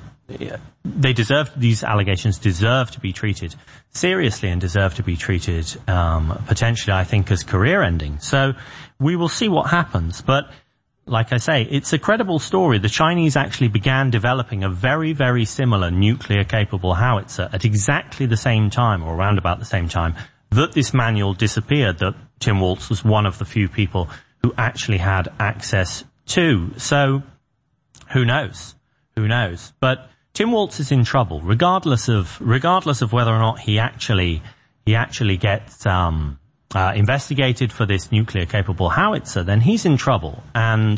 these allegations deserve to be treated seriously and deserve to be treated, potentially, I think, as career ending. So we will see what happens. But like I say, it's a credible story. The Chinese actually began developing a very, very similar nuclear capable howitzer at exactly the same time, or around about the same time, that this manual disappeared, that Tim Walz was one of the few people who actually had access to. So who knows? Who knows? But Tim Walz is in trouble, regardless of whether or not he actually gets investigated for this nuclear capable howitzer. Then he's in trouble, and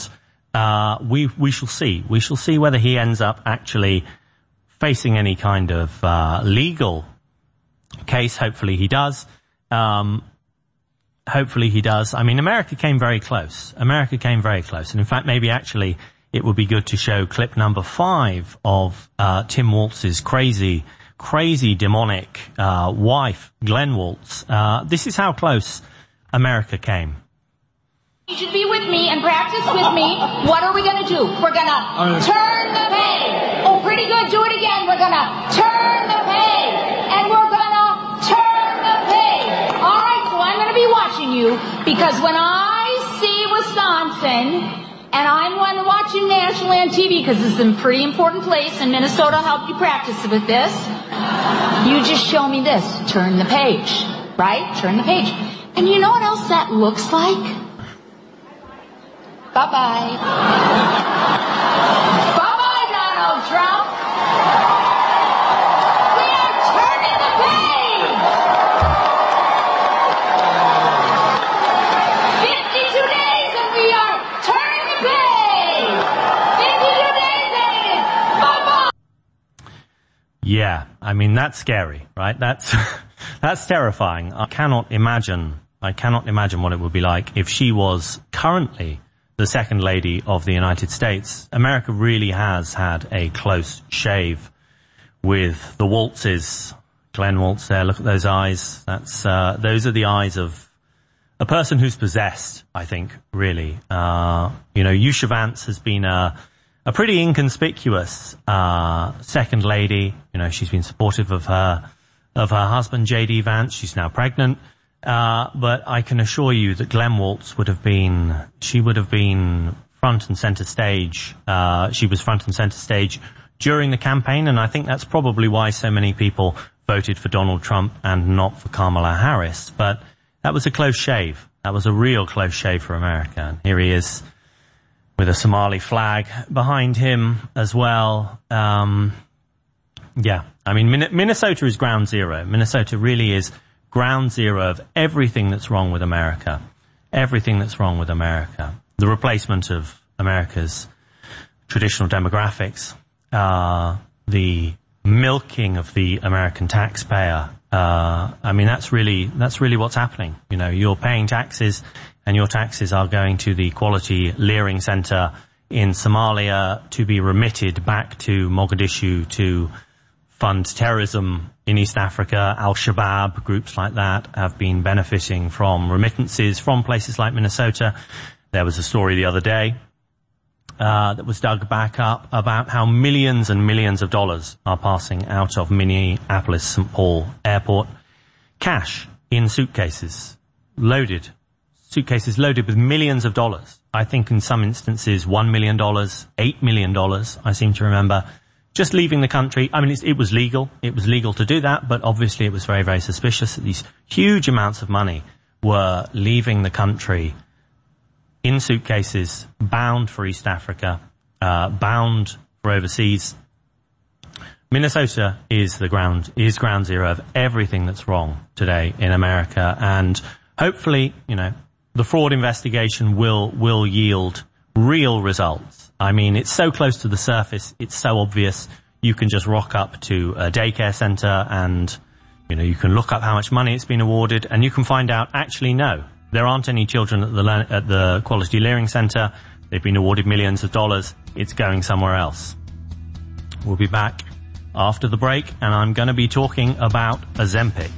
we shall see. We shall see whether he ends up actually facing any kind of legal case. Hopefully he does. Hopefully he does. I mean, America came very close. And in fact, maybe actually it would be good to show clip number 5 of Tim Walz's crazy, demonic wife, Glenn Walz. This is how close America came. You should be with me and practice with me. What are we going to do? We're going to turn the page. Oh, pretty good. Do it again. We're going to turn the page. And we're going to turn the page. All right, so I'm going to be watching you, because when I see Wisconsin, and I'm one watching nationally on TV, because this is a pretty important place, and Minnesota helped you practice with this. You just show me this. Turn the page. Right? Turn the page. And you know what else that looks like? Bye-bye. Bye-bye, Donald Trump. We are turning the page. 52 days and we are turning the page. 52 days and it is bye-bye. Yeah, I mean, that's scary, right? That's terrifying. I cannot imagine what it would be like if she was currently the second lady of the United States. America really has had a close shave with the Waltzes. Glenn Walz there, look at those eyes. Those are the eyes of a person who's possessed, I think, really. Yusha Vance has been a pretty inconspicuous, second lady. She's been supportive of her husband, J.D. Vance. She's now pregnant. But I can assure you that Glenn Walz would have been front and center stage. She was front and center stage during the campaign, and I think that's probably why so many people voted for Donald Trump and not for Kamala Harris. But that was a close shave. That was a real close shave for America. And here he is with a Somali flag behind him as well. Yeah, I mean, Minnesota is ground zero. Minnesota really is ground zero of everything that's wrong with America. Everything that's wrong with America. The replacement of America's traditional demographics, the milking of the American taxpayer. I mean, that's really what's happening. You're paying taxes, and your taxes are going to the Quality Leering Center in Somalia to be remitted back to Mogadishu to fund terrorism in East Africa. Al-Shabaab, groups like that, have been benefiting from remittances from places like Minnesota. There was a story the other day that was dug back up about how millions and millions of dollars are passing out of Minneapolis St. Paul Airport. Cash in suitcases loaded with millions of dollars. I think in some instances $1 million, $8 million, I seem to remember, just leaving the country. I mean, it was legal. It was legal to do that, but obviously it was very, very suspicious that these huge amounts of money were leaving the country in suitcases, bound for East Africa, bound for overseas. Minnesota is ground zero of everything that's wrong today in America, and hopefully, the fraud investigation will yield real results. I mean, it's so close to the surface, it's so obvious. You can just rock up to a daycare center and, you can look up how much money it's been awarded, and you can find out, actually, no, there aren't any children at the Quality Learning Center. They've been awarded millions of dollars. It's going somewhere else. We'll be back after the break, and I'm going to be talking about Ozempic.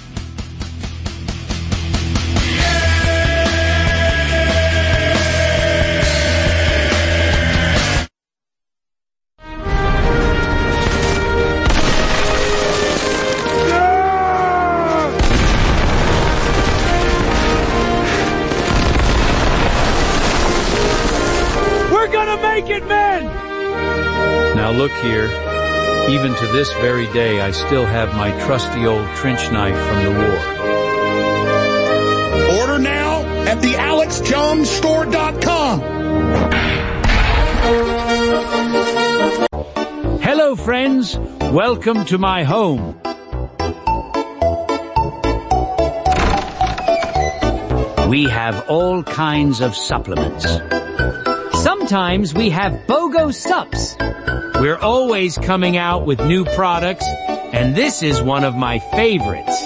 We're gonna make it, men! Now look here. Even to this very day, I still have my trusty old trench knife from the war. Order now at thealexjonesstore.com. Hello, friends. Welcome to my home. We have all kinds of supplements. Sometimes we have BOGO Sups. We're always coming out with new products, and this is one of my favorites.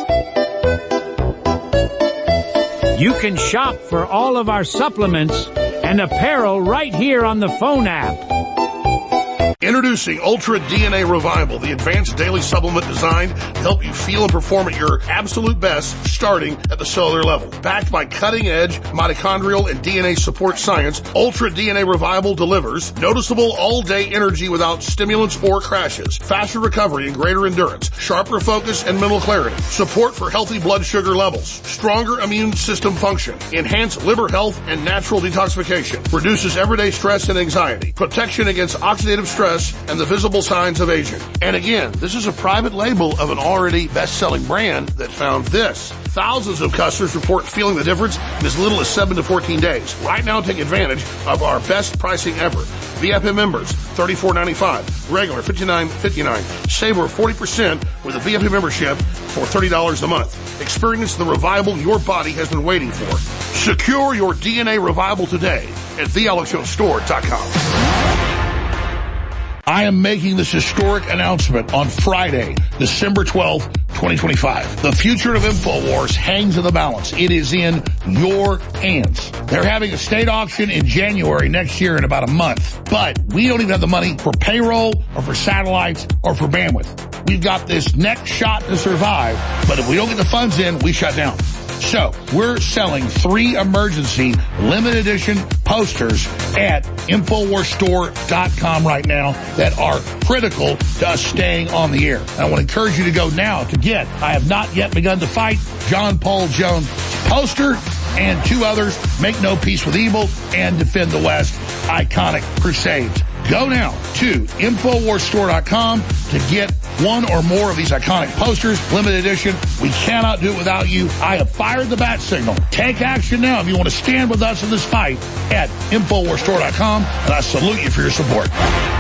You can shop for all of our supplements and apparel right here on the phone app. Introducing Ultra DNA Revival, the advanced daily supplement designed to help you feel and perform at your absolute best, starting at the cellular level. Backed by cutting-edge mitochondrial and DNA support science, Ultra DNA Revival delivers noticeable all-day energy without stimulants or crashes, faster recovery and greater endurance, sharper focus and mental clarity, support for healthy blood sugar levels, stronger immune system function, enhanced liver health and natural detoxification, reduces everyday stress and anxiety, protection against oxidative stress and the visible signs of aging. And again, this is a private label of an already best-selling brand that found this. Thousands of customers report feeling the difference in as little as 7 to 14 days. Right now, take advantage of our best pricing ever. VIP members, $34.95. Regular, $59.59. Save over 40% with a VIP membership for $30 a month. Experience the revival your body has been waiting for. Secure your DNA revival today at thealexjonesstore.com. I am making this historic announcement on Friday, December 12th, 2025. The future of InfoWars hangs in the balance. It is in your hands. They're having a state auction in January next year in about a month. But we don't even have the money for payroll or for satellites or for bandwidth. We've got this next shot to survive, but if we don't get the funds in, we shut down. So we're selling 3 emergency limited edition posters at InfoWarsStore.com right now that are critical to us staying on the air. And I want to encourage you to go now to get I Have Not Yet Begun to Fight, John Paul Jones poster, and 2 others, Make No Peace with Evil and Defend the West, Iconic Crusades. Go now to InfoWarsStore.com to get 1 or more of these iconic posters, limited edition. We cannot do it without you. I have fired the bat signal. Take action now if you want to stand with us in this fight at InfoWarsStore.com, and I salute you for your support.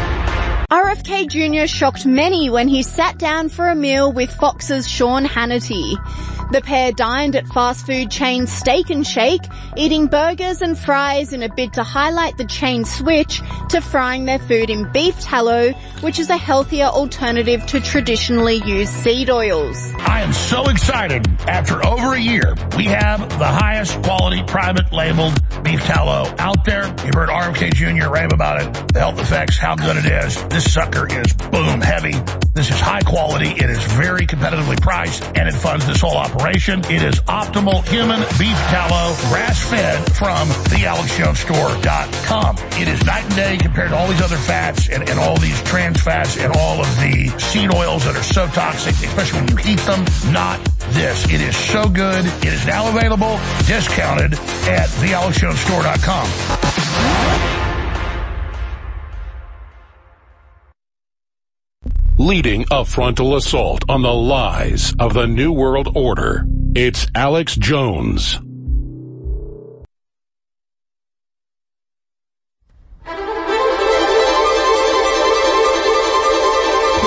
RFK Jr. shocked many when he sat down for a meal with Fox's Sean Hannity. The pair dined at fast food chain Steak and Shake, eating burgers and fries in a bid to highlight the chain's switch to frying their food in beef tallow, which is a healthier alternative to traditionally used seed oils. I am so excited. After over a year, we have the highest quality private labeled beef tallow out there. You've heard RFK Jr. rave about it, the health effects, how good it is. This sucker is boom heavy. This is high quality. It is very competitively priced, and it funds this whole operation. It is optimal human beef tallow, grass-fed from thealexjonesstore.com. It is night and day compared to all these other fats and all these trans fats and all of the seed oils that are so toxic, especially when you heat them. Not this. It is so good. It is now available, discounted at thealexjonesstore.com. Leading a frontal assault on the lies of the New World Order, it's Alex Jones.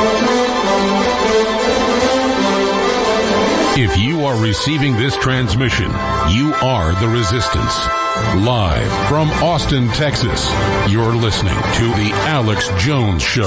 If you are receiving this transmission, you are the Resistance. Live from Austin, Texas, you're listening to The Alex Jones Show.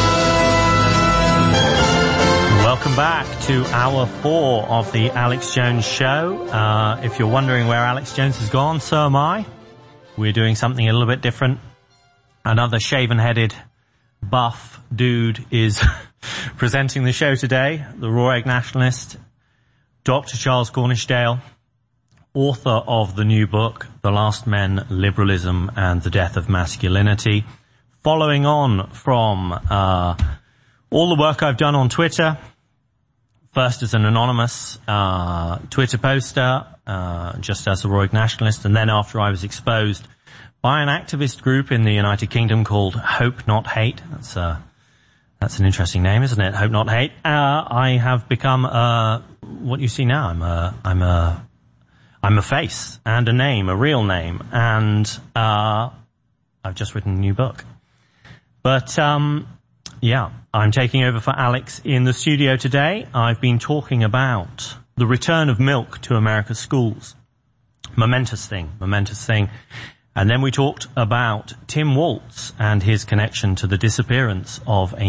Welcome back to hour 4 of The Alex Jones Show. If you're wondering where Alex Jones has gone, so am I. We're doing something a little bit different. Another shaven-headed, buff dude is presenting the show today, the raw egg nationalist, Dr. Charles Cornishdale, author of the new book, The Last Men, Liberalism and the Death of Masculinity. Following on from all the work I've done on Twitter, first as an anonymous Twitter poster, just as a raw egg nationalist, and then after I was exposed by an activist group in the United Kingdom called Hope Not Hate. That's an interesting name, isn't it? Hope Not Hate. I have become what you see now. I'm a face and a name, a real name, and I've just written a new book. But yeah, I'm taking over for Alex in the studio today. I've been talking about the return of milk to America's schools. Momentous thing. And then we talked about Tim Waltz and his connection to the disappearance of the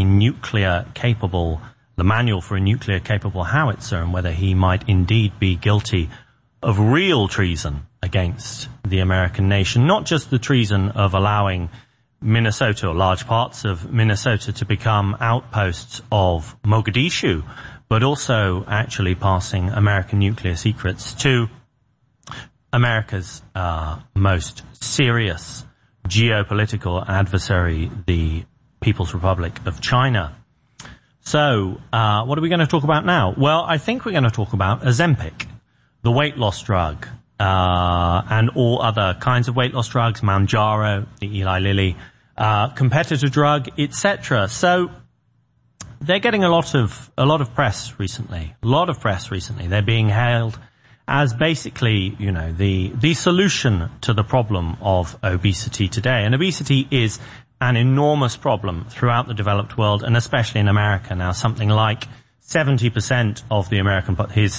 manual for a nuclear-capable howitzer, and whether he might indeed be guilty of real treason against the American nation, not just the treason of allowing Minnesota, or large parts of Minnesota, to become outposts of Mogadishu, but also actually passing American nuclear secrets to America's most serious geopolitical adversary, the People's Republic of China. So, what are we going to talk about now? Well, I think we're going to talk about Ozempic, the weight loss drug, and all other kinds of weight loss drugs, Mounjaro, the Eli Lilly competitor drug, etc. So, they're getting a lot of press recently. They're being hailed as basically, you know, the solution to the problem of obesity today. And obesity is an enormous problem throughout the developed world, and especially in America now. Something like 70% of the American,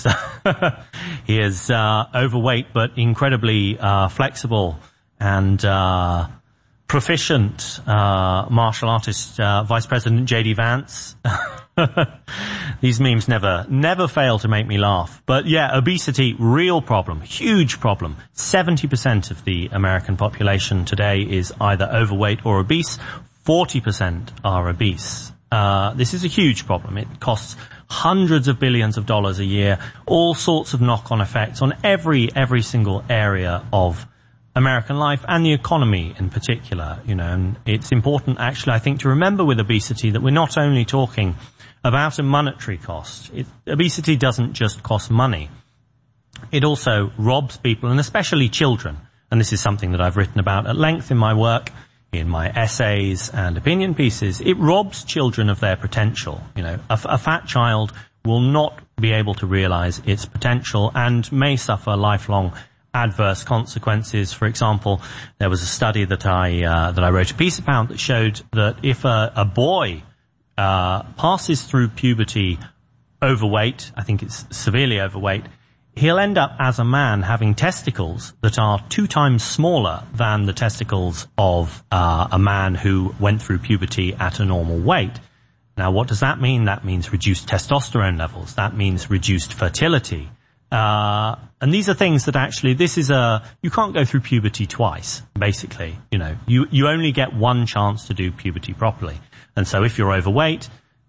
he is overweight, but incredibly flexible and proficient martial artist, Vice President J.D. Vance. These memes never fail to make me laugh. But yeah, obesity, real problem, huge problem. 70% of the American population today is either overweight or obese. 40% are obese. This is a huge problem. It costs hundreds of billions of dollars a year, all sorts of knock-on effects on every single area of American life and the economy in particular, you know. And it's important, actually, I think, to remember with obesity that we're not only talking about a monetary cost. Obesity doesn't just cost money. It also robs people, and especially children. And this is something that I've written about at length in my work, in my essays and opinion pieces. It robs children of their potential. You know, a fat child will not be able to realize its potential and may suffer lifelong adverse consequences. For example, there was a study that I wrote a piece about that showed that if a boy passes through puberty overweight, I think it's severely overweight, he'll end up as a man having testicles that are 2 times smaller than the testicles of a man who went through puberty at a normal weight. Now, what does that mean? That means reduced testosterone levels. That means reduced fertility. And these are things that actually, you can't go through puberty twice, basically. You know, you only get one chance to do puberty properly. And so if you're overweight,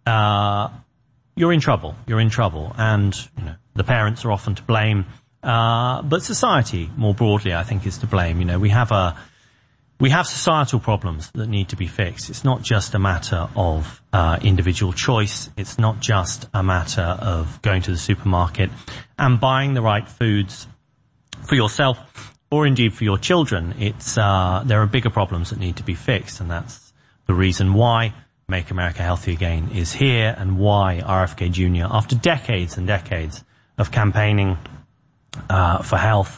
you're in trouble. And, you know, the parents are often to blame. But society more broadly, I think, is to blame. You know, we have societal problems that need to be fixed. It's not just a matter of individual choice. It's not just a matter of going to the supermarket and buying the right foods for yourself or indeed for your children. There are bigger problems that need to be fixed, and that's the reason why Make America Healthy Again is here, and why RFK Jr., after decades and decades of campaigning for health,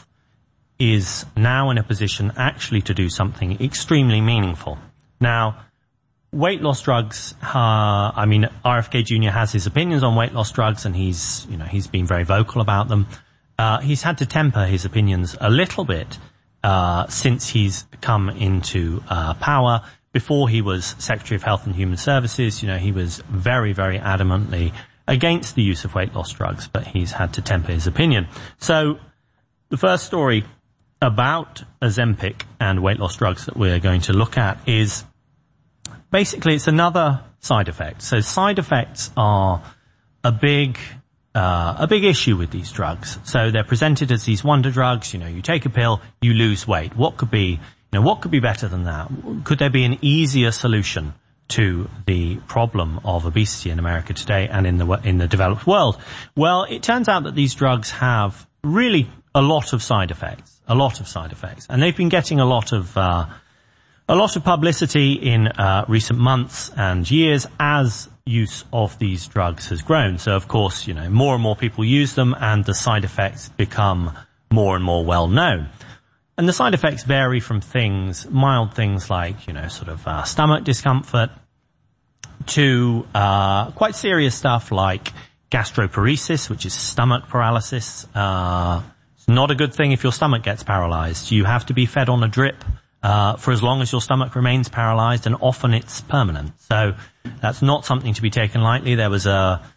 is now in a position actually to do something extremely meaningful. Now, weight loss drugs, RFK Jr. has his opinions on weight loss drugs, and he's been very vocal about them. He's had to temper his opinions a little bit, since he's come into, power. Before he was Secretary of Health and Human Services, he was very, very adamantly against the use of weight loss drugs, but he's had to temper his opinion. So, the first story about Ozempic and weight loss drugs that we're going to look at is basically it's another side effect. So side effects are a big issue with these drugs. So they're presented as these wonder drugs. You take a pill, you lose weight. What could be better than that? Could there be an easier solution to the problem of obesity in America today and in the developed world? Well, it turns out that these drugs have really a lot of side effects, and they've been getting a lot of publicity in recent months and years as use of these drugs has grown. So of course, more and more people use them, and the side effects become more and more well known. And the side effects vary from mild things like, stomach discomfort to quite serious stuff like gastroparesis, which is stomach paralysis. It's not a good thing if your stomach gets paralyzed. You have to be fed on a drip for as long as your stomach remains paralyzed, and often it's permanent. So that's not something to be taken lightly. There was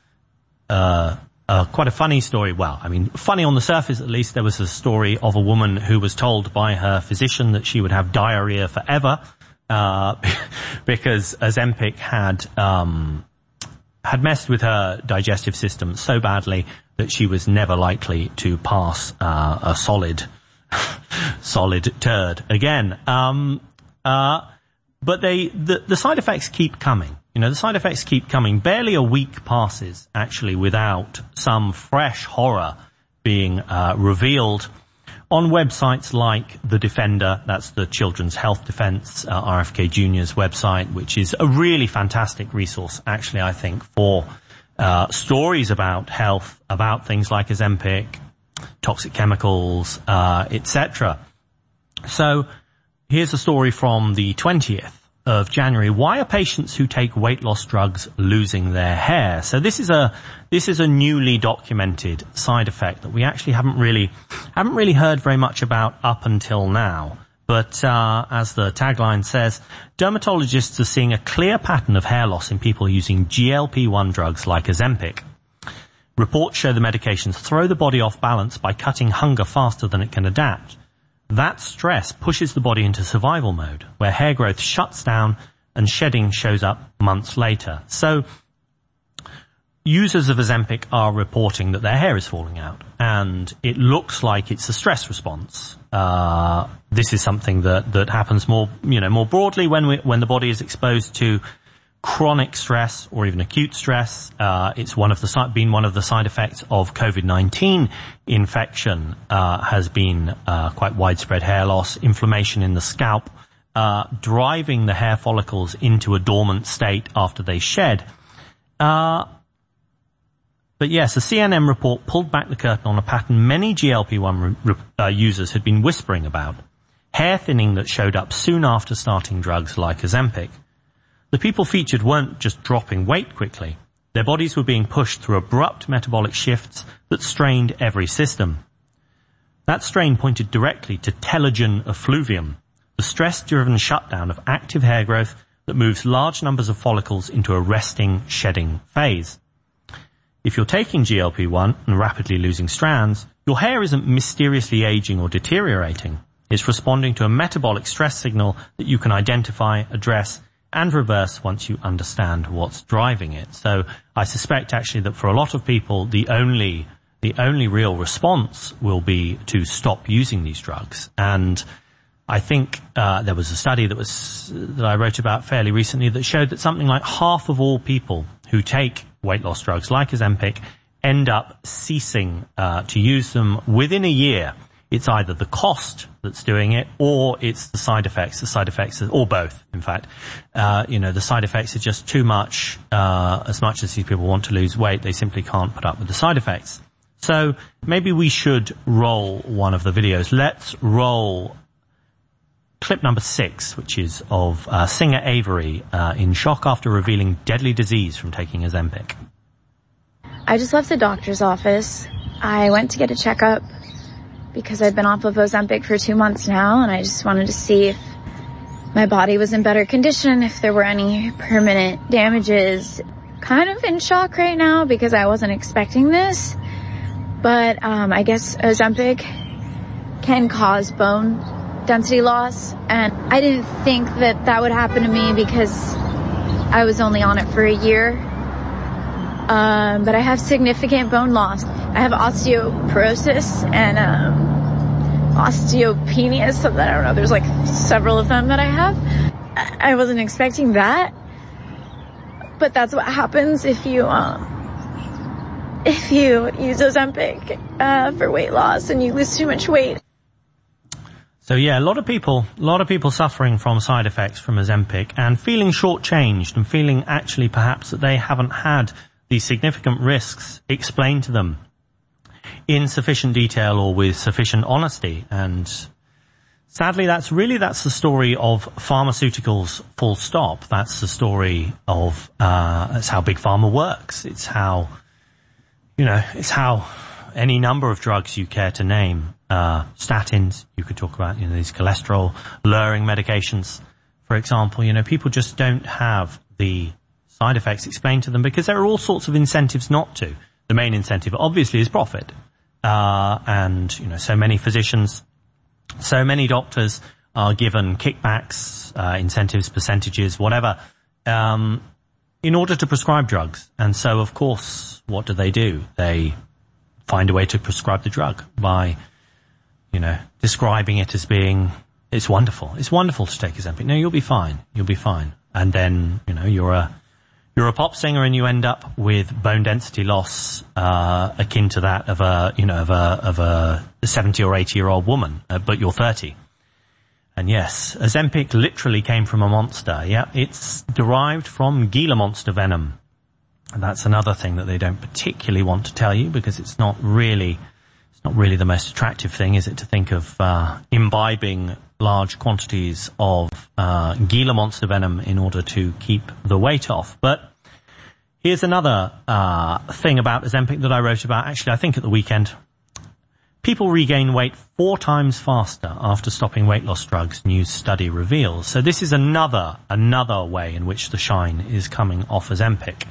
quite a funny story. Well, funny on the surface at least. There was a story of a woman who was told by her physician that she would have diarrhea forever, because Ozempic had messed with her digestive system so badly that she was never likely to pass a solid turd again. But the side effects keep coming. The side effects keep coming. Barely a week passes, actually, without some fresh horror being revealed on websites like The Defender. That's the Children's Health Defense, RFK Jr.'s website, which is a really fantastic resource, actually, I think, for stories about health, about things like Ozempic, toxic chemicals, etc. So here's a story from the 20th of January. Why are patients who take weight loss drugs losing their hair? So this is a newly documented side effect that we actually haven't really heard very much about up until now. But as the tagline says, dermatologists are seeing a clear pattern of hair loss in people using GLP-1 drugs like Ozempic. Reports show the medications throw the body off balance by cutting hunger faster than it can adapt. That stress pushes the body into survival mode, where hair growth shuts down and shedding shows up months later. So, users of Ozempic are reporting that their hair is falling out, and it looks like it's a stress response. This is something that happens more broadly when the body is exposed to chronic stress or even acute stress. It's been one of the side effects of COVID-19 infection, has been quite widespread hair loss, inflammation in the scalp, driving the hair follicles into a dormant state after they shed. But yes, a CNN report pulled back the curtain on a pattern many GLP-1 users had been whispering about. Hair thinning that showed up soon after starting drugs like Ozempic. The people featured weren't just dropping weight quickly. Their bodies were being pushed through abrupt metabolic shifts that strained every system. That strain pointed directly to telogen effluvium, the stress-driven shutdown of active hair growth that moves large numbers of follicles into a resting, shedding phase. If you're taking GLP-1 and rapidly losing strands, your hair isn't mysteriously aging or deteriorating. It's responding to a metabolic stress signal that you can identify, address, and reverse once you understand what's driving it. So I suspect actually that for a lot of people, the only real response will be to stop using these drugs. And I think there was a study that I wrote about fairly recently that showed that something like half of all people who take weight loss drugs like Ozempic end up ceasing to use them within a year. It's either the cost that's doing it, or it's the side effects. Or both, in fact. The side effects are just too much. As much as these people want to lose weight, they simply can't put up with the side effects. So maybe we should roll one of the videos. Let's roll clip number 6, which is of singer Avery in shock after revealing deadly disease from taking Ozempic. I just left the doctor's office. I went to get a checkup because I've been off of Ozempic for 2 months now, and I just wanted to see if my body was in better condition, if there were any permanent damages. Kind of in shock right now because I wasn't expecting this, but I guess Ozempic can cause bone density loss, and I didn't think that that would happen to me because I was only on it for a year. But I have significant bone loss. I have osteoporosis and osteopenia, so that I don't know, there's like several of them that I have. I wasn't expecting that, but that's what happens if you use Ozempic for weight loss and you lose too much weight. So yeah, a lot of people suffering from side effects from Ozempic and feeling shortchanged and feeling actually perhaps that they haven't had these significant risks explained to them in sufficient detail or with sufficient honesty. And sadly, that's the story of pharmaceuticals, full stop. That's the story of, that's how Big Pharma works. It's how any number of drugs you care to name, statins, you could talk about, these cholesterol lowering medications, for example, people just don't have the side effects explained to them because there are all sorts of incentives not to. The main incentive obviously is profit. And so many physicians, so many doctors are given kickbacks, incentives, percentages, whatever, in order to prescribe drugs. And so, of course, what do? They find a way to prescribe the drug by, describing it as being, it's wonderful. It's wonderful to take Ozempic. No, you'll be fine. You'll be fine. And then, you're a pop singer and you end up with bone density loss, akin to that of a 70 or 80 year old woman, but you're 30. And yes, Ozempic literally came from a monster. Yeah, it's derived from Gila monster venom. And that's another thing that they don't particularly want to tell you because it's not really the most attractive thing, is it, to think of imbibing large quantities of Gila monster venom in order to keep the weight off. But here's another thing about Ozempic that I wrote about, actually, I think at the weekend. People regain weight 4 times faster after stopping weight loss drugs, new study reveals. So this is another way in which the shine is coming off Ozempic.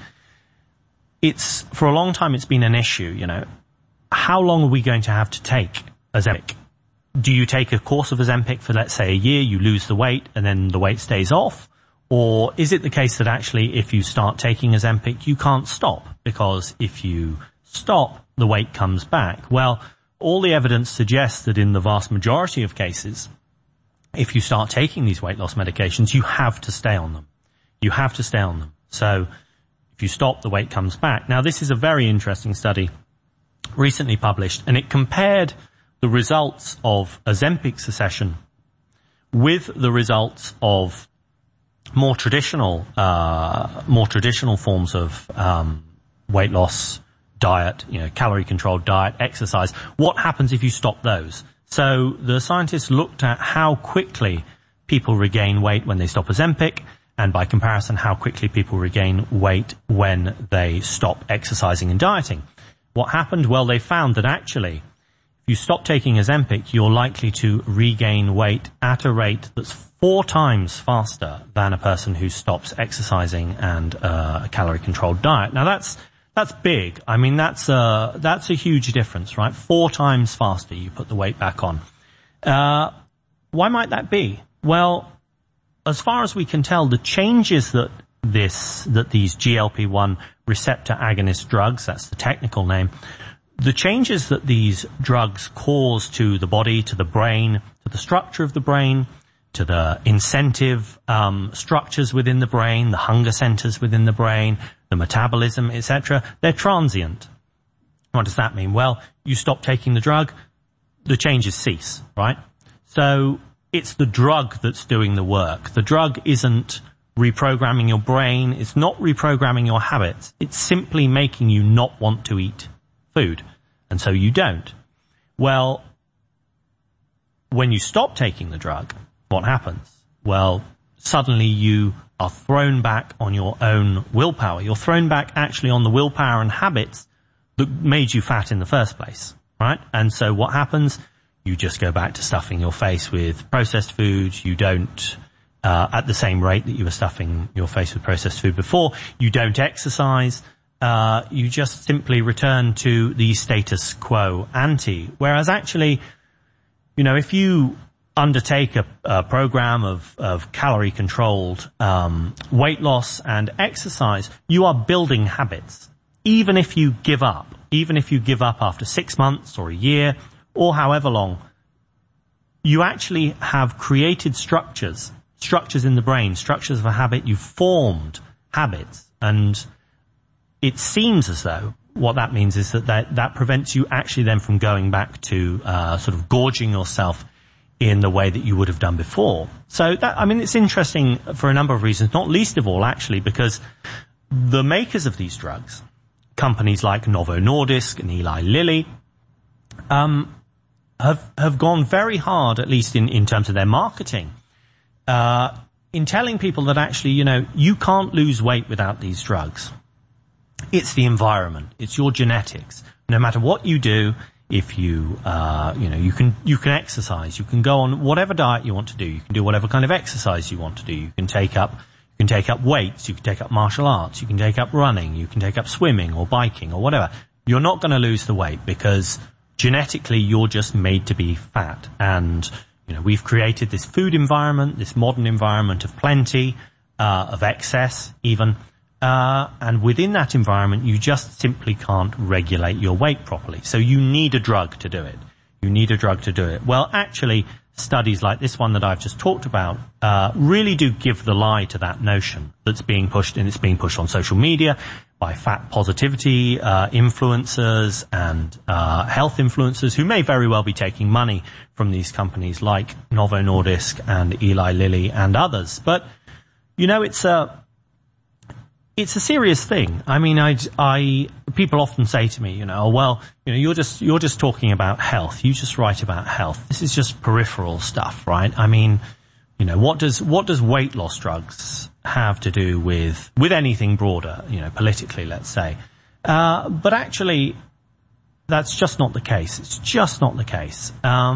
For a long time it's been an issue, How long are we going to have to take Ozempic? Do you take a course of Ozempic for, let's say, a year, you lose the weight, and then the weight stays off? Or is it the case that actually if you start taking Ozempic, you can't stop? Because if you stop, the weight comes back. Well, all the evidence suggests that in the vast majority of cases, if you start taking these weight loss medications, you have to stay on them. You have to stay on them. So if you stop, the weight comes back. Now, this is a very interesting study recently published, and it compared the results of Ozempic cessation with the results of more traditional forms of weight loss, diet, calorie controlled diet, exercise. What happens if you stop those? So the scientists looked at how quickly people regain weight when they stop Ozempic, and by comparison, how quickly people regain weight when they stop exercising and dieting. What happened? Well, they found that actually, if you stop taking Ozempic, you're likely to regain weight at a rate that's 4 times faster than a person who stops exercising and a calorie-controlled diet. Now, that's big. I mean, that's a huge difference, right? 4 times faster you put the weight back on. Why might that be? Well, as far as we can tell, the changes that these GLP-1 receptor agonist drugs, that's the technical name, the changes that these drugs cause to the body, to the brain, to the structure of the brain, to the incentive structures within the brain, the hunger centers within the brain, the metabolism, etc., they're transient. What does that mean? Well, you stop taking the drug, the changes cease, right? So it's the drug that's doing the work. The drug isn't reprogramming your brain. It's not reprogramming your habits. It's simply making you not want to eat food. And so you don't. Well, when you stop taking the drug, what happens? Well, suddenly you are thrown back on your own willpower. You're thrown back actually on the willpower and habits that made you fat in the first place, right? And so what happens? You just go back to stuffing your face with processed foods. You don't, at the same rate that you were stuffing your face with processed food before. You don't exercise. You just simply return to the status quo ante. Whereas actually, if you undertake a program of calorie controlled weight loss and exercise, you are building habits. Even if you give up after 6 months or a year or however long, you actually have created structures in the brain, structures of a habit. You've formed habits, and it seems as though what that means is that prevents you actually then from going back to sort of gorging yourself in the way that you would have done before. So it's interesting for a number of reasons, not least of all actually because the makers of these drugs, companies like Novo Nordisk and Eli Lilly, have gone very hard, at least in terms of their marketing, in telling people that actually, you can't lose weight without these drugs. It's the environment. It's your genetics. No matter what you do, if you can exercise, you can go on whatever diet you want to do. You can do whatever kind of exercise you want to do. You can take up weights. You can take up martial arts. You can take up running. You can take up swimming or biking or whatever. You're not going to lose the weight because genetically you're just made to be fat. And, we've created this food environment, this modern environment of plenty, of excess even. And within that environment, you just simply can't regulate your weight properly. So you need a drug to do it. Well, actually, studies like this one that I've just talked about, really do give the lie to that notion that's being pushed, and it's being pushed on social media by fat positivity, influencers and, health influencers who may very well be taking money from these companies like Novo Nordisk and Eli Lilly and others. But, it's a serious thing. I mean, people often say to me, you're just talking about health. You just write about health. This is just peripheral stuff, right? I mean, what does weight loss drugs have to do with anything broader, politically, let's say? But actually, that's just not the case. It's just not the case.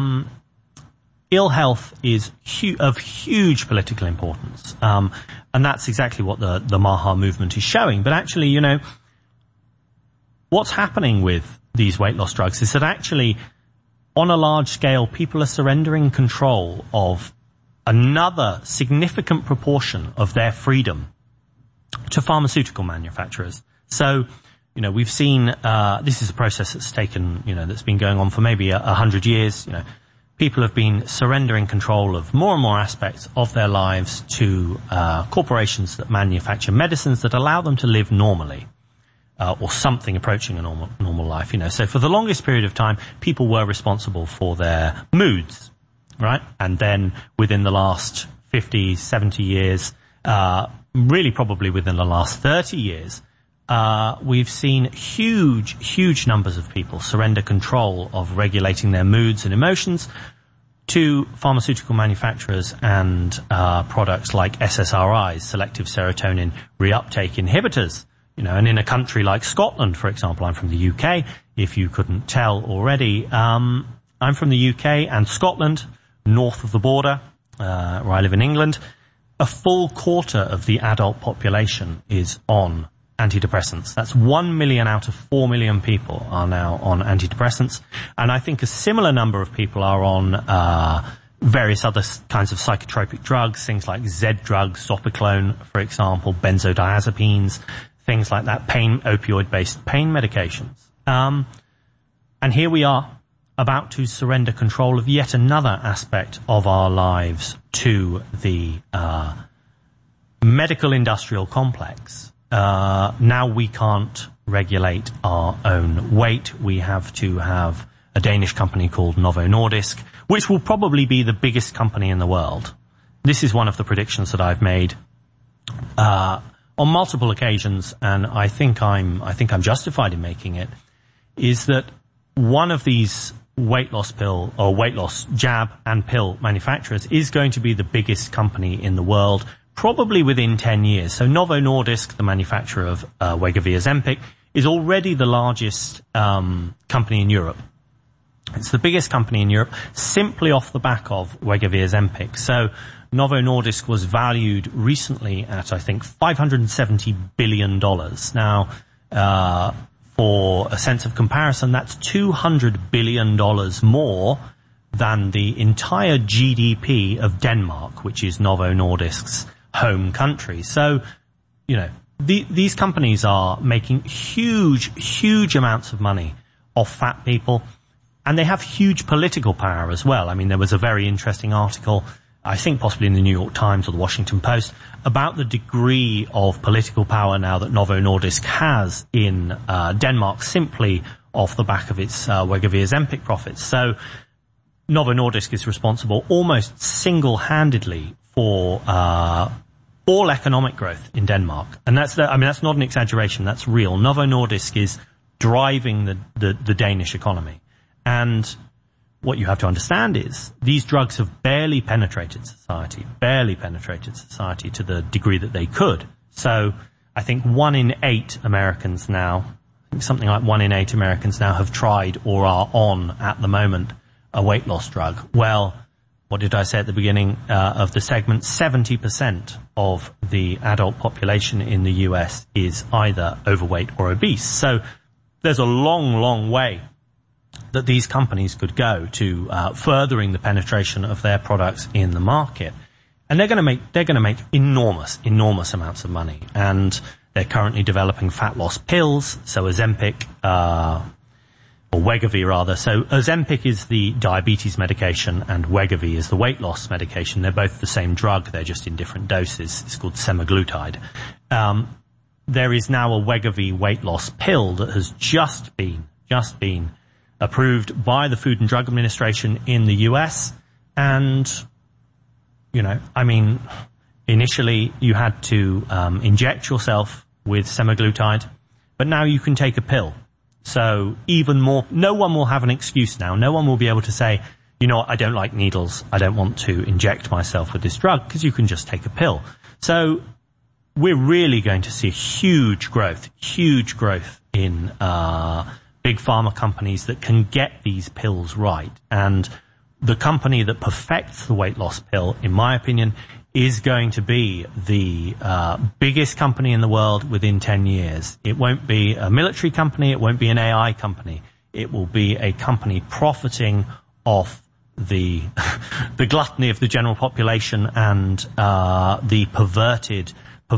Ill health is of huge political importance. And that's exactly what the Maha movement is showing. But actually, what's happening with these weight loss drugs is that actually, on a large scale, people are surrendering control of another significant proportion of their freedom to pharmaceutical manufacturers. So, we've seen, this is a process that's taken, that's been going on for maybe 100 years, People have been surrendering control of more and more aspects of their lives to corporations that manufacture medicines that allow them to live normally, or something approaching a normal life. So for the longest period of time, people were responsible for their moods, right? And then within the last 50, 70 years, really probably within the last 30 years, we've seen huge numbers of people surrender control of regulating their moods and emotions to pharmaceutical manufacturers and products like SSRIs, selective serotonin reuptake inhibitors. And in a country like Scotland, for example, I'm from the UK, if you couldn't tell already, I'm from the UK and Scotland, north of the border, where I live in England. A full quarter of the adult population is on antidepressants. That's 1 million out of 4 million people are now on antidepressants. And I think a similar number of people are on various other kinds of psychotropic drugs, things like Z drugs, Zopiclone, for example, benzodiazepines, things like that, opioid-based pain medications. And here we are about to surrender control of yet another aspect of our lives to the medical industrial complex. Now we can't regulate our own weight. We have to have a Danish company called Novo Nordisk, which will probably be the biggest company in the world. This is one of the predictions that I've made on multiple occasions, and I think I'm justified in making it, is that one of these weight loss pill or weight loss jab and pill manufacturers is going to be the biggest company in the world, probably within 10 years. So Novo Nordisk, the manufacturer of Wegovy Ozempic, is already the largest company in Europe. It's the biggest company in Europe simply off the back of Wegovy Ozempic. So Novo Nordisk was valued recently at, I think, $570 billion. Now, for a sense of comparison, that's $200 billion more than the entire GDP of Denmark, which is Novo Nordisk's home country. So, you know, these companies are making huge amounts of money off fat people, and they have huge political power as well. I mean, there was a very interesting article, I think possibly in the New York Times or the Washington Post, about the degree of political power now that Novo Nordisk has in Denmark, simply off the back of its Wegovy Ozempic profits. So Novo Nordisk is responsible almost single-handedly for all economic growth in Denmark. And that's not an exaggeration, that's real. Novo Nordisk is driving the Danish economy. And what you have to understand is these drugs have barely penetrated society to the degree that they could. So I think 1 in 8 Americans now, something like 1 in 8 Americans now have tried or are on at the moment a weight loss drug. Well, what did I say at the beginning of the segment? 70% of the adult population in the US is either overweight or obese. So there's a long way that these companies could go to furthering the penetration of their products in the market, and they're going to make enormous amounts of money. And they're currently developing fat loss pills. So Ozempic, or Wegovy rather. So Ozempic is the diabetes medication, and Wegovy is the weight loss medication. They're both the same drug. They're just in different doses. It's called semaglutide. There is now a Wegovy weight loss pill that has just been approved by the Food and Drug Administration in the US. And, you know, I mean, initially you had to inject yourself with semaglutide, but now you can take a pill. So even more, no one will have an excuse now. No one will be able to say, you know what, I don't like needles. I don't want to inject myself with this drug, because you can just take a pill. So we're really going to see huge growth in big pharma companies that can get these pills right. And the company that perfects the weight loss pill, in my opinion, is going to be the biggest company in the world within 10 years. It won't be a military company. It won't be an AI company. It will be a company profiting off the gluttony of the general population and the perverted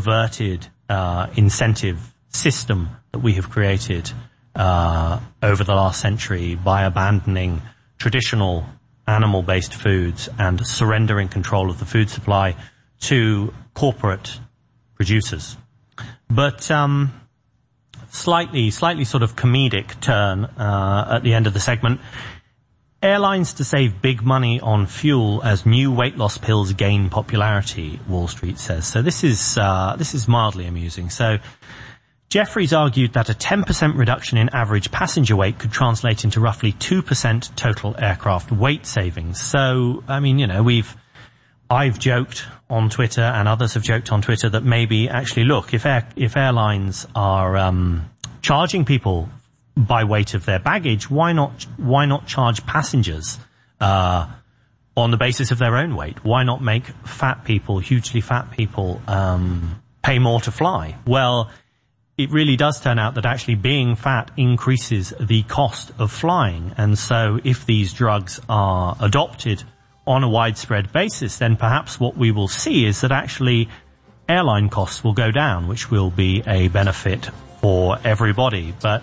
incentive system that we have created over the last century by abandoning traditional animal-based foods and surrendering control of the food supply to corporate producers. But slightly sort of comedic turn at the end of the segment. Airlines to save big money on fuel as new weight loss pills gain popularity, Wall Street says. So this is mildly amusing. So Jefferies argued that a 10% reduction in average passenger weight could translate into roughly 2% total aircraft weight savings. So, I mean, you know, I've joked on Twitter, and others have joked on Twitter, that maybe actually, look, if airlines are charging people by weight of their baggage, why not charge passengers on the basis of their own weight? Why not make hugely fat people pay more to fly? Well, it really does turn out that actually being fat increases the cost of flying. And so if these drugs are adopted on a widespread basis, then perhaps what we will see is that actually airline costs will go down, which will be a benefit for everybody. But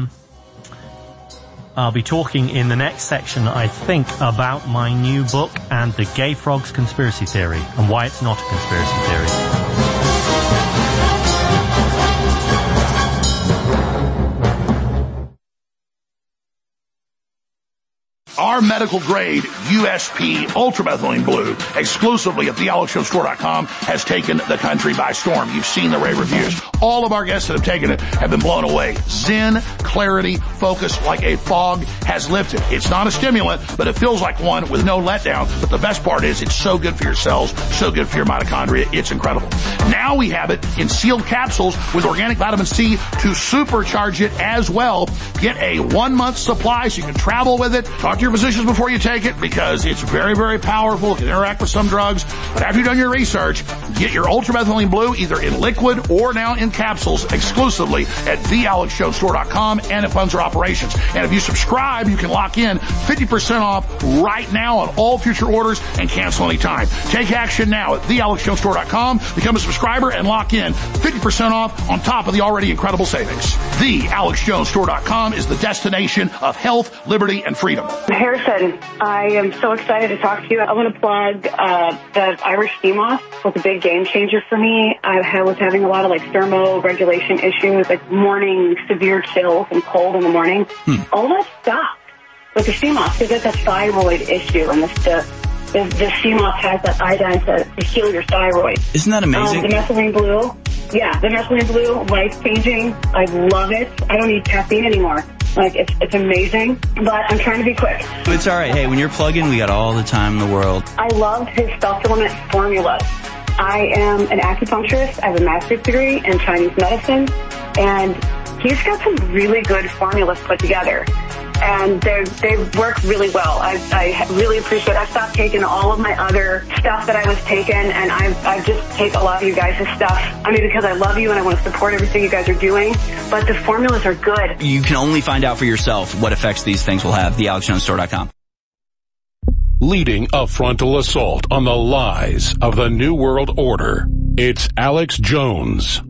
I'll be talking in the next section, I think, about my new book and the gay frogs conspiracy theory and why it's not a conspiracy theory. Our medical grade USP ultramethylene blue exclusively at thealexjonesstore.com has taken the country by storm. You've seen the rave reviews. All of our guests that have taken it have been blown away. Zen, clarity, focus like a fog has lifted. It's not a stimulant, but it feels like one with no letdown. But the best part is it's so good for your cells, so good for your mitochondria. It's incredible. Now we have it in sealed capsules with organic vitamin C to supercharge it as well. Get a 1-month supply so you can travel with it. Talk to your physicians before you take it because it's very, very powerful. It can interact with some drugs. But after you've done your research, get your ultramethylene blue either in liquid or now in capsules exclusively at thealexjonesstore.com and it funds our operations. And if you subscribe, you can lock in 50% off right now on all future orders and cancel anytime. Take action now at thealexjonesstore.com. Become a subscriber and lock in 50% off on top of the already incredible savings. TheAlexJonesStore.com is the destination of health, liberty, and freedom. Harrison, I am so excited to talk to you. I want to plug the Irish sea moss. It was a big game changer for me. I was having a lot of like thermoregulation issues, like morning severe chills and cold in the morning. All that stopped with the sea moss because it's a thyroid issue, and the sea moss has that iodine to heal your thyroid. Isn't that amazing? The methylene blue. Yeah, the methylene blue, life-changing. I love it. I don't need caffeine anymore. Like, it's amazing, but I'm trying to be quick. It's all right. Hey, when you're plugging, we got all the time in the world. I love his supplement formulas. I am an acupuncturist. I have a master's degree in Chinese medicine, and he's got some really good formulas put together. And they work really well. I really appreciate it. I've stopped taking all of my other stuff that I was taking, and I've just take a lot of you guys' stuff. I mean, because I love you and I want to support everything you guys are doing, but the formulas are good. You can only find out for yourself what effects these things will have. TheAlexJonesStore.com. Leading a frontal assault on the lies of the New World Order, it's Alex Jones.